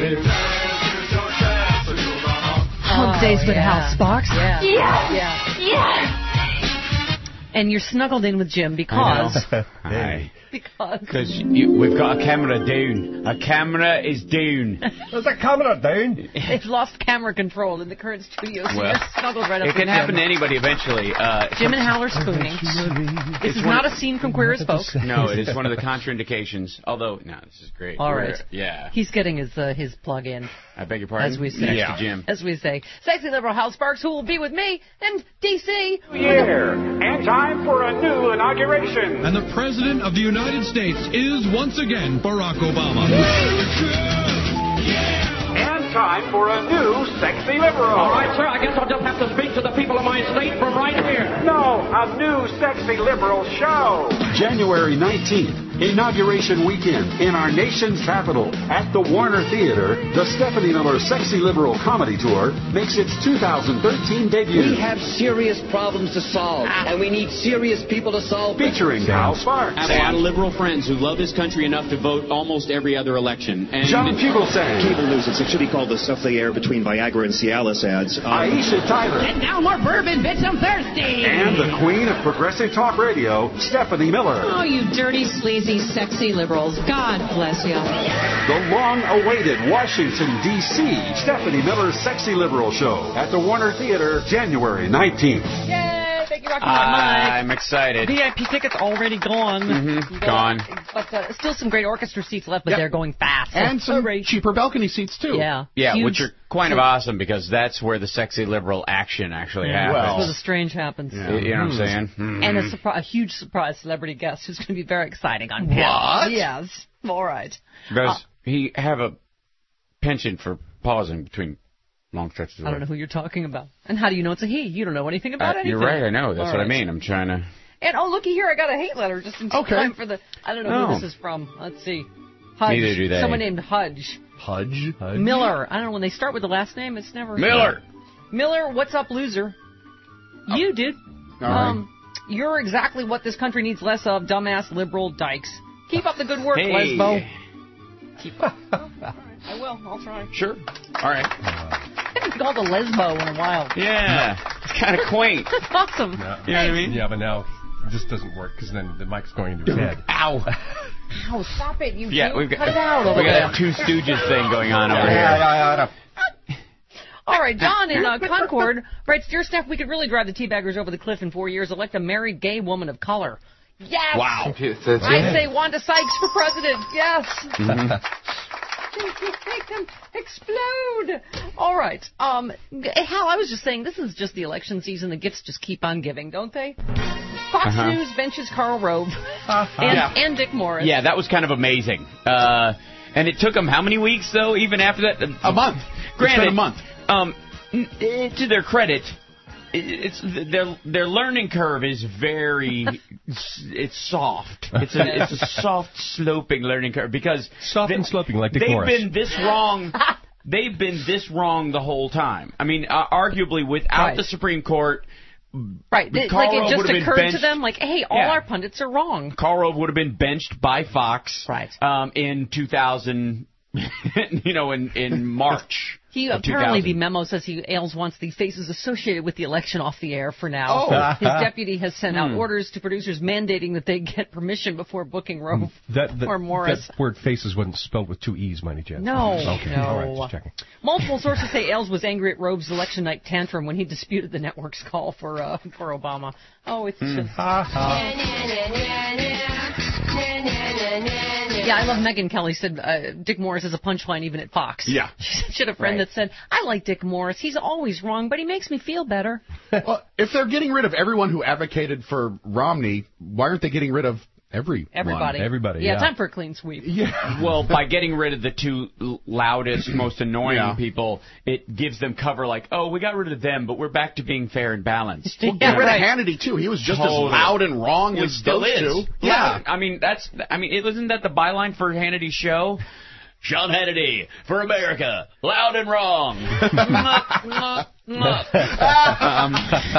Days with yeah. Hal Sparks? Yeah. Yeah. Yeah. Yeah. And you're snuggled in with Jim because... Hi. Because... Because we've got a camera down. A camera is down. There's a camera down. They've lost camera control in the current studio, so Well, you're snuggled right up it can with happen Jim. to anybody eventually. Uh, Jim and Hal are spooning. This It's is one not of- a scene from Queer as Folk. No, it is one of the contraindications. Although, no, this is great. All We're- right. Yeah. He's getting his uh, his plug in. I beg your pardon? As we say. Next to Jim. As we say. Sexy liberal Hal Sparks, who will be with me and D C. Year, and time for a new inauguration. And the President of the United States is once again Barack Obama. And time for a new sexy liberal. All right, sir, I guess I'll just have to speak to the people of my state from right here. No, a new sexy liberal show. January nineteenth, inauguration weekend in our nation's capital at the Warner Theater. The Stephanie Miller Sexy Liberal Comedy Tour makes its two thousand thirteen debut. We have serious problems to solve, and we need serious people to solve them. Featuring Hal Sparks. I have a lot of liberal friends who love this country enough to vote almost every other election. And John Fugelsang. Cable news, it should be called the stuff they air between Viagra and Cialis ads. Um, Aisha Tyler. And now more bourbon, bitch, I'm thirsty. And the queen of progressive talk radio, Stephanie Miller. Oh, you dirty, sleazy, sexy liberals. God bless you. The long-awaited Washington, D C Stephanie Miller Sexy Liberal Show at the Warner Theater, January nineteenth. Yay! Big Mike, you're rocking my mic. I'm excited. V I P tickets already gone. Mm-hmm. But, Gone. But uh, still some great orchestra seats left, but Yep. they're going fast. And So some hooray. cheaper balcony seats, too. Yeah. Yeah, Huge- which are kind of awesome because that's where the sexy liberal action actually Yeah, that's where happens. the strange happens. You know what I'm saying? Mm. And a, surpri- a huge surprise celebrity guest who's going to be very exciting on What? panel. Yes. All right. Does Uh, he have a penchant for pausing between long stretches of I don't know who you're talking about. And how do you know it's a he? You don't know anything about Uh, anything. you're right, I know. That's All what I right. mean. I'm trying to... And oh, looky here, I got a hate letter just in Okay. time for the. I don't know Oh. who this is from. Let's see. Hudge. Neither do they. Someone named Hudge. Hudge? Hudge? Miller. I don't know when they start with the last name. It's never Miller. Miller. What's up, loser? You, dude. All right. Um, you're exactly what this country needs less of, dumbass liberal dykes. Keep up the good work, Hey. Lesbo. Keep up. I will. I'll try. Sure. All right. I haven't been called a lesbo in a while. Yeah. It's kind of quaint. That's awesome. You know what I mean? Yeah, but now this doesn't work because then the mic's going into his head. Ow. Ow, stop it, you Yeah, two. we've got, Cut it out over we got there. a Two Stooges thing going on over here. All right, John in uh, Concord writes, Dear Steph, we could really drive the teabaggers over the cliff in four years. Elect a married gay woman of color. Yes! Wow. I say Wanda Sykes for president. Yes! Mm-hmm. Make them explode! All right. Um, Hal, I was just saying, this is just the election season. The gifts just keep on giving, don't they? Fox Uh-huh. News benches Karl Rove and, Yeah. and Dick Morris. Yeah, that was kind of amazing. Uh, and it took them how many weeks, though, even after that? A month. Granted, It's been a month. Um, n- eh, to their credit, it- it's their their learning curve is very it's soft. It's a it's a soft sloping learning curve because Soft they, and sloping like Dick they've Morris. been this wrong. They've been this wrong the whole time. I mean, uh, arguably without Right. the Supreme Court. Right. They, Karl like, Rove it just would've been occurred to benched. them, like, hey, all Yeah. our pundits are wrong. Karl Rove would have been benched by Fox Right. um, in two thousand, you know, in, in March. He of apparently, two the thousand. memo says he Ailes wants the faces associated with the election off the air for now. Oh. His deputy has sent out Hmm. orders to producers mandating that they get permission before booking Rove That, that, or Morris. that word faces wasn't spelled with two E's, mind you, Jen. No, Okay. no. All right, just checking. Multiple sources say Ailes was angry at Rove's election night tantrum when he disputed the network's call for uh, for Obama. Oh, it's Hmm. just. Yeah, I love Megyn Kelly said uh, Dick Morris is a punchline even at Fox. Yeah. She had a friend Right. that said, I like Dick Morris. He's always wrong, but he makes me feel better. Well, if they're getting rid of everyone who advocated for Romney, why aren't they getting rid of everyone? Everybody. Everybody, Yeah, yeah. time for a clean sweep. Yeah. Well, by getting rid of the two l- loudest, most annoying Yeah. people, it gives them cover like, oh, we got rid of them, but we're back to being fair and balanced. Well, get rid of Hannity, too. He was just Totally. as loud and wrong He as still those is. two. Yeah. I mean, that's, I mean, it, isn't that the byline for Hannity's show? Sean Hannity for America, loud and wrong. Mwah, mwah, mwah. um,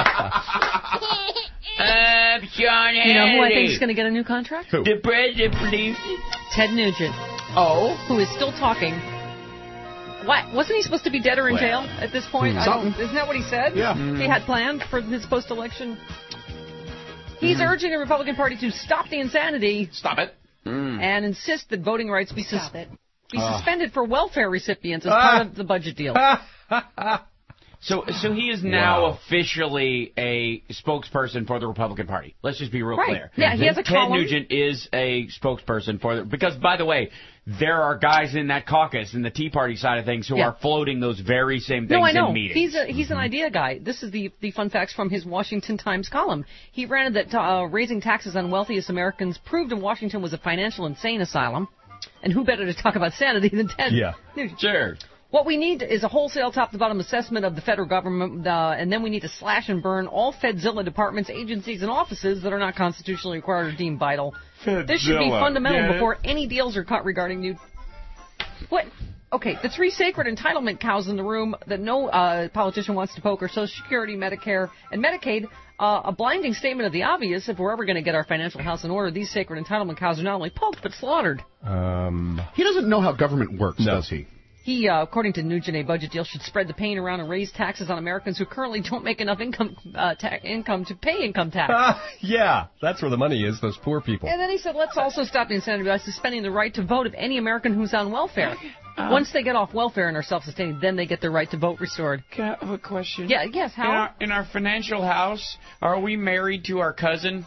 I'm Sean Hannity. You know who I think is going to get a new contract? Who? The president, please. Ted Nugent, Oh. who is still talking. What? Wasn't he supposed to be dead or in jail at this point? I don't, isn't that what he said? Yeah. He had planned for his post-election. He's urging the Republican Party to stop the insanity Stop it. and insist that voting rights be, sus- Stop it. be suspended for welfare recipients as part of the budget deal. So, so he is now Wow. officially a spokesperson for the Republican Party. Let's just be real Right. clear. Yeah, he has a Ted column. Nugent is a spokesperson for the, because, by the way, there are guys in that caucus in the Tea Party side of things who Yeah. are floating those very same things No, I know. in meetings. He's a, he's an idea guy. This is the the fun facts from his Washington Times column. He ranted that uh, raising taxes on wealthiest Americans proved in Washington was a financial insane asylum. And who better to talk about sanity than Ted Yeah. Nugent? Sure. What we need is a wholesale top-to-bottom assessment of the federal government, uh, and then we need to slash and burn all Fedzilla departments, agencies, and offices that are not constitutionally required or deemed vital. This should be Fedzilla. fundamental Yeah. before any deals are cut regarding new... What? Okay, the three sacred entitlement cows in the room that no uh, politician wants to poke are Social Security, Medicare, and Medicaid. Uh, a blinding statement of the obvious. If we're ever going to get our financial house in order, these sacred entitlement cows are not only poked, but slaughtered. Um, He doesn't know how government works, No. does he? He, uh, according to Nugent, a budget deal should spread the pain around and raise taxes on Americans who currently don't make enough income uh, ta- income to pay income tax. yeah, that's where the money is, those poor people. And then he said, let's also stop the insanity by suspending the right to vote of any American who's on welfare. Um, Once they get off welfare and are self-sustaining, then they get their right to vote restored. Can I have a question? Yeah, yes, In how? our, in our financial house, are we married to our cousin?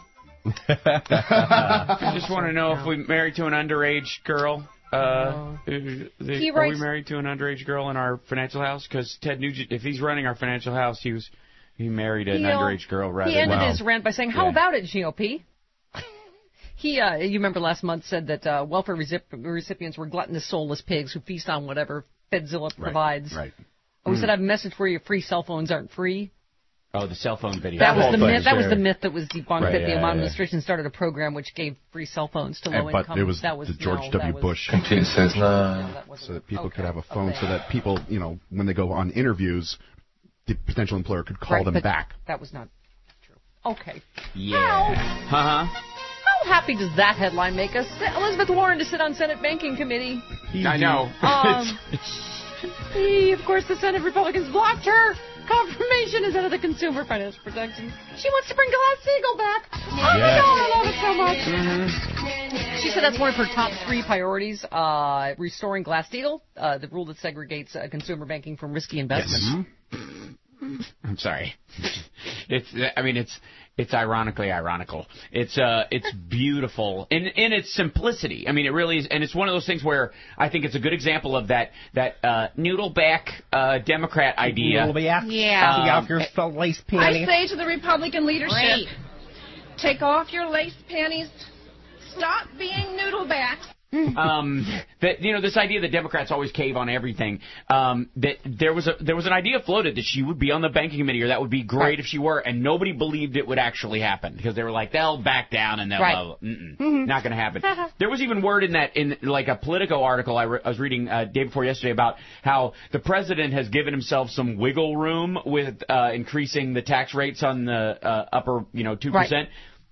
I just want to know if we're married to an underage girl. Uh, the, He are writes- we married to an underage girl in our financial house? Because Ted Nugent, if he's running our financial house, he was he married an He, uh, underage girl. Rather He ended than, his rant by saying, "How Yeah. about it, G O P?" He, uh, you remember last month said that uh, welfare recip- recipients were gluttonous, soulless pigs who feast on whatever Fedzilla provides. Right. Oh, he Mm. said, "I have a message for you: free cell phones aren't free." Oh, the cell phone video. That was whole the thing myth. That was there. the myth that was debunked. Right, that the yeah, Obama yeah. administration started a program which gave free cell phones to And- low but income. it was that was the George no, W. that was- Bush. Computer says no. So that people could have a phone, so that people, you know, when they go on interviews, the potential employer could call Right, them but back. That was not true. Okay. Yeah. Uh huh. How happy does that headline make us? Elizabeth Warren to sit on Senate Banking Committee. I know. Um, he, of course, the Senate Republicans blocked her confirmation as head of the Consumer Financial Protection. She wants to bring Glass-Steagall back. Oh my Yes. God, I love it so much. She said that's one of her top three priorities, uh, restoring Glass-Steagall, uh, the rule that segregates uh, consumer banking from risky investments. I'm sorry. It's. I mean, it's. It's ironically ironical. It's. Uh. It's beautiful in in its simplicity. I mean, it really is, and it's one of those things where I think it's a good example of that that uh, noodleback uh, Democrat idea. Noodleback? Yeah. Um, Take off your so lace I panties. say to the Republican leadership, Right. take off your lace panties, stop being noodlebacks. um, that you know this idea that Democrats always cave on everything. Um, that there was a there was an idea floated that she would be on the banking committee, or that would be great Right. if she were, and nobody believed it would actually happen because they were like they'll back down and they'll Right. uh, mm-mm, not going to happen. There was even word in that in like a Politico article I, re- I was reading uh, day before yesterday about how the president has given himself some wiggle room with uh, increasing the tax rates on the uh, upper you know two percent.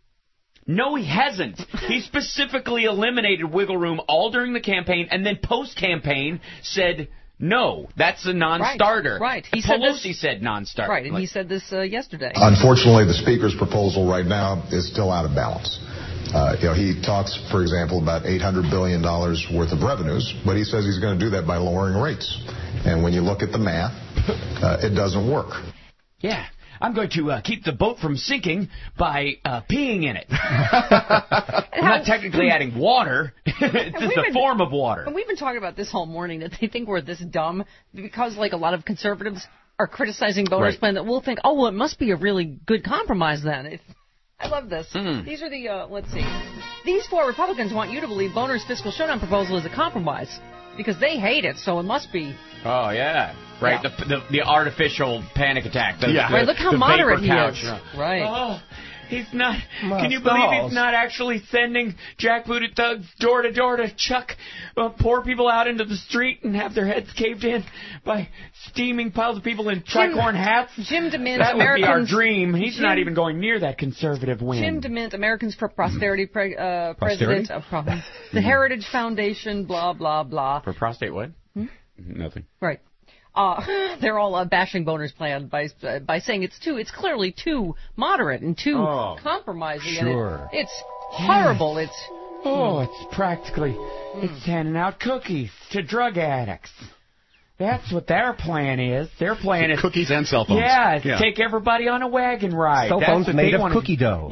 No, he hasn't. He specifically eliminated wiggle room all during the campaign, and then post-campaign said, no, that's a non-starter. Right, right. He Pelosi said this- said non-starter. Right, and he said this uh, yesterday. Unfortunately, the Speaker's proposal right now is still out of balance. Uh, you know, he talks, for example, about eight hundred billion dollars worth of revenues, but he says he's going to do that by lowering rates. And when you look at the math, uh, it doesn't work. Yeah. I'm going to uh, keep the boat from sinking by uh, peeing in it. I'm not technically adding water. It's just a form of water. And we've been talking about this whole morning that they think we're this dumb because, like, a lot of conservatives are criticizing bonus Right. plan that we'll think, oh, well, it must be a really good compromise then. If, I love this. Mm. These are the, uh, let's see. These four Republicans want you to believe Boner's fiscal showdown proposal is a compromise because they hate it, so it must be. Oh, yeah. Right, Yeah. The, the the artificial panic attack. The, Yeah. the, Right, look how the moderate vapor he couch. is. Right. Oh, he's not. My Can you believe stalls. he's not actually sending jackbooted thugs door to door to chuck uh, poor people out into the street and have their heads caved in by steaming piles of people in tricorn hats? Jim DeMint, That would be our Americans- dream. He's Jim- not even going near that conservative win. Jim DeMint, Americans for Prosperity pre- uh, Posterity? president of Pro- the Heritage Foundation, blah, blah, blah. For prostate what? Hmm? Nothing. Right. Uh, they're all uh, bashing Boner's plan by uh, by saying it's too, it's clearly too moderate and too Oh, compromising. and sure. it, it's horrible. It's Oh, it's practically, it's handing out cookies to drug addicts. That's what their plan is. Their plan is Cookies and cell phones. Yeah, Yeah. take everybody on a wagon ride. Cell That's phones what made they of wanna cookie do. dough.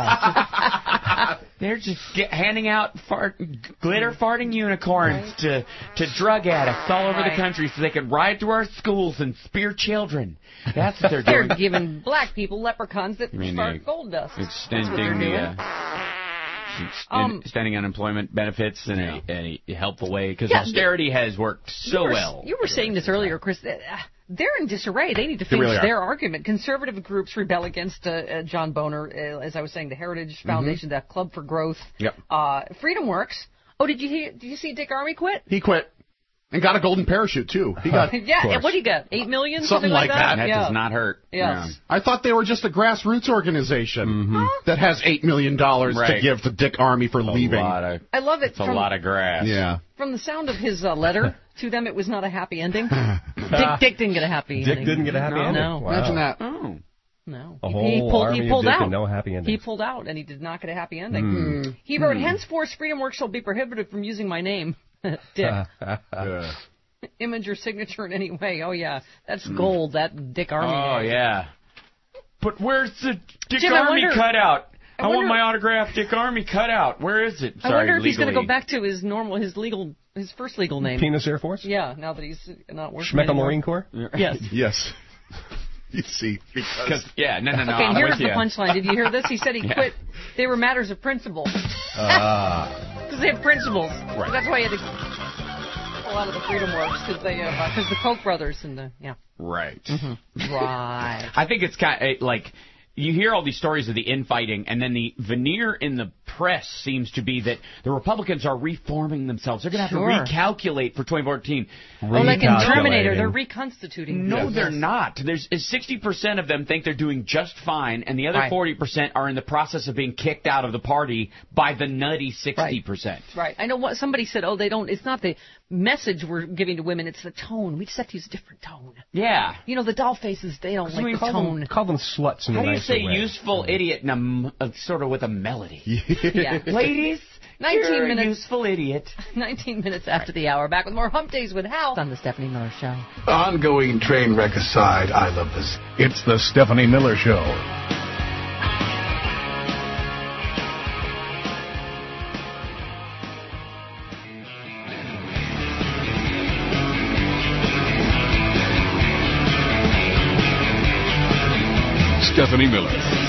Yeah, they're just get, handing out fart, glitter farting unicorns to to drug addicts all over Right. the country so they can ride through our schools and spear children. That's what they're they're doing. giving black people leprechauns that You mean fart they- gold dust. That's what they're Extending the. doing. Uh, ex- Um, extending unemployment benefits in a, in a helpful way because Yeah, austerity has worked so you were, well. You were saying this earlier, Chris. that, uh, They're in disarray. They need to They finish really are. their argument. Conservative groups rebel against uh, uh, John Boner, uh, as I was saying, the Heritage Foundation, the Club for Growth, Yep. uh, Freedom Works. Oh, did you hear, did you see Dick Armey quit? He quit. And got a golden parachute, too. He got yeah, what do you got? Eight million? Something like that. That yeah. does not hurt. Yes. I thought they were just a grassroots organization that has eight million dollars to Right. give to Dick Armey for A leaving. lot of, I love it. it's a from, lot of grass. Yeah. From the sound of his uh, letter to them, it was not a happy ending. Dick, Dick didn't get a happy Dick ending. didn't get a happy no. ending? No. Wow. Imagine that. Oh. No. A He- whole he pulled, army he of pulled Dick out. and no happy ending. He pulled out, and he did not get a happy ending. Hmm. He wrote, Hmm. henceforth, Freedom Works shall be prohibited from using my name. Dick. image or signature in any way. Oh, yeah. That's gold, that Dick Armey. Oh, name. yeah. But where's the Dick Jim, I Armey wonder- cutout? I, I want wonder- my autographed Dick Armey cutout. Where is it? Sorry, I wonder if he's going to legally. go back to his normal, his legal, his first legal name. Penis Air Force? Yeah, now that he's not working Schmeckel anymore. Marine Corps? Yes. Yes. You see, because yeah, no, no, no. Okay, I'm here's with the you. punchline. Did you hear this? He said he Yeah. quit. They were matters of principle. Ah. Because they have principles. Right. That's why he had to pull out of the Freedom Works, because they have, because the Koch brothers and the, yeah. Right. Mm-hmm. Right. I think it's kind of like you hear all these stories of the infighting, and then the veneer in the press seems to be that the Republicans are reforming themselves. They're going to have Sure. to recalculate for twenty fourteen. Oh, like in Terminator, they're reconstituting. No, Yes. they're not. There's sixty percent of them think they're doing just fine, and the other Right. forty percent are in the process of being kicked out of the party by the nutty sixty percent. Right. I know what somebody said. Oh, they don't. It's not the message we're giving to women. It's the tone. We just have to use a different tone. Yeah. You know, the doll faces. They don't like we the call tone. Them, call them sluts in How a do you nicer say way. useful idiot in a, m- uh, sort of with a melody? Yeah. Ladies, nineteen you're a minutes. useful idiot. nineteen minutes after the hour. Back with more Hump Days with Hal on the Stephanie Miller Show. Ongoing train wreck aside, I love this. It's the Stephanie Miller Show. Stephanie Miller.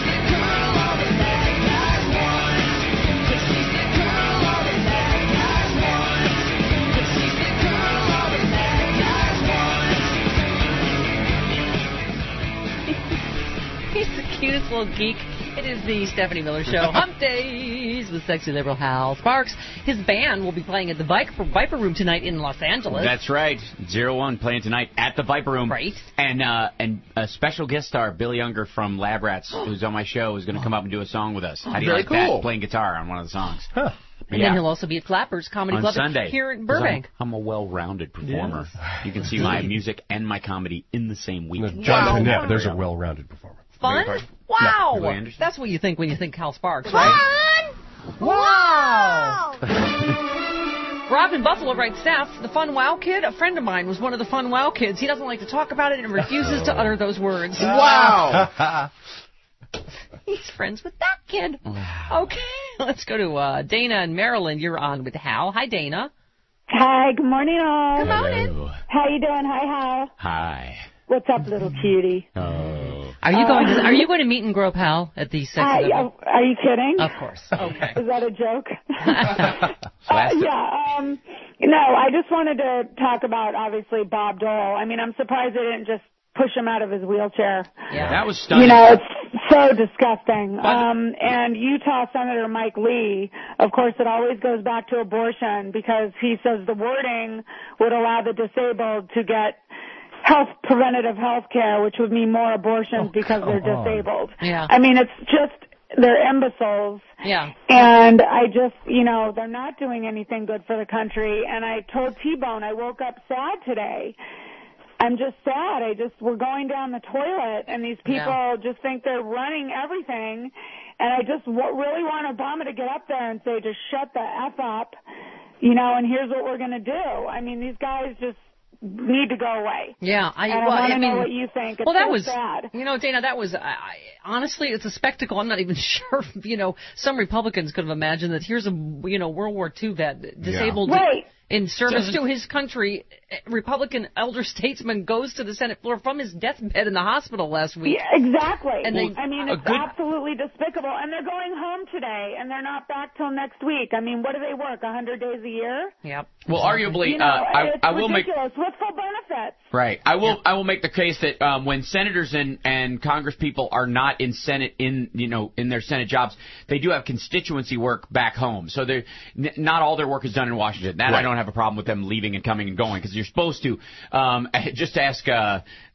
He's the cutest little geek. It is the Stephanie Miller Show. Hump Days with sexy liberal Hal Sparks. His band will be playing at the Viper, Viper Room tonight in Los Angeles. That's right. Zero One playing tonight at the Viper Room. Right. And uh, and a special guest star, Billy Younger from Lab Rats, who's on my show, is going to come up and do a song with us. How do you Very like cool. that? Playing guitar on one of the songs. Huh. And Yeah. then he'll also be at Flappers Comedy On Club Sunday. here in 'Cause Burbank. I'm, I'm a well-rounded performer. You can see my music and my comedy in the same week. John Pinette, there's a well-rounded performer. Fun? Pardon? Wow. No, Louis Anderson. That's what you think when you think Hal Sparks, right? Wow! Rob in Buffalo writes, Steph, the Fun Wow Kid, a friend of mine was one of the Fun Wow Kids. He doesn't like to talk about it and refuses to utter those words. Wow. He's friends with that kid. Okay, let's go to uh, Dana in Maryland. You're on with Hal. Hi, Dana. Hi, good morning, all. Good morning. How you doing? Hi, Hal. Hi. What's up, little cutie? Oh. Are you going to Are you going to meet and grow Hal at the sexy Uh, level? yeah, are you kidding? Of course. Okay. Is that a joke? So Uh, that's the- yeah, um, no, I just wanted to talk about, obviously, Bob Dole. I mean, I'm surprised they didn't just push him out of his wheelchair. Yeah. That was stunning. You know, it's so disgusting. Um, and Utah Senator Mike Lee, of course, it always goes back to abortion because he says the wording would allow the disabled to get health preventative health care, which would mean more abortions Oh, because they're come on. disabled. Yeah. I mean, it's just, they're imbeciles. Yeah. And I just, you know, they're not doing anything good for the country. And I told T-Bone, I woke up sad today. I'm just sad. I just, we're going down the toilet, and these people Yeah. just think they're running everything. And I just w- really want Obama to get up there and say, just shut the F up, you know, and here's what we're going to do. I mean, these guys just need to go away. Yeah, I, and I well, want to I mean, know what you think. It's well, that so was, sad. you know, Dana, that was, I, I, honestly, it's a spectacle. I'm not even sure, you know, some Republicans could have imagined that here's a, you know, World War Two vet, disabled Right. in service Just- to his country. Republican elder statesman goes to the Senate floor from his deathbed in the hospital last week. Yeah, exactly. And they, I mean, a it's good- absolutely despicable. And they're going home today, and they're not back till next week. I mean, what do they work, one hundred days a year? Yep. Well, arguably, You know, uh, I, it's I will make. ridiculous with full benefits. Right. I will. I will make the case that um, when senators and and Congress people are not in Senate in you know in their Senate jobs, they do have constituency work back home. So they're n- not all their work is done in Washington. That I Right. don't have a problem with them leaving and coming and going because you're supposed to. Um, just ask. Uh,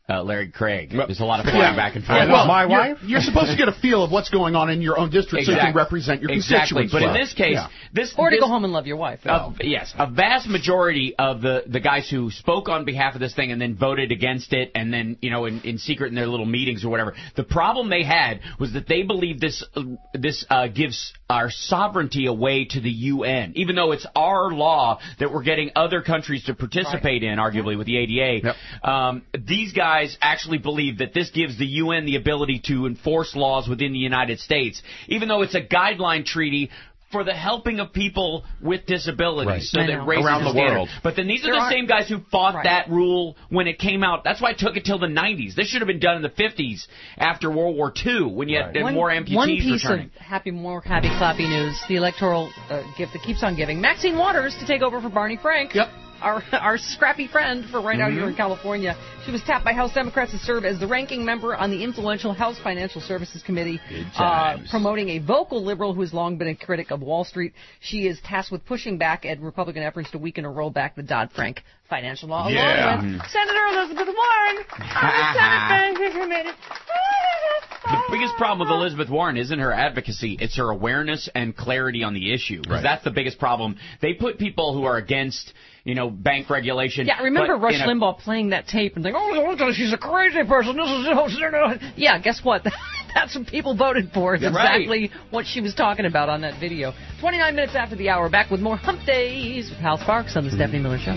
Uh, Larry Craig. There's a lot of flying Yeah. back and forth. Yeah, well, My you're, wife? You're supposed to get a feel of what's going on in your own district so you can represent your exactly. constituents. But in well. this case, Yeah. this Or to this, go home and love your wife. Uh, yes, a vast majority of the, the guys who spoke on behalf of this thing and then voted against it, and then you know in, in secret in their little meetings or whatever. The problem they had was that they believed this uh, this uh, gives our sovereignty away to the U N, even though it's our law that we're getting other countries to participate right. in, arguably with the A D A. Yep. Um, these guys actually believe that this gives the U N the ability to enforce laws within the United States, even though it's a guideline treaty for the helping of people with disabilities, right. so I that know. raises around the standard. world. But then these There are the are, same guys who fought right. that rule when it came out. That's why it took it till the nineties. This should have been done in the fifties after World War Two, when you right. had one, more amputees One piece returning. of happy, more happy, clappy news: the electoral uh, gift that keeps on giving. Maxine Waters to take over for Barney Frank. Yep. Our, our scrappy friend for right out mm-hmm. here in California. She was tapped by House Democrats to serve as the ranking member on the influential House Financial Services Committee, uh, promoting a vocal liberal who has long been a critic of Wall Street. She is tasked with pushing back at Republican efforts to weaken or roll back the Dodd-Frank financial law, yeah. along with Senator Elizabeth Warren on the Senate Banking Committee. The biggest problem with Elizabeth Warren isn't her advocacy, it's her awareness and clarity on the issue. Because right. that's the biggest problem. They put people who are against, you know, bank regulation. Yeah, remember but, Rush you know, Limbaugh playing that tape and thinking, oh, she's a crazy person. This is yeah, guess what? That's what people voted for. It's exactly right. what she was talking about on that video. twenty-nine minutes after the hour, back with more Hump Days with Hal Sparks on the mm-hmm. Stephanie Miller Show.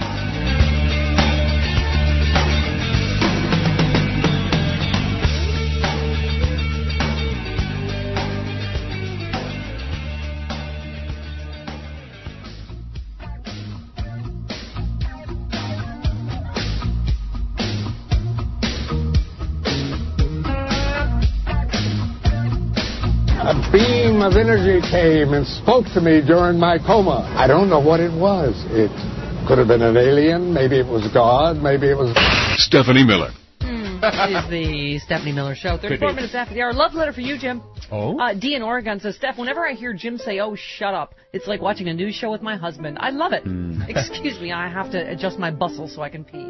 A beam of energy came and spoke to me during my coma. I don't know what it was. It could have been an alien. Maybe it was God. Maybe it was... Stephanie Miller. Mm, it is the Stephanie Miller Show. thirty-four minutes after the hour. Love letter for you, Jim. Oh? Uh, D in Oregon says, Steph, whenever I hear Jim say, oh, shut up, it's like watching a news show with my husband. I love it. Mm. Excuse me, I have to adjust my bustle so I can pee.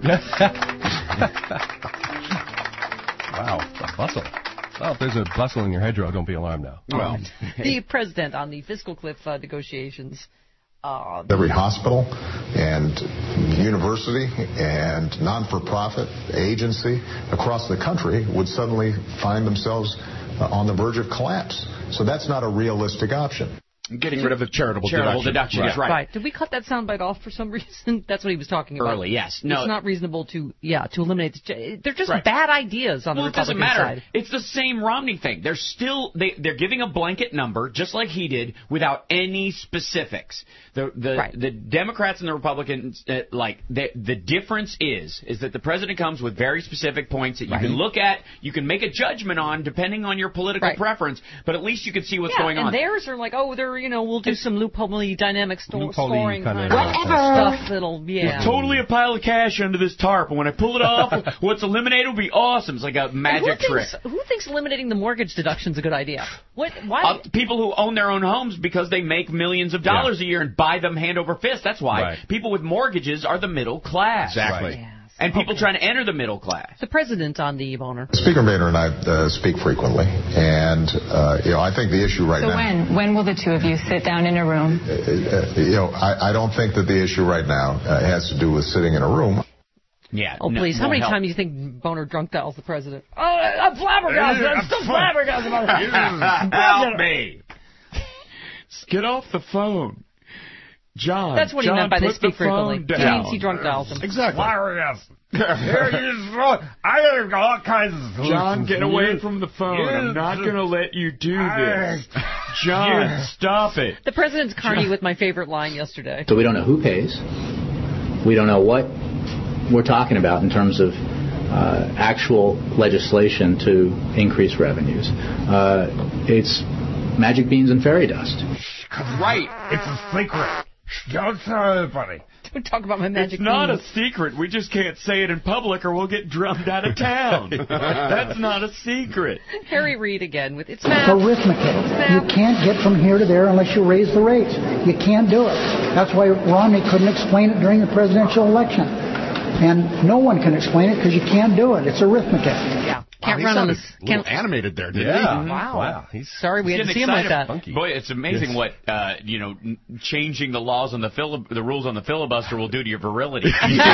Wow, a bustle. Well, if there's a bustle in your hedgerow, don't be alarmed now. Well, the president on the fiscal cliff uh, negotiations. Uh, Every hospital and university and non-for-profit agency across the country would suddenly find themselves uh, on the verge of collapse. So that's not a realistic option. Getting rid of the charitable, charitable deduction. deduction. Right. Right. right. Did we cut that soundbite off for some reason? That's what he was talking about. Early, yes. No. It's not reasonable to, yeah, to eliminate. The, they're just right. bad ideas on well, the Republican side. Well, it doesn't matter. Side. It's the same Romney thing. They're still they they're giving a blanket number just like he did without any specifics. The the right. the Democrats and the Republicans uh, like the the difference is is that the president comes with very specific points that you right. can look at, you can make a judgment on depending on your political right. preference, but at least you can see what's yeah, going and on. And theirs are like, oh, they're you know we'll do it's, some loophole dynamic sto- loophole scoring kind kind of of stuff that'll yeah. It's totally a pile of cash under this tarp, and when I pull it off, what's eliminated will be awesome. It's like a magic who trick. Thinks, who thinks eliminating the mortgage deduction is a good idea? What? Why? Uh, people who own their own homes because they make millions of dollars yeah. a year and buy them hand over fist. That's why right. people with mortgages are the middle class. Exactly. Right. Yes. And people okay. trying to enter the middle class. The president on the Boner. Speaker Boehner and I uh, speak frequently, and uh, you know I think the issue right so now. So when when will the two of you sit down in a room? Uh, uh, you know I, I don't think that the issue right now uh, has to do with sitting in a room. Yeah. Oh, no, please. How many help. times do you think Boner drunk dials the president? Oh, I'm flabbergasted. I'm still flabbergasted about it. Help me. Get off the phone. John. That's what John, he meant by they speak the frequently. Down. He means he drunk dials them. Exactly. Flabbergasted. I got all kinds of solutions. John, get away from the phone. You, I'm not going to let you do this. John, you. Stop it. The president's carny with my favorite line yesterday. So we don't know who pays. We don't know what we're talking about in terms of uh, actual legislation to increase revenues. Uh, it's magic beans and fairy dust. Right. It's a secret. Don't tell anybody. Don't talk about my magic It's not beans. a secret. We just can't say it in public or we'll get drummed out of town. That's not a secret. Harry Reid again with it's It's arithmetic. You can't get from here to there unless you raise the rates. You can't do it. That's why Romney couldn't explain it during the presidential election. and no one can explain it because you can't do it. It's arithmetic. Yeah. Can't wow, run on this. this. A little animated there, didn't yeah. he? Wow. Wow. He's Sorry, we had to see him like that. Funky. Boy, it's amazing Yes. what uh, you know, n- changing the laws on the fili- the rules on the filibuster will do to your virility.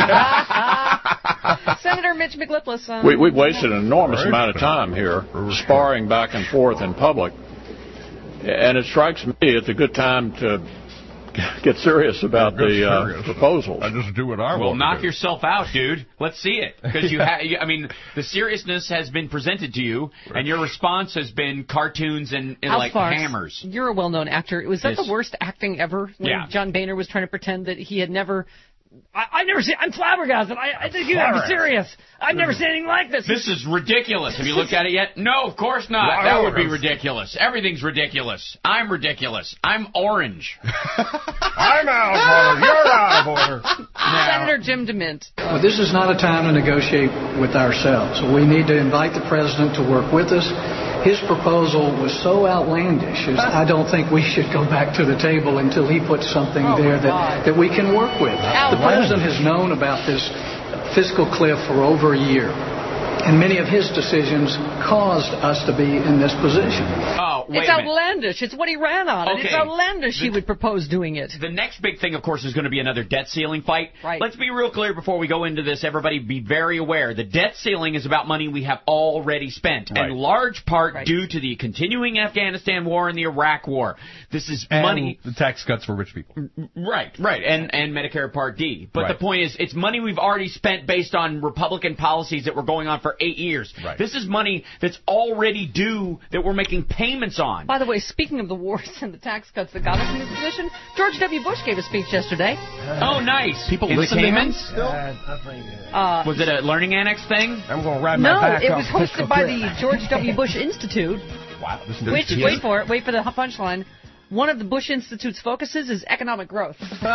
Senator Mitch McLipless. Um, We, we've wasted an enormous Right. amount of time here sparring back and forth in public. And it strikes me it's a good time to get serious about Get the uh, serious. proposals. I just do what I Well, want knock to do. yourself out, dude. Let's see it. Because you, ha- you, I mean, the seriousness has been presented to you, and your response has been cartoons and, and House like farce. hammers. You're a well-known actor. Was that Yes. the worst acting ever? When Yeah. John Boehner was trying to pretend that he had never. I, I've never seen. I'm flabbergasted. I, I think you have to be serious. I've never seen anything like this. This is ridiculous. Have you looked at it yet? No, of course not. That would be ridiculous. Everything's ridiculous. I'm ridiculous. I'm orange. I'm out of order. You're out of order. Senator Jim DeMint. Well, this is not a time to negotiate with ourselves. We need to invite the president to work with us. His proposal was so outlandish, I don't think we should go back to the table until he puts something Oh, there my that, God. that we can work with. The president has known about this fiscal cliff for over a year, and many of his decisions caused us to be in this position. Oh, wait It's a minute. outlandish. It's what he ran on. And it's Okay. outlandish he would propose doing it. The next big thing, of course, is going to be another debt ceiling fight. Right. Let's be real clear before we go into this. Everybody be very aware. The debt ceiling is about money we have already spent, Right. in large part Right. due to the continuing Afghanistan war and the Iraq war. This is And money. the tax cuts for rich people. Right, right, and and Medicare Part D. But Right. the point is, it's money we've already spent based on Republican policies that were going on for eight years. Right. This is money that's already due that we're making payments on. By the way, speaking of the wars and the tax cuts that got us in this position, George W. Bush gave a speech yesterday. Oh, nice. People In the listen to him Caymans? still? Uh, Was it a learning annex thing? I'm going to ride my no, back it off was fiscal hosted by cliff. the George W. Bush Institute. Wow. This is Which, wait for it, wait for the punchline. One of the Bush Institute's focuses is economic growth.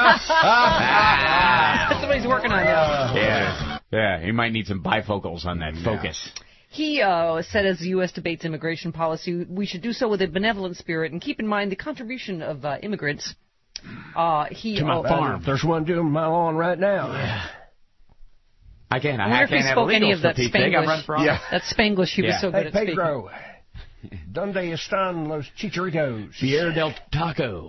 That's what he's working on now. Yeah. Yeah, he might need some bifocals on that focus. He uh, said as the U S debates immigration policy, we should do so with a benevolent spirit and keep in mind the contribution of uh, immigrants. Uh, he, To my uh, farm. There's one doing my lawn right now. Yeah. I can't. I I, wonder if he can't have spoke any illegals of for that Pete's sake. I'm running Spanglish. for office. Yeah. That Spanglish he was Yeah. so good Hey, at speaking. Pedro. Donde están los chicharitos? Fier del Taco.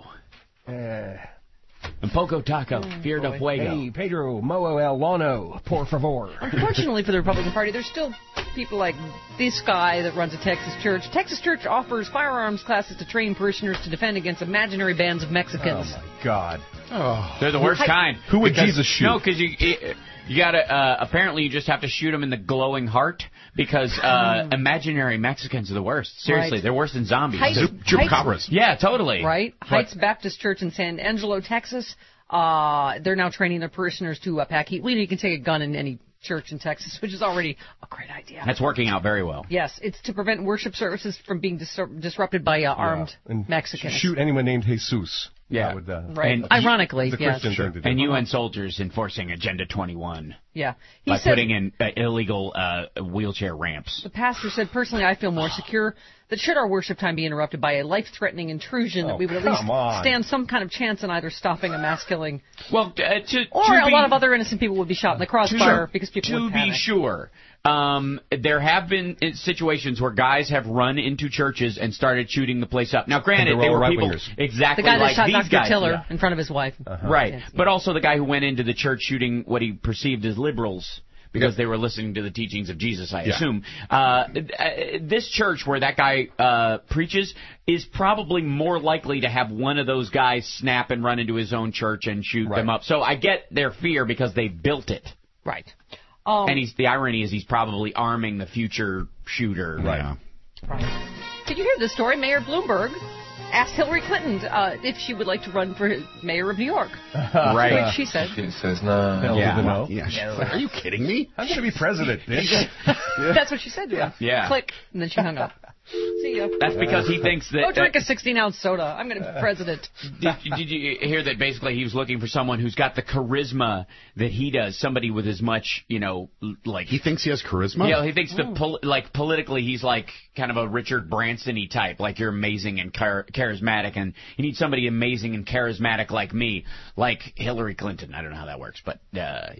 Uh, And Poco Taco. Fier del Fuego. hey, Pedro, moe el lono, por favor. Unfortunately for the Republican Party, there's still people like this guy that runs a Texas church. Texas Church offers firearms classes to train parishioners to defend against imaginary bands of Mexicans. Oh, my God. Oh. They're the worst Hi- kind. Who would Because- Jesus shoot? No, because you you gotta. Uh, apparently, you just have to shoot them in the glowing heart because uh, imaginary Mexicans are the worst. Seriously, Right. they're worse than zombies. Heights- Chupacabras. Yeah, totally. Right? Heights Baptist Church in San Angelo, Texas. Uh, they're now training their parishioners to uh, pack heat. Well, you can take a gun in any church in Texas, which is already a great idea. That's working out very well. Yes, it's to prevent worship services from being dis- disrupted by uh, armed And Mexicans. Shoot anyone named Jesus. Yeah. That would, uh, Right. And Ironically, the yes. Christian thing to do. And U N soldiers enforcing Agenda twenty-one Yeah. He by said, putting in uh, illegal uh, wheelchair ramps. the pastor said, personally, I feel more secure that should our worship time be interrupted by a life-threatening intrusion, Oh, that we would at come least on. stand some kind of chance in either stopping a mass killing, Well, uh, to, or to a be, lot of other innocent people would be shot in the crossfire Sure. because people To would be panic. sure, um, there have been uh, situations where guys have run into churches and started shooting the place up. Now, granted, And they they were were all people right-wingers. exactly The guy that like shot these Doctor guys. Tiller Yeah. in front of his wife. Right, Yes. but also the guy who went into the church shooting what he perceived as liberals because Yep. they were listening to the teachings of Jesus, I Yeah. assume. Uh, uh, this church where that guy uh, preaches is probably more likely to have one of those guys snap and run into his own church and shoot Right. them up. So I get their fear because they built it. Right. Um, And he's the irony is he's probably arming the future shooter. Right. Yeah. Right. Did you hear this story? Mayor Bloomberg asked Hillary Clinton uh, if she would like to run for mayor of New York. Right. Which she said. She says no. Hell Yeah. to the no. Yeah. she's like, are you kidding me? I'm going to be president, bitch. That's what she said to him. Yeah. Click, and then she hung up. See ya. That's because he thinks that. Go drink uh, a sixteen-ounce soda. I'm going to be president. Did, did you hear that basically he was looking for someone who's got the charisma that he does, somebody with as much, you know, l- like... He thinks he has charisma? Yeah, he thinks the pol- like politically he's like kind of a Richard Branson-y type, like you're amazing and char- charismatic, and you need somebody amazing and charismatic like me, like Hillary Clinton. I don't know how that works, but uh, yeah.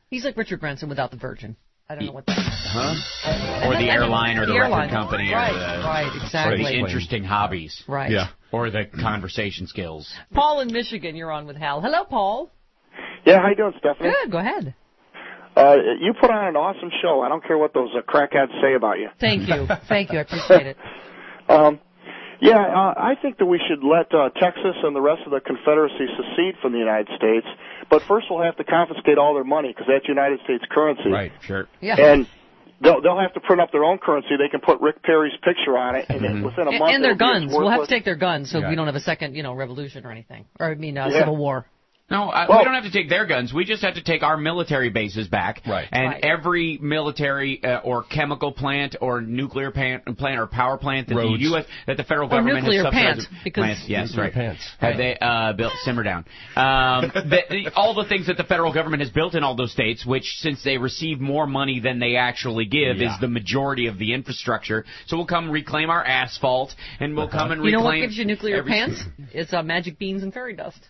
He's like Richard Branson without the virgin. I don't know what that is. Huh? Or the airline or the, the record company. Right, or the, right, exactly. Or the interesting hobbies. Right. Yeah. Or the conversation skills. Paul in Michigan, you're on with Hal. Hello, Paul. Yeah, how you doing, Stephanie? Good, go ahead. Uh, you put on an awesome show. I don't care what those uh, crackheads say about you. Thank you. Thank you. I appreciate it. Um, yeah, uh, I think that we should let uh, Texas and the rest of the Confederacy secede from the United States. But first we'll have to confiscate all their money because that's United States currency. Right, sure. Yeah. And they'll, they'll have to print up their own currency. They can put Rick Perry's picture on it, and then within a month... And their it'll be guns. as We'll have to worthless- take their guns so Yeah. we don't have a second, you know, revolution or anything. Or, I mean, uh, Yeah. civil war. No, uh, Well- we don't have to take their guns. We just have to take our military bases back. Right. And Right. every military uh, or chemical plant or nuclear plant, plant or power plant that Roads. the U S that the federal Or government nuclear has subsidized. pants, because- plants, yes, Nuclear right. pants. Have they uh, built? Simmer down. Um, the, the, all the things that the federal government has built in all those states, which since they receive more money than they actually give, Yeah. is the majority of the infrastructure. So we'll come reclaim our asphalt, and we'll come and You know reclaim. what gives you nuclear every- pants? It's uh, magic beans and fairy dust.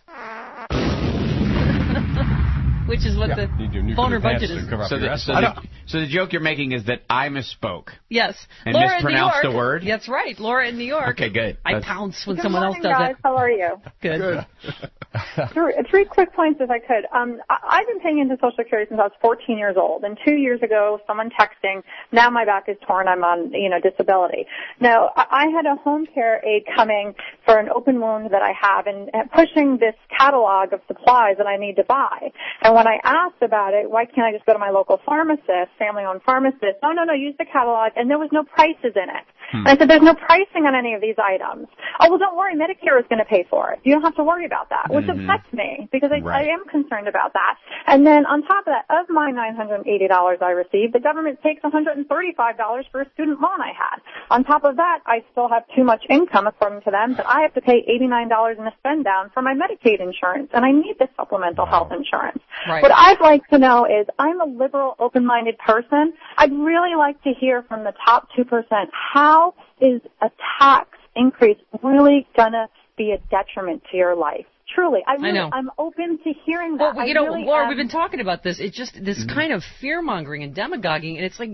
Which is what Yeah. the Need your nuclear boner pants budget to is. cover up So your the, ass. so, the, so the joke you're making is that I misspoke. Yes. And Laura in New mispronounced York. the word? That's right. Laura in New York. Okay, good. I That's- pounce when Good someone morning, else does guys. it. How are you? Good. three, three quick points, if I could. Um, I, I've been paying into Social Security since I was fourteen years old, and two years ago, someone texting, now my back is torn, I'm on, you know, disability. Now, I, I had a home care aide coming for an open wound that I have, and, and pushing this catalog of supplies that I need to buy. And when I asked about it, why can't I just go to my local pharmacist, family-owned pharmacist? No, no, no, use the catalog, and there was no prices in it. Hmm. And I said, there's no pricing on any of these items. Oh, well, don't worry, Medicare is going to pay for it. You don't have to worry about that, which Mhm. upsets me because I, Right. I am concerned about that. And then on top of that, of my nine hundred eighty dollars I received, the government takes one hundred thirty-five dollars for a student loan I had. On top of that, I still have too much income, according to them, that I have to pay eighty-nine dollars in a spend down for my Medicaid insurance, and I need this supplemental health insurance. Right. What I'd like to know is, I'm a liberal, open-minded person. I'd really like to hear from the top two percent, how is a tax increase really going to be a detriment to your life? Truly, I really, know. I'm open to hearing that. Well, you I know, really Laura, am. we've been talking about this. It's just this Mhm. kind of fear-mongering and demagoguing, and it's like,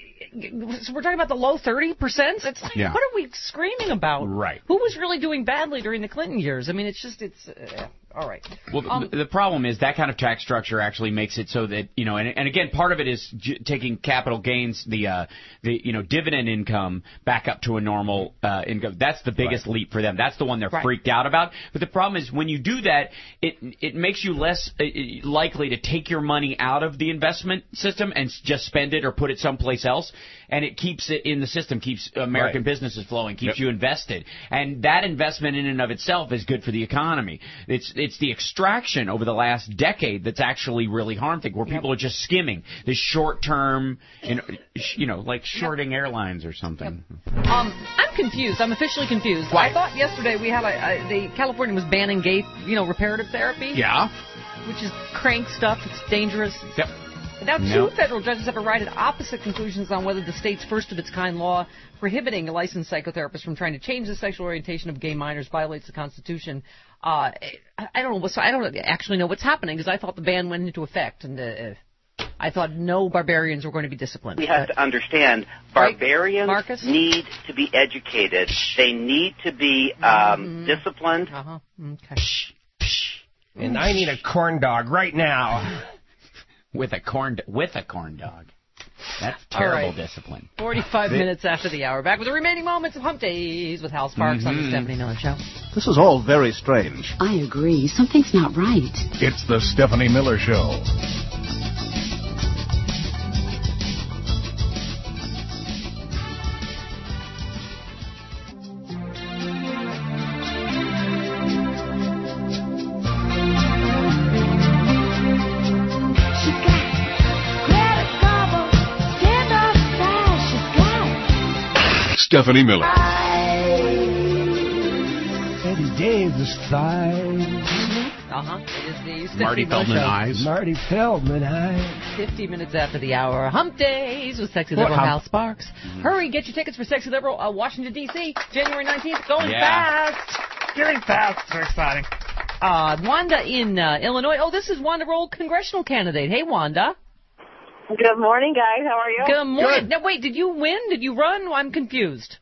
so we're talking about the low thirty percent? It's like, Yeah. what are we screaming about? Right. Who was really doing badly during the Clinton years? I mean, it's just, it's, uh, all right. Well, Um, the, the problem is that kind of tax structure actually makes it so that, you know, and, and again, part of it is j- taking capital gains, the, uh, the, you know, dividend income back up to a normal uh, income. That's the biggest leap for them. That's the one they're Right. freaked out about. But the problem is when you do that, it it makes you less uh, likely to take your money out of the investment system and s- just spend it or put it someplace else. And it keeps it in the system, keeps American Right. businesses flowing, keeps Yep. you invested. And that investment in and of itself is good for the economy. It's it's the extraction over the last decade that's actually really harmed things, where people are just skimming this short-term, you know, sh- you know, like shorting airlines or something. Um, I'm confused. I'm officially confused. Why? I thought yesterday we had a, a the California was banning gay, you know, reparative therapy. Yeah. Which is crank stuff. It's dangerous. Yep. Now, two No. federal judges have arrived at opposite conclusions on whether the state's first-of-its-kind law prohibiting a licensed psychotherapist from trying to change the sexual orientation of gay minors violates the Constitution. Uh, I, I don't know. What's, I don't actually know what's happening because I thought the ban went into effect, and uh, I thought no barbarians were going to be disciplined. We have But- to understand, Right, barbarians Marcus? need to be educated. They need to be um, disciplined. Uh-huh. Okay. And I need a corn dog right now. With a corn with a corn dog. That's All terrible right. discipline. forty-five They- minutes after the hour. Back with the remaining moments of Hump Days with Hal Sparks on the Mhm. Stephanie Miller Show. This is all very strange. I agree. Something's not right. It's the Stephanie Miller Show. Stephanie Miller. Eddie Davis fine. Uh-huh. It is the Stephanie Marty Miller Feldman Show. eyes. Marty Feldman eyes. fifty minutes after the hour. Hump Days with Sexy What Liberal hump? Hal Sparks. Hurry, get your tickets for Sexy Liberal uh, Washington, D C, January nineteenth. Going Yeah. fast. Getting fast. It's very exciting. Uh, Wanda in uh, Illinois. Oh, this is Wanda Roll, congressional candidate. Hey, Wanda. Good morning, guys. How are you? Good morning. Now, wait, did you win? Did you run? I'm confused.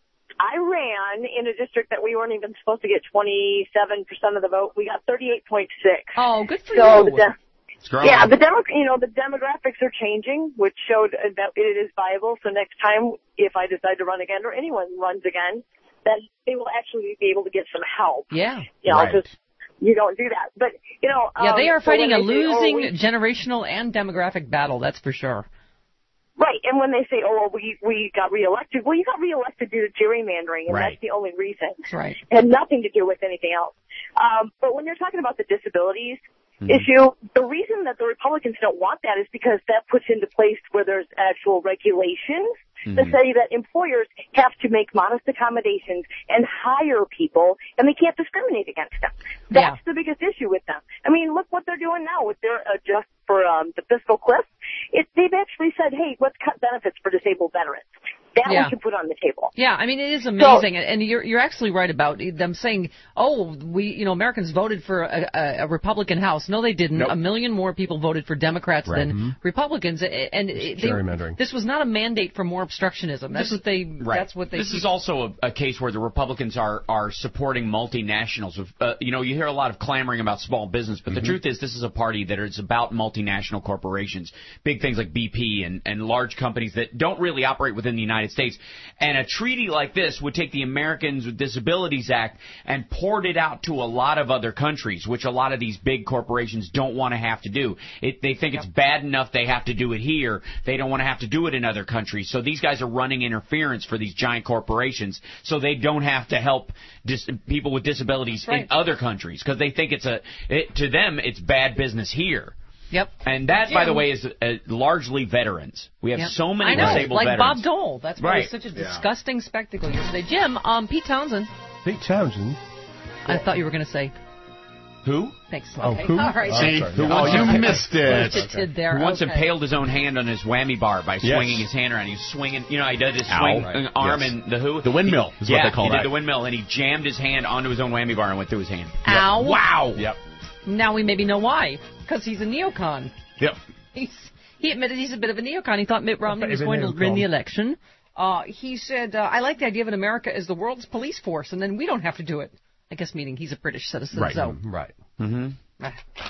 I ran in a district that we weren't even supposed to get twenty-seven percent of the vote. We got thirty-eight point six. Oh, good for so you. The de- yeah, the demo- you know, the demographics are changing, which showed that it is viable. So next time, if I decide to run again or anyone runs again, then they will actually be able to get some help. Yeah. You know, right. just you don't do that. But, you know. Yeah, they um, are fighting so a when they say, losing oh, we- generational and demographic battle, that's for sure. Right, and when they say, oh, well, we, we got reelected, well, you got reelected due to gerrymandering, and Right. that's the only reason. That's right. It had nothing to do with anything else. Um, but when you're talking about the disabilities Mm-hmm. issue, the reason that the Republicans don't want that is because that puts into place where there's actual regulations that Mhm. say that employers have to make modest accommodations and hire people, and they can't discriminate against them. That's Yeah. the biggest issue with them. I mean, look what they're doing now with their adjust for um, the fiscal cliff. It, they've actually said, hey, let's cut benefits for disabled veterans. That Yeah. we can put on the table. Yeah, I mean, it is amazing, and and you're you're actually right about them saying, oh, we, you know, Americans voted for a, a, a Republican House. No, they didn't. Nope. A million more people voted for Democrats Right. than Mhm. Republicans, and it- they, gerrymandering. this was not a mandate for more obstructionism. That's This- what they. Right. That's what they. This keep- is also a, a case where the Republicans are are supporting multinationals. Of, uh, you know, you hear a lot of clamoring about small business, but the truth is, this is a party that is about multinational corporations, big things like B P and and large companies that don't really operate within the United States. And a treaty like this would take the Americans with Disabilities Act and port it out to a lot of other countries, which a lot of these big corporations don't want to have to do. It, they think it's bad enough they have to do it here. They don't want to have to do it in other countries. So these guys are running interference for these giant corporations so they don't have to help dis- people with disabilities Right. in other countries because they think it's a, it, to them, it's bad business here. Yep. And that, Jim. by the way, is uh, largely veterans. We have Yep. so many I know, disabled like veterans. Bob Dole. That's why Right. it was such a Yeah. disgusting spectacle yesterday. Jim, um, Pete Townsend. Pete Townsend? I thought you were going to say. Who? Thanks. Oh, Okay. who? All right. Oh, See, sorry. who Yeah. wants Oh, to you pay- missed it. Who did there? Who once Okay. impaled his own hand on his whammy bar by Yes. swinging his hand around? He was swinging, you know, he did his Ow. swing Right. arm Yes. and the who? The windmill is what yeah, they call he that. did the windmill, and he jammed his hand onto his own whammy bar and went through his hand. Ow. Wow. Yep. Now we maybe know why. Because he's a neocon. Yep. He's, he admitted he's a bit of a neocon. He thought Mitt Romney was Bit of a going to neocon. win the election. Uh, he said, uh, I like the idea of an America as the world's police force, and then we don't have to do it. I guess meaning he's a British citizen, Right. so. Right. Mm-hmm. Uh,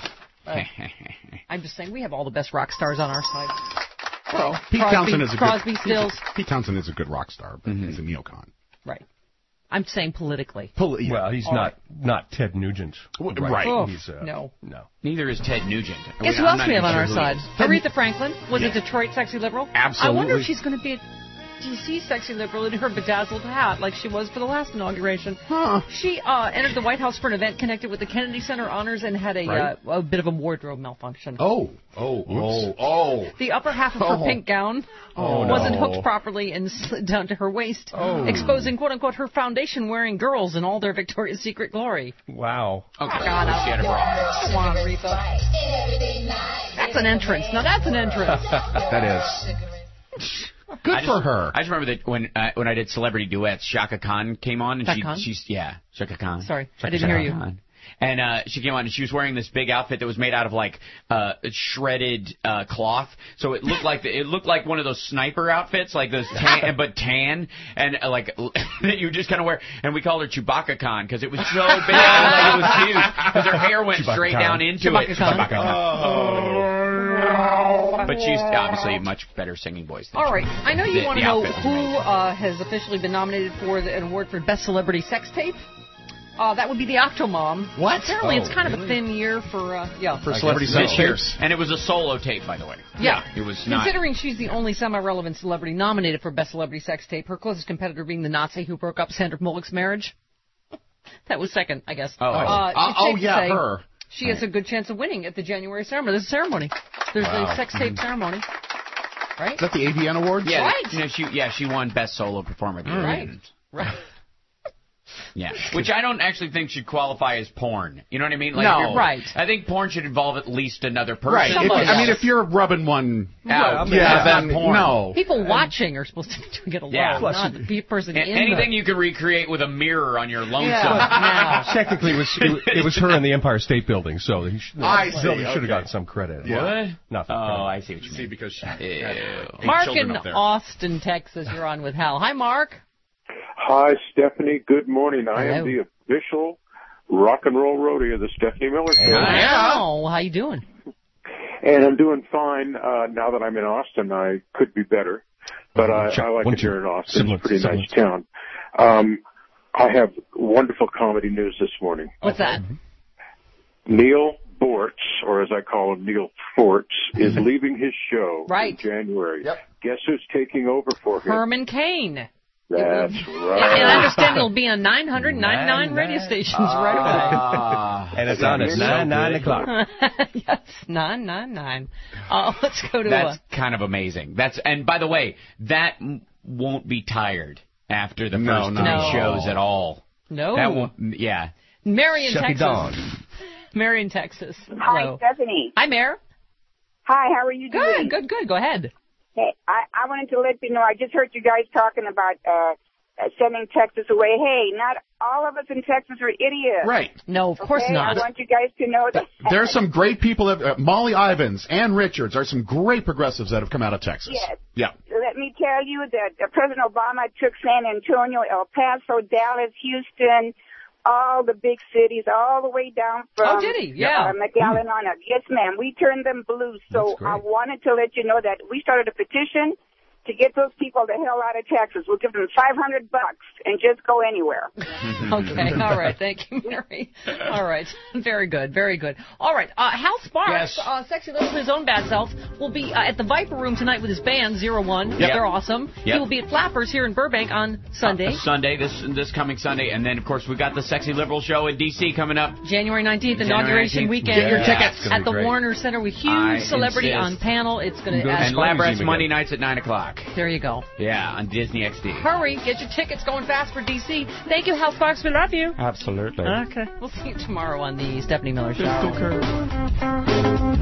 uh, I'm just saying, we have all the best rock stars on our side. Well, Pete Crosby, Townsend is a Crosby, good. Stills. Pete Townsend is a good rock star, but Mm-hmm. he's a neocon. Right. I'm saying politically. Poli- Well, he's All not not Ted Nugent. W- right. Oh, He's, uh, no. No. Neither is Ted Nugent. Guess who I'm else not we have even on our sure side? who he is. Aretha Franklin was Yeah. a Detroit sexy liberal. Absolutely. I wonder if she's going to be a D C sexy liberal in her bedazzled hat like she was for the last inauguration. Huh. She uh, entered the White House for an event connected with the Kennedy Center honors and had a, Right. uh, a bit of a wardrobe malfunction. Oh. Oh. Oh. Oh. The upper half of her Oh. pink gown Oh, wasn't no. hooked properly and slid down to her waist, Oh. exposing quote-unquote her foundation-wearing girls in all their Victoria's Secret glory. Wow. Okay, God, she had a bra. Come on, Aretha. That's an entrance. Now that's an entrance. That is. Good I for just, her. I just remember that when uh, when I did celebrity duets, Shaka Khan came on and Shaka she Khan? she's yeah Shaka Khan. Sorry, I Shaka didn't hear you. Khan. And uh, she came on and she was wearing this big outfit that was made out of like uh, shredded uh, cloth, so it looked like the, it looked like one of those sniper outfits, like those tan, but tan, and uh, like that you just kind of wear. And we called her Chewbacca Khan because it was so big, like it was huge, because her hair went Chewbacca straight Khan. down into Chewbacca it. Khan. Chewbacca Khan. But she's obviously a much better singing voice than All she- right, I know you the- want the to know outfit was who amazing. uh, has officially been nominated for the, an award for Best Celebrity Sex Tape. Uh, that would be the Octomom. What? Apparently, Oh, it's kind of really? a thin year for uh, yeah. For celebrity This sex year. tapes. And it was a solo tape, by the way. Yeah. It was not. Considering she's the only semi-relevant celebrity nominated for Best Celebrity Sex Tape, her closest competitor being the Nazi who broke up Sandra Bullock's marriage. That was second, I guess. Oh, uh, Uh, it's oh, safe to yeah, say her. She has a good chance of winning at the January ceremony. There's a ceremony. There's Wow. a sex tape ceremony. Right? Is that the A V N Awards? Yeah, Right. you know, she yeah she won best solo performer. At the Right. end. Right. Yeah, which I don't actually think should qualify as porn. You know what I mean? Like No. if you're- Right. I think porn should involve at least another person. Right. If, Somebody I mean, else. if you're rubbing one out, Well, yeah, that's then not porn. no. People watching are supposed to be doing it alone, Yeah. not the pe- person A- in anything the... you can recreate with a mirror on your lonesome. Yeah. No. Technically, it was it, it was her in the Empire State Building, so he should, I see, Sylvia should have okay. gotten some credit. What? Nothing. Oh, I see what you mean. See, because she Ew. had eight Mark children in up there. Austin, Texas, you're on with Hal. Hi, Mark. Hi, Stephanie. Good morning. I Hello. am the official rock and roll roadie of the Stephanie Miller Show. Wow. How you doing? And I'm doing fine uh, now that I'm in Austin. I could be better, but I, Sure. I like Wouldn't it here you? in Austin. Similar- It's a pretty nice similar. town. Um, I have wonderful comedy news this morning. What's that? Neil Bortz, or as I call him, Neil Fortz, is leaving his show Right. in January. Guess who's taking over for him? Herman Cain. That's And right. I understand it'll be on nine hundred ninety-nine radio stations right Ah. And it's on at nine nine o'clock. away. Yes, nine nine nine. Uh, let's go to That's uh, kind of amazing. That's and by the way, that m- won't be tired after the No, first no. three No. shows at all. no That won't. Yeah. Mary in Shut it Texas. down. Mary in Texas. Hi, Hello. Stephanie. Hi, Mayor. Hi, how are you doing? Good, good, good. Go ahead. Hey, I, I wanted to let you know, I just heard you guys talking about uh, uh sending Texas away. Hey, not all of us in Texas are idiots. Right. No, of course okay? not. I want you guys to know that. There's some great people. That, uh, Molly Ivins, Ann Richards are some great progressives that have come out of Texas. Yes. Yeah. Let me tell you that uh, President Obama took San Antonio, El Paso, Dallas, Houston, all the big cities, all the way down from Oh, did he? Yeah. uh, McAllen on up. Yes, ma'am. We turned them blue. So I wanted to let you know that we started a petition to get those people the hell out of Texas. We'll give them five hundred bucks and just go anywhere. Okay, all right. Thank you, Mary. All right. Very good, very good. All right. Uh, Hal Sparks, Yes. uh, Sexy Little, his own bad self, will be uh, at the Viper Room tonight with his band, Zero One. Yep. They're awesome. Yep. He will be at Flappers here in Burbank on Sunday. Uh, Sunday, this this coming Sunday, and then of course we got the Sexy Liberal show in D C coming up. January nineteenth, January inauguration nineteenth. weekend. Get your tickets. It's gonna At be the great. Warner Center with huge I celebrity insist. on panel. It's going Go to to And Spy Lab Rats Museum Monday again. nights at nine o'clock. There you go. Yeah, on Disney X D. Hurry, get your tickets going fast for D C. Thank you, Hal Sparks. We love you. Absolutely. Okay. We'll see you tomorrow on the Stephanie Miller Show.